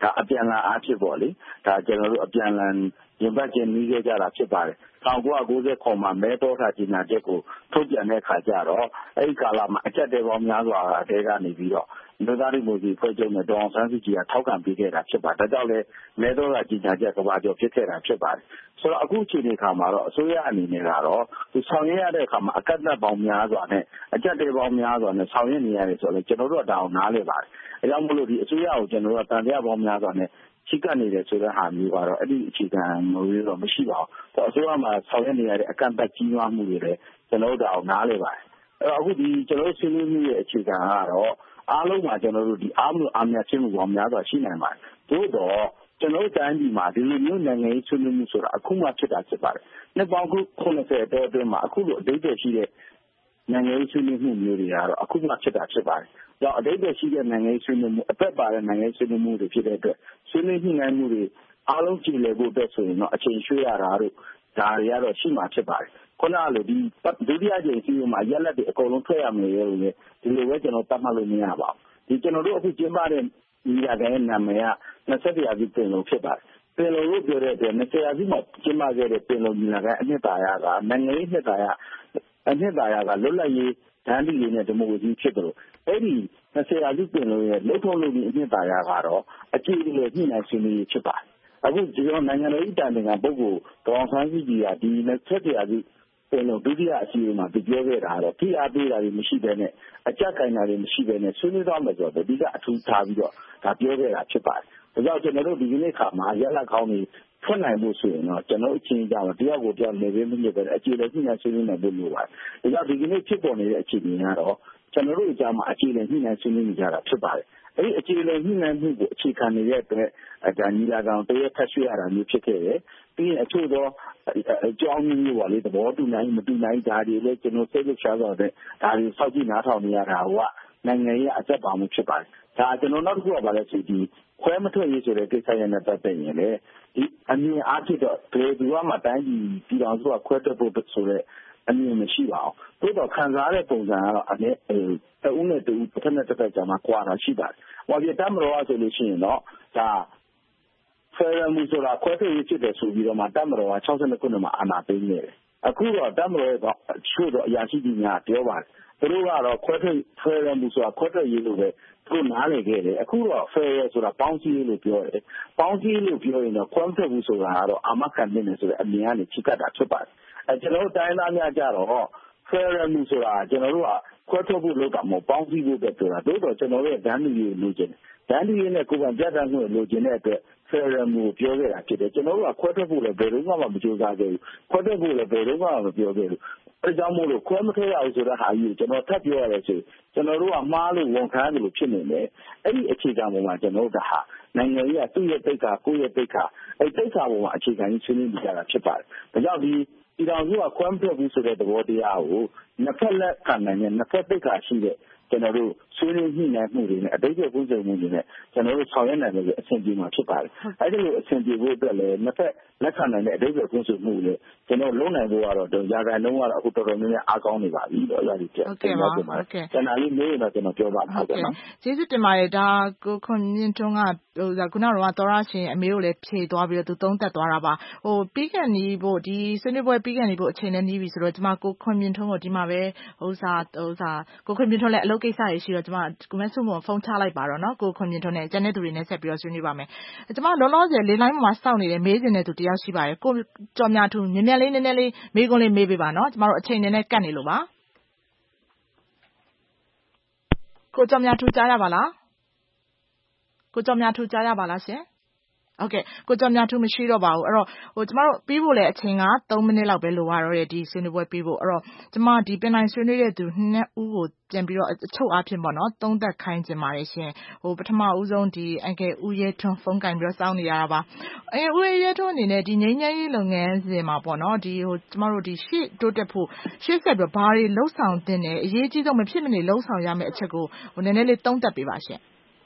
ဒါအပြန်လန်အားဖြစ်ပေါ့လေဒါကျွန်တော်တို့အပြန်လန်ရင်ပတ်ချင်းနီးခဲ့ကြတာဖြစ်ပါတယ်၁၉၉၇မှာမဲတော်ထားကြီးနာချက်ကိုထုတ်ပြန်တဲ့ခါကျတော့အဲ့ဒီကာလမှာအကြက်တဲပေါင်းများစွာအတဲကနေပြီးတော့လူသားတွေမျိုးကြီးဖွဲ့ချုပ်နဲ့ဒေါအောင်ဆန်းစုကြည်ကထောက်ခံပေးခဲ့တာဖြစ်ပါဒါကြောင့်လည်းမဲတော်ထားကြီးနာချက်ကဘာကြောင့်ဖြစ်ခဲ့တာဖြစ်ပါတယ်ဆိုတော့အခုချိန်ဒီခါမှာတော့အစိုးရအနေနဲ့ကတော့ဒီဆောင်ရွက်ရတဲ့အခါမှာအကန့်အသတ်ပေါင်းများစွာနဲ့အကြက်တဲပေါင်းများစွာနဲ့ဆောင်ရွက်နေရတယ်ဆိုတော့ကျွန်တော်တို့ကဒါအောင်နားလည်ပါတယ်အဲကြောင့်မို့လို့ဒီအစိုးရကိုကျွန်တော်တို့ကတန်တရားပေါင်းများစွာနဲ့ချိကပ်နေတယ်ဆိုတဲ့ဟာမျိုးကတော့အဲ့ဒီအခြေခံမျိုးတော့မရှိပါဘူးအစိုးရမှာဆောင်ရွက်နေရတဲ့အကန့်အသတ်ကြီးမားမှုတွေလည်းကျွန်တော်တို့ဒါအောင်နားလည်ပါတယ်အဲ့တော့အခုဒီကျွန်တော်တို့ဆွေးနွေးမှုရဲ့အခြေခံကတော့အားလုံးမှာကျွန်တော်တို့ဒီအားမှုအားများချင်းမှုပေါင်းများစွာရှိနိုင်ပါတယ်သို့တော့ကျွန်တော်တို့တိုင်းပြည်မှာဒီလိုမျိုးနိုင်ငံရေးဆွေးနွေးမှုဆိုတာအခုမှဖြစ်တာဖြစ်ပါတယ်နှစ်ပေါင်းခု၉၀အတွင်းအတွင်းမှာအခုလိုအတိတ်တွေရှိတဲ့နိုင်ငံရေးဆွေးနွေးမှုမျိုးတွေကတော့အခုမှဖြစ်တာဖြစ်ပါတယ်။ကြောင့်အတိတ်တွေရှိတဲ့နိုင်ငံရေးဆွေးနွေးမှုအသက်ပါတဲ့နိုင်ငံရေးဆွေးနွေးမှုတွေဖြစ်တဲ့အတွက်ဆွေးနွေးညှိနှိုင်းမှုတွေအားလုံးကြည်လည်ဖို့အတွက်ဆိုရင်တော့အချိန်ရွှေ့ရတာတို့ဒါတွေကတော့ရှိမှဖြစ်ပါတယ်။ခုနကလိုဒီဒုတိယကြိမ်စီးမှာရက်လက်တွေအကုန်လုံးထွက်ရမယ်လို့လေဒီလိုပဲကျွန်တော်တတ်မှတ်လို့မရပါဘူး။ဒီကျွန်တော်တို့အခုကျင်းပတဲ့ညီလာခံရဲ့နာမည်က၂၁ရာစုပင်လုံဖြစ်ပါတယ်။ပင်လုံလို့ပြောတဲ့အတွက်၂၀ရာစုမှာကျင်းပခဲ့တဲ့ပင်လုံညီလာခံအနှစ်သာရကနိုင်ငံရေးနှစ်သာရအနှစ်သာရကလွတ်လပ်ရေးတန်းတူရေးနဲ့ဒီမိုကရေစီဖြစ်တယ်လို့အဲ့ဒီ၂၀ရာစုပင်လုံရဲ့လုံထုံးလုံနည်းအနှစ်သာရကတော့အကြည့်လို့ညှိနှိုင်းဆွေးနွေးရေးဖြစ်ပါတယ်။အခုဒီတော့နိုင်ငံတော်၏တာဝန်ခံပုဂ္ဂိုလ်ဒေါအောင်ဆန်းစုကြည်ကဒီ၂၁ရာစုပင်လုံဒုတိယအစည်းအဝေးမှာပြောခဲ့တာကတော့ဖိအားပေးတာတွေမရှိဘဲနဲ့အကြက်ကိုင်တာတွေမရှိဘဲနဲ့ဆွေးနွေးသွားမယ်ဆိုတော့ဒီကအထူးထားပြီးတော့ဒါပြောခဲ့တာဖြစ်ပါတယ်။ဒါကြောင့်ကျွန်တော်တို့ဒီကနေ့ခါမှာရက်လက်ကောင်းတွေထွက်နိုင်ဖို့ဆိုရင်တော့ကျွန်တော်အချင်းကြောင့်တယောက်ကိုတယောက်နေပြီးမြင့်ပဲအခြေအနေညှိနှိုင်းဆွေးနွေးနိုင်ဖို့လိုပါတယ်။ဒါကြောင့်ဒီကနေ့ဖြစ်ပေါ်နေတဲ့အခြေအနေကတော့ကျွန်တော်တို့အကြမ်းမှာအခြေအနေညှိနှိုင်းဆွေးနွေးနေကြတာဖြစ်ပါတယ်။အဲဒီအခြေအနေညှိနှိုင်းမှုကိုအခြေခံနေတဲ့အတွက်ဒါညီလာခံတရက်ထပ်ရွှေ့ရတာမျိုးဖြစ်ခဲ့တယ်။ပြီးရင်အချို့သောအကြောင်းမျိုးပါလေသဘောတူနိုင်မတူနိုင်ဒါတွေလည်းကျွန်တော်စိတ်လှုပ်ရှားသွားတဲ့ဒါတွေစောင့်ကြည့်နားထောင်နေရတာကနိုင်ငံရေးအကျပ်ပါမှုဖြစ်ပါတယ်။ဒါကျွန်တော်နောက်တစ်ခုကပါလဲဆိုဒီခွဲမထွက်ရေးဆိုတဲ့ကိစ္စရနဲ့ပတ်သက်ရင်လေဒီအမြင်အားဖြင့်တော့ဘယ်သူမှတိုင်းပြည်ပြည်တော်စုကခွဲထွက်ဖို့ဆိုတဲ့အမြင်မရှိပါဘူး။သို့တော့ခံစားရတဲ့ပုံစံကတော့အနေအဲတဦးနဲ့တဦးတစ်ဖက်နဲ့တစ်ဖက်ကြားမှာကွာတာရှိပါတယ်။ဟောပြတမ်းမတော်ဆိုလို့ရှိရင်တော့ဒါဖယ်ရမှုဆိုတာခွဲထွက်ရေးဖြစ်တယ်ဆိုပြီးတော့မှတမ်းမတော်က၆၂ခုနှစ်မှာအာဏာသိမ်းနေတယ်။အခုတော့တမ်းမတော်ကချို့တော့အရာရှိကြီးများပြောပါတယ်။သူတို့ကတော့ခွဲထွက်ဖယ်ရမှုဆိုတာခွဲထွက်ရေးလို့ပဲသူနားလည်ခဲ့တယ်အခုတော့ fair ဆိုတာပေါင်းစည်းလို့ပြောတယ်ပေါင်းစည်းလို့ပြောရင်တော့ quantum ဘူးဆိုတာကတော့အာမခံနေတယ်ဆိုတဲ့အမြင်ကနေချိကတ်တာဖြစ်ပါတယ်အဲကျွန်တော်တို့တိုင်းသားများကြတော့ fair မှုဆိုတာကျွန်တော်တို့ကခွဲထုတ်ဖို့လုပ်တာမဟုတ်ပေါင်းစည်းဖို့ပဲပြောတာတိုးတော့ကျွန်တော်တို့ရဲ့ဒန်းလူကြီးလိုချင်တယ်ဒန်းလူကြီးနဲ့ကိုယ်ကပြတ်တတ်မှုလိုချင်တဲ့အတွက် fair မှုပြောခဲ့တာဖြစ်တယ်ကျွန်တော်တို့ကခွဲထုတ်ဖို့လည်းဘယ်တော့မှမကြိုးစားခဲ့ဘူးခွဲထုတ်ဖို့လည်းဘယ်တော့မှမပြောခဲ့ဘူးအဲကြောင့်မို့လို့ခွဲမထွက်ရဘူးဆိုတဲ့ဟာကြီးကျွန်တော်ထပ်ပြောရတဲ့ဆိုကျွန်တော်တို့ကမှားလို့ဝန်ခံတယ်လို့ဖြစ်နေတယ်အဲ့ဒီအခြေခံပေါ်မှာကျွန်တော်တို့ဒါဟာနိုင်ငံရေးကသူ့ရဲ့တိတ်ခါကိုယ့်ရဲ့တိတ်ခါအဲ့တိတ်ခါပေါ်မှာအခြေခံကြီးဆွေးနွေးနေကြတာဖြစ်ပါတယ်ဒါကြောင့်ဒီပြည်တော်စုကခွဲမထွက်ဘူးဆိုတဲ့သဘောတရားကိုနှစ်ဖက်လက်ခံနိုင်တဲ့နှစ်ဖက်တိတ်ခါရှိတဲ့ကျွန်တော်တို့ဆွေးနွေးညှိနှိုင်းမှုတွေနဲ့အတိတ်ကပုံစံမှုတွေနဲ့ကျွန်တော်တို့ဆောင်ရွက်နိုင်လို့အဆင်ပြေမှာဖြစ်ပါတယ်။အဲဒီလိုအဆင်ပြေဖို့အတွက်လည်းနှစ်ဖက်လက်ခံနိုင်တဲ့အတိတ်ကပုံစံမှုတွေကျွန်တော်လုံးနိုင်ဖို့ကတော့ရာဂိုင်နှုန်းကတော့အခုတော်တော်များများအားကောင်းနေပါပြီလို့အရာကြီးပြဟုတ်ကဲ့ပါဟုတ်ကဲ့ကျွန်တော်လေးမေးရင်တော့ကျွန်တော်ပြောပါမယ်ဟုတ်ကဲ့နော်ကျေးဇူးတင်ပါတယ်ဒါကိုခွန်မြင့်ထွန်းကဟိုခုနကတော့သောရရှင်အမေကိုလည်းဖြေသွားပြီးတော့သူသုံးသက်သွားတာပါဟိုပြီးကန်နီးဖို့ဒီဆွေးနွေးပွဲပြီးကန်နီးဖို့အချိန်နဲ့နီးပြီဆိုတော့ကျွန်မကိုခွန်မြင့်ထွန်းကိုဒီမှာပဲဟိုစာဟိုစာကိုခွန်မြင့်ထွန်းလည်းအလုပ်ကိစ္စရရှိတော့ကျွန်မကိုမဆုမဖုန်းချလိုက်ပါတော့နော်ကိုခွန်မြင့်ထွန်းနဲ့ကျန်တဲ့သူတွေနဲ့ဆက်ပြီးတော့ဆွေးနွေးပါမယ်ကျွန်မလောလောဆယ်လေးလိုင်းမှာစောင့်နေတယ်မေးခြင်းတဲ့သူတယောက်ရှိပါတယ်ကိုကျော်မြထူမြင်မြန်လေးနည်းနည်းလေးမေးခွန်းလေးမေးပေးပါနော်ကျွန်မတို့အချိန်နဲ့ကတ်နေလို့ပါကိုကျော်မြထူကြားရပါလားကိုကျော်မြထူကြားရပါလားရှင်ဟုတ်ကဲ့ကိုကျော်မြထူးမရှိတော့ပါဘူးအဲ့တော့ဟိုကျမတို့ပြီးဖို့လဲအချိန်ကသုံးမိနစ်လောက်ပဲလိုပါတော့တယ်ဒီဆွေးနွေးပွဲပြီးဖို့အဲ့တော့ကျမဒီပင်တိုင်းဆွေးနွေးတဲ့သူနှစ်ဦးကိုပြန်ပြီးတော့အချုပ်အားဖြင့်ပေါ့နော်သုံးသက်ခိုင်းခြင်းပါတယ်ရှင်ဟိုပထမဦးဆုံးဒီအန်ကယ်ဦးရဲထွန်းဖုန်းကင်ပြီးတော့စောင့်နေရတာပါအဲဦးရဲထွန်းအနေနဲ့ဒီငိမ့်ငိမ့်ရေးလုပ်ငန်းစဉ်မှာပေါ့နော်ဒီဟိုကျမတို့ဒီရှေ့တိုးတက်ဖို့ရှေ့ဆက်ပြီးဘာတွေလှုပ်ဆောင်တင်တယ်အရေးကြီးဆုံးမဖြစ်မနေလှုပ်ဆောင်ရမယ့်အချက်ကိုဟိုနည်းနည်းလေးသုံးသက်ပေးပါရှင်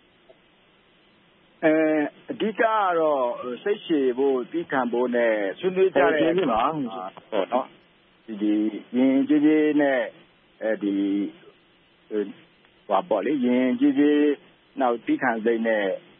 အဲအဓိကကတော့စိတ်ရှည်ဖို့ပြီးခံဖို့နဲ့ဆွေးနွေးကြတဲ့အခါမှာပေါ့နော်ဒီဒီရင်ကြီးကြီးနဲ့အဲဒီဟိုပါပေါ့လေရင်ကြီးကြီးနောက်ပြီးခံစိတ်နဲ့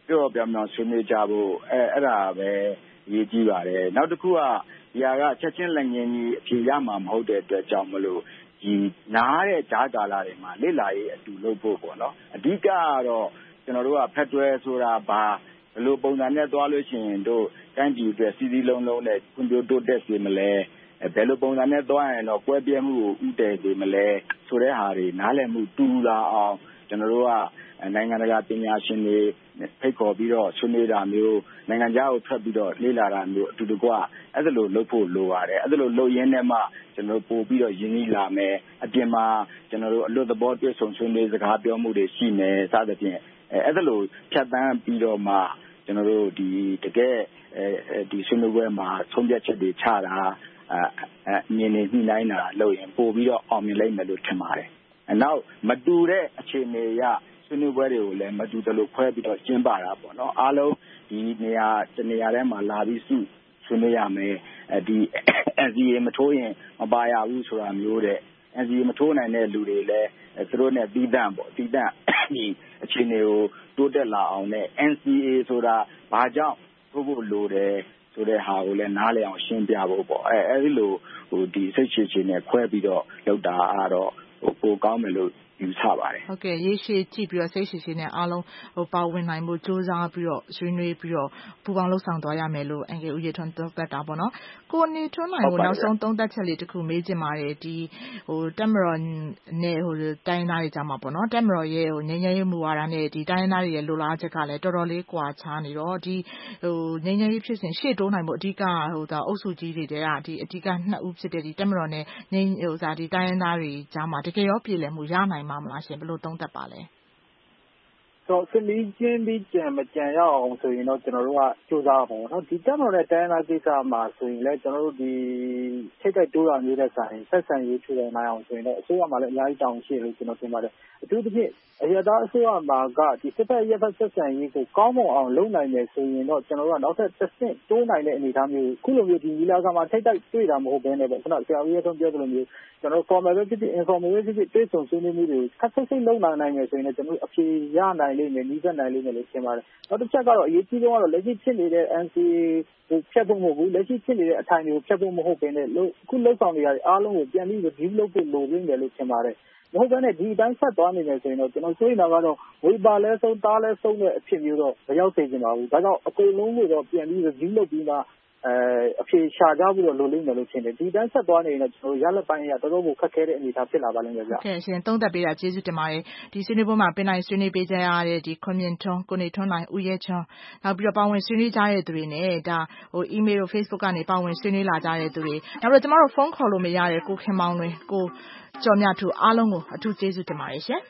ပြောပြောင်ပြောင်ဆွေးနွေးကြဖို့အဲအဲ့ဒါပဲအရေးကြီးပါတယ်နောက်တစ်ခုကဒီဟာကချက်ချင်းလက်ငင်းကြီးအဖြေရမှာမဟုတ်တဲ့အတွက်ကြောင့်မလို့ဒီနားတဲ့ဂျာကာလာတွေမှာလေ့လာရေးအတူလုပ်ဖို့ပေါ့နော်အဓိကကတော့ကျွန်တော်တို့ကဖက်ဒရယ်ဆိုတာဘာဘယ်လိုပုံစံနဲ့သွားလို့ရှိရင်တို့တိုင်းပြည်အတွက်စီးစီးလုံးလုံးနဲ့ဖွံ့ဖြိုးတိုးတက်စေမလဲဘယ်လိုပုံစံနဲ့သွားရင်တော့ကွဲပြဲမှုကိုဥတည်စေမလဲဆိုတဲ့ဟာတွေနားလည်မှုတူလာအောင်ကျွန်တော်တို့ကနိုင်ငံတကာပညာရှင်တွေဖိတ်ခေါ်ပြီးတော့ဆွေးနွေးတာမျိုးနိုင်ငံခြားကိုထွက်ပြီးတော့လေ့လာတာမျိုးအတူတကွအဲ့ဒါလိုလုပ်ဖို့လိုပါတယ်အဲ့ဒါလိုလုပ်ရင်းနဲ့မှကျွန်တော်ပို့ပြီးတော့ရင်းနှီးလာမယ်အပြင်မှာကျွန်တော်တို့အလွတ်သဘောတွေ့ဆုံဆွေးနွေးစကားပြောမှုတွေရှိမယ်စသဖြင့်အဲ့ဒါလိုဖြတ်တန်းပြီးတော့မှကျွန်တော်တို့ဒီတကယ်ဒီဆွေးနွေးပွဲမှာဆုံးဖြတ်ချက်တွေချတာအမြင်တွေညှိနှိုင်းတာလုပ်ရင်ပို့ပြီးတော့အောင်မြင်လိမ့်မယ်လို့ထင်ပါတယ်နောက်မတူတဲ့အခြေအနေရဆွေးနွေးပွဲတွေကိုလည်းမတူတလို့ခွဲပြီးတော့ကျင်းပတာပေါ့နော်အားလုံးဒီနေရာတနေရာထဲမှာလာပြီးစုဆွေးနွေးရမယ်ဒီ N C A မထိုးရင်မပါရဘူးဆိုတာမျိုးတဲ့ N C A မထိုးနိုင်တဲ့လူတွေလည်းသူတို့နဲ့ပြီးတန့်ပေါ့ပြီးတန့်ဒီအခြေအနေကိုတိုးတက်လာအောင်နဲ့ N C A ဆိုတာဘာကြောင့်ထိုးဖို့လိုတယ်ဆိုတဲ့ဟာကိုလည်းနားလည်အောင်ရှင်းပြဖို့ပေါ့အဲအဲဒီလိုဟိုဒီစိတ်ချချနဲ့ခွဲပြီးတော့လုပ်တာကတော့ဟိုပိုကောင်းမယ်လို့ယူဆပါတယ်ဟုတ်ကဲ့ရေရှည်ကြည့်ပြီးတော့စိတ်ရှည်ရှည်နဲ့အားလုံးဟိုပါဝင်နိုင်မှုစူးစမ်းပြီးတော့ဆွေးနွေးပြီးတော့ပူပေါင်းလှုပ်ဆောင်သွားရမယ်လို့အန်ကယ်ဦးရထွန်းသုံးသပ်တာပေါ့နော်ကိုနေထွန်းနိုင်ကိုနောက်ဆုံးသုံးသပ်ချက်လေးတစ်ခုမေးချင်ပါတယ်ဒီဟိုတက်မတော်နဲ့ဟိုတိုင်းသားတွေကြားမှာပေါ့နော်တက်မတော်ရဲ့ဟိုငញ្ញရေးမူဝါဒနဲ့ဒီတိုင်းသားတွေရဲ့လိုလားချက်ကလည်းတော်တော်လေးကွာခြားနေတော့ဒီဟိုငញ្ញရေးဖြစ်စဉ်ရှေ့တိုးနိုင်ဖို့အဓိကဟိုဒါအုပ်စုကြီးတွေကဒီအဓိကနှစ်ဦးဖြစ်တဲ့ဒီတက်မတော်နဲ့ငញ្ဟိုစာဒီတိုင်းသားတွေကြားမှာတကယ်ရောပြည်လည်မှုရနိုင်မှာမလားရှင်ဘယ်လိုသုံးသပ်ပါလဲဆိုစလီချင်းပြီးကြံမကြံရအောင်ဆိုရင်တော့ကျွန်တော်တို့ကစူးစမ်းပါဘောနော်ဒီတက်မတော်တဲ့တိုင်းသားကိစ္စမှာဆိုရင်လည်းကျွန်တော်တို့ဒီထိတ်တိုက်တိုးတာမျိုးတဲ့ဆိုင်ဆက်ဆံရေးထူထောင်နိုင်အောင်ဆိုရင်တော့အစိုးရမှာလည်းအများကြီးတောင်းရှိလို့ကျွန်တော်ထင်ပါတယ်အထူးသဖြင့်အရသာအစိုးရမှာကဒီစစ်တပ်ရပ်ဖက်ဆက်ဆံရေးကိုကောင်းမွန်အောင်လုပ်နိုင်တယ်ဆိုရင်တော့ကျွန်တော်တို့ကနောက်ထပ်တစ်ဆင့်တိုးနိုင်တဲ့အနေအထားမျိုးခုလိုမျိုးဒီညီလာခံမှာထိတ်တိုက်တွေ့တာမဟုတ်ဘဲနဲ့ပေါ့ခုနဆရာဦးရထွန်းပြောသလိုမျိုးကျွန်တော် formal ပဲဖြစ်ဖြစ် informal ပဲဖြစ်ဖြစ်တွေ့ဆုံဆွေးနွေးမှုတွေခက်ခက်စိတ်လုပ်နိုင်နိုင်မယ်ဆိုရင်လည်းကျွန်တော်တို့အဖြေရနိုင်လိမ့်မယ်နီးစပ်နိုင်လိမ့်မယ်လို့ထင်ပါတယ်နောက်တစ်ချက်ကတော့အရေးကြီးဆုံးကတော့လက်ရှိဖြစ်နေတဲ့ N C A ကိုဖျက်ဖို့မဟုတ်ဘူးလက်ရှိဖြစ်နေတဲ့အထိုင်တွေကိုဖျက်ဖို့မဟုတ်ဘဲနဲ့အခုလှုပ်ဆောင်နေရတဲ့အားလုံးကိုပြန်ပြီး review လုပ်ဖို့လိုနေတယ်လို့ထင်ပါတယ်မဟုတ်ဘဲနဲ့ဒီအတိုင်းဆက်သွားနေမယ်ဆိုရင်တော့ကျွန်တော်ဆိုရင်တော့ဝေပါလဲဆုံးသားလဲဆုံးတဲ့အဖြစ်မျိုးတော့မရောက်သေးချင်ပါဘူးဒါကြောင့်အကုန်လုံးကိုတော့ပြန်ပြီး review လုပ်ပြီးမှအဲအဖြေရှာကြဖို့တော့လိုလိမ့်မယ်လို့ထင်တယ်ဒီတိုင်းဆက်သွားနေရင်တော့ကျွန်တော်ရလက်ပိုင်းရတော်တော်ကိုခက်ခဲတဲ့အနေအထားဖြစ်လာပါလိမ့်မယ်ဗျဟုတ်ကဲ့ရှင်သုံးသပ်ပေးတာကျေးဇူးတင်ပါတယ်ဒီဆွေးနွေးပွဲမှာပင်နိုင်ဆွေးနွေးပေးကြရတဲ့ဒီခွန်မြင့်ထွန်းကိုနေထွန်းနိုင်ဦးရဲချွန်းနောက်ပြီးတော့ပါဝင်ဆွေးနွေးကြတဲ့သူတွေနဲ့ဒါဟို email တို့ Facebook ကနေပါဝင်ဆွေးနွေးလာကြတဲ့သူတွေနောက်ပြီးတော့ကျမတို့ဖုန်းခေါ်လို့မရတဲ့ကိုခင်မောင်လွင်ကိုကျော်မြထူအားလုံးကိုအထူးကျေးဇူးတင်ပါတယ်ရှင်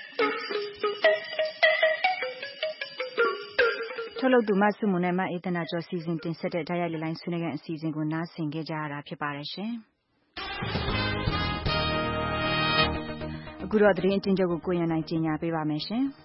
ထုတ်လုပ်သူမဆုမွန်နဲ့မအေးသနာကျော်စီစဉ်တင်ဆက်တဲ့ဓာတ်ရိုက်လိုင်းဆွေးနွေးခန်းအစီအစဉ်ကိုနားဆင်ကြကြရတာဖြစ်ပါတယ်ရှင်။အခုတော့သတင်းအကျဉ်းချုပ်ကိုကိုရန်နိုင်ကြီးညာပေးပါမယ်ရှင်။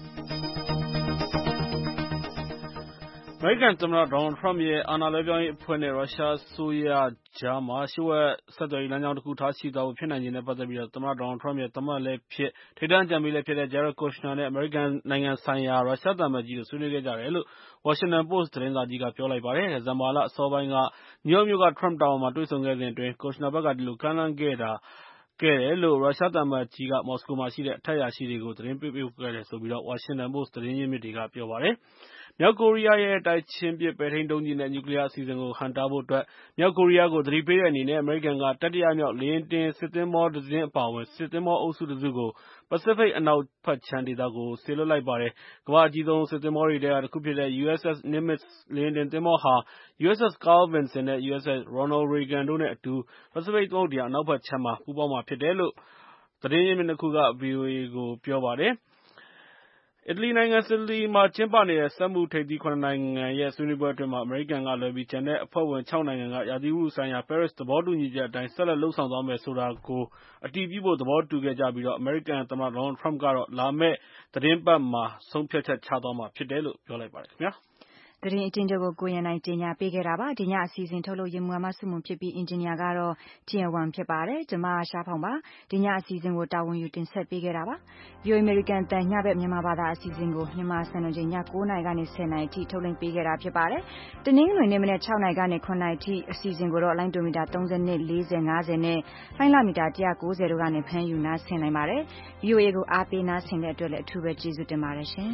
အမေရိကန်သမ္မတဒေါ်နယ်ထရမ့်ရဲ့အာဏာလွှဲပြောင်းရေးအဖွဲ့နဲ့ရုရှားအစိုးရကြားမှာလျှို့ဝှက်ဆက်သွယ်ရေးလမ်းကြောင်းတစ်ခုထားရှိသွားဖို့ဖြစ်နိုင်ခြေနဲ့ပတ်သက်ပြီးသမ္မတဒေါ်နယ်ထရမ့်ရဲ့သမ္မတလည်းဖြစ်ထိပ်တန်းအကြံပေးလည်းဖြစ်တဲ့ Jared Kushner နဲ့အမေရိကန်နိုင်ငံဆိုင်ရာရုရှားသံအမတ်ကြီးတို့ဆွေးနွေးခဲ့ကြတယ်လို့ Washington Post သတင်းစာကြီးကပြောလိုက်ပါတယ်။ဒီဇင်ဘာလအစောပိုင်းကနယူးယောက်မြို့က Trump Tower မှာတွေ့ဆုံခဲ့စဉ်အတွင်း Kushner ဘက်ကဒီလိုကမ်းလှမ်းခဲ့တာခဲ့တယ်လို့ရုရှားသံအမတ်ကြီးကမော်စကိုမှာရှိတဲ့အထက်အရာရှိတွေကိုသတင်းပေးပို့ခဲ့တယ်ဆိုပြီး Washington Post သတင်းရင်းမြစ်တွေကပြောပါတယ်။မြောက်ကိုရီးယားရဲ့တိုက်ချင်းပစ်ပဲ့ထိန်းဒုံးကျည်နဲ့နျူကလီးယားအစီအစဉ်ကိုဟန့်တားဖို့အတွက်မြောက်ကိုရီးယားကိုသတိပေးတဲ့အနေနဲ့အမေရိကန်ကတတိယမြောက်လေယာဉ်တင်စစ်သင်္ဘောတစ်စင်းအပါအဝင်စစ်သင်္ဘောအုပ်စုတစ်စုကိုပစိဖိတ်အနောက်ဘက်ခြမ်းဒေသကိုစေလွှတ်လိုက်ပါတယ်။ကမ္ဘာ့အကြီးဆုံးစစ်သင်္ဘောတွေထဲကတစ်ခုဖြစ်တဲ့ U S S Nimitz လေယာဉ်တင်သင်္ဘောဟာ U S S Carl Vinson နဲ့ U S S Ronald Reagan တို့နဲ့အတူပစိဖိတ်သမုဒ္ဒရာအနောက်ဘက်ခြမ်းမှာပူးပေါင်းမှာဖြစ်တယ်လို့သတင်းရင်းမြစ်နှစ်ခုက ဗွီအိုအေကိုပြောပါတယ်။အီတလီနိုင်ငံစီစီလီမှာကျင်းပနေတဲ့စက်မှုထိပ်သီး ခုနစ်နိုင်ငံရဲ့ဆွေးနွေးပွဲအတွင်းအမေရိကန်ကလွဲပြီးကျန်တဲ့အဖွဲ့ဝင် ခြောက် နိုင်ငံကရာသီဥတုဆိုင်ရာ ပဲရစ်သဘောတူညီချက်အတိုင်းဆက်လက်လုပ်ဆောင်သွားမယ်ဆိုတာကိုအတည်ပြုဖို့သဘောတူခဲ့ကြပြီးအမေရိကန်သမ္မတဒေါ်နယ်ထရမ့်ကတော့လာမယ့်သီတင်းပတ်မှာဆုံးဖြတ်ချက်ချသွားမှာဖြစ်တယ်လို့ပြောလိုက်ပါတယ်ခင်ဗျာ။သတင်းအကျဉ်းချုပ်ကိုကိုရန်နိုင်တင်ညာပေးခဲ့တာပါဒီညအစီအစဉ်ထုတ်လို့ရမွာမဆုမှုဖြစ်ပြီးအင်ဂျင်နီယာကတော့ကျင်ဝမ်ဖြစ်ပါတယ်ကျွန်မရှားဖောင်ပါဒီညအစီအစဉ်ကိုတာဝန်ယူတင်ဆက်ပေးခဲ့တာပါ ဗီအိုအေ American တန်ညဘက်မြန်မာဘာသာအစီအစဉ်ကိုမြန်မာစံတော်ချိန်ည၉နာရီကနေ၁၀နာရီအထိထုတ်လွှင့်ပေးခဲ့တာဖြစ်ပါတယ်တနင်္ဂနွေနေ့မနက်၆နာရီကနေ၇နာရီအထိအစီအစဉ်ကိုတော့လိုင်းဒိုမီတာ၃၂ ၄၀ ၅၀နဲ့လိုင်းလာမီတာ၁၉၀တို့ကနေဖမ်းယူနားဆင်နိုင်ပါတယ် ဗီအိုအေ ကိုအားပေးနားဆင်တဲ့အတွက်လည်းအထူးပဲကျေးဇူးတင်ပါတယ်ရှင်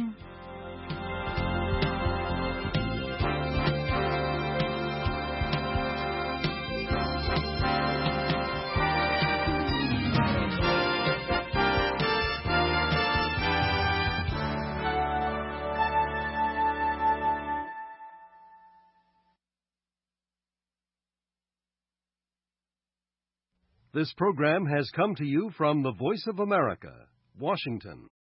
This program has come to you from the Voice of America, Washington.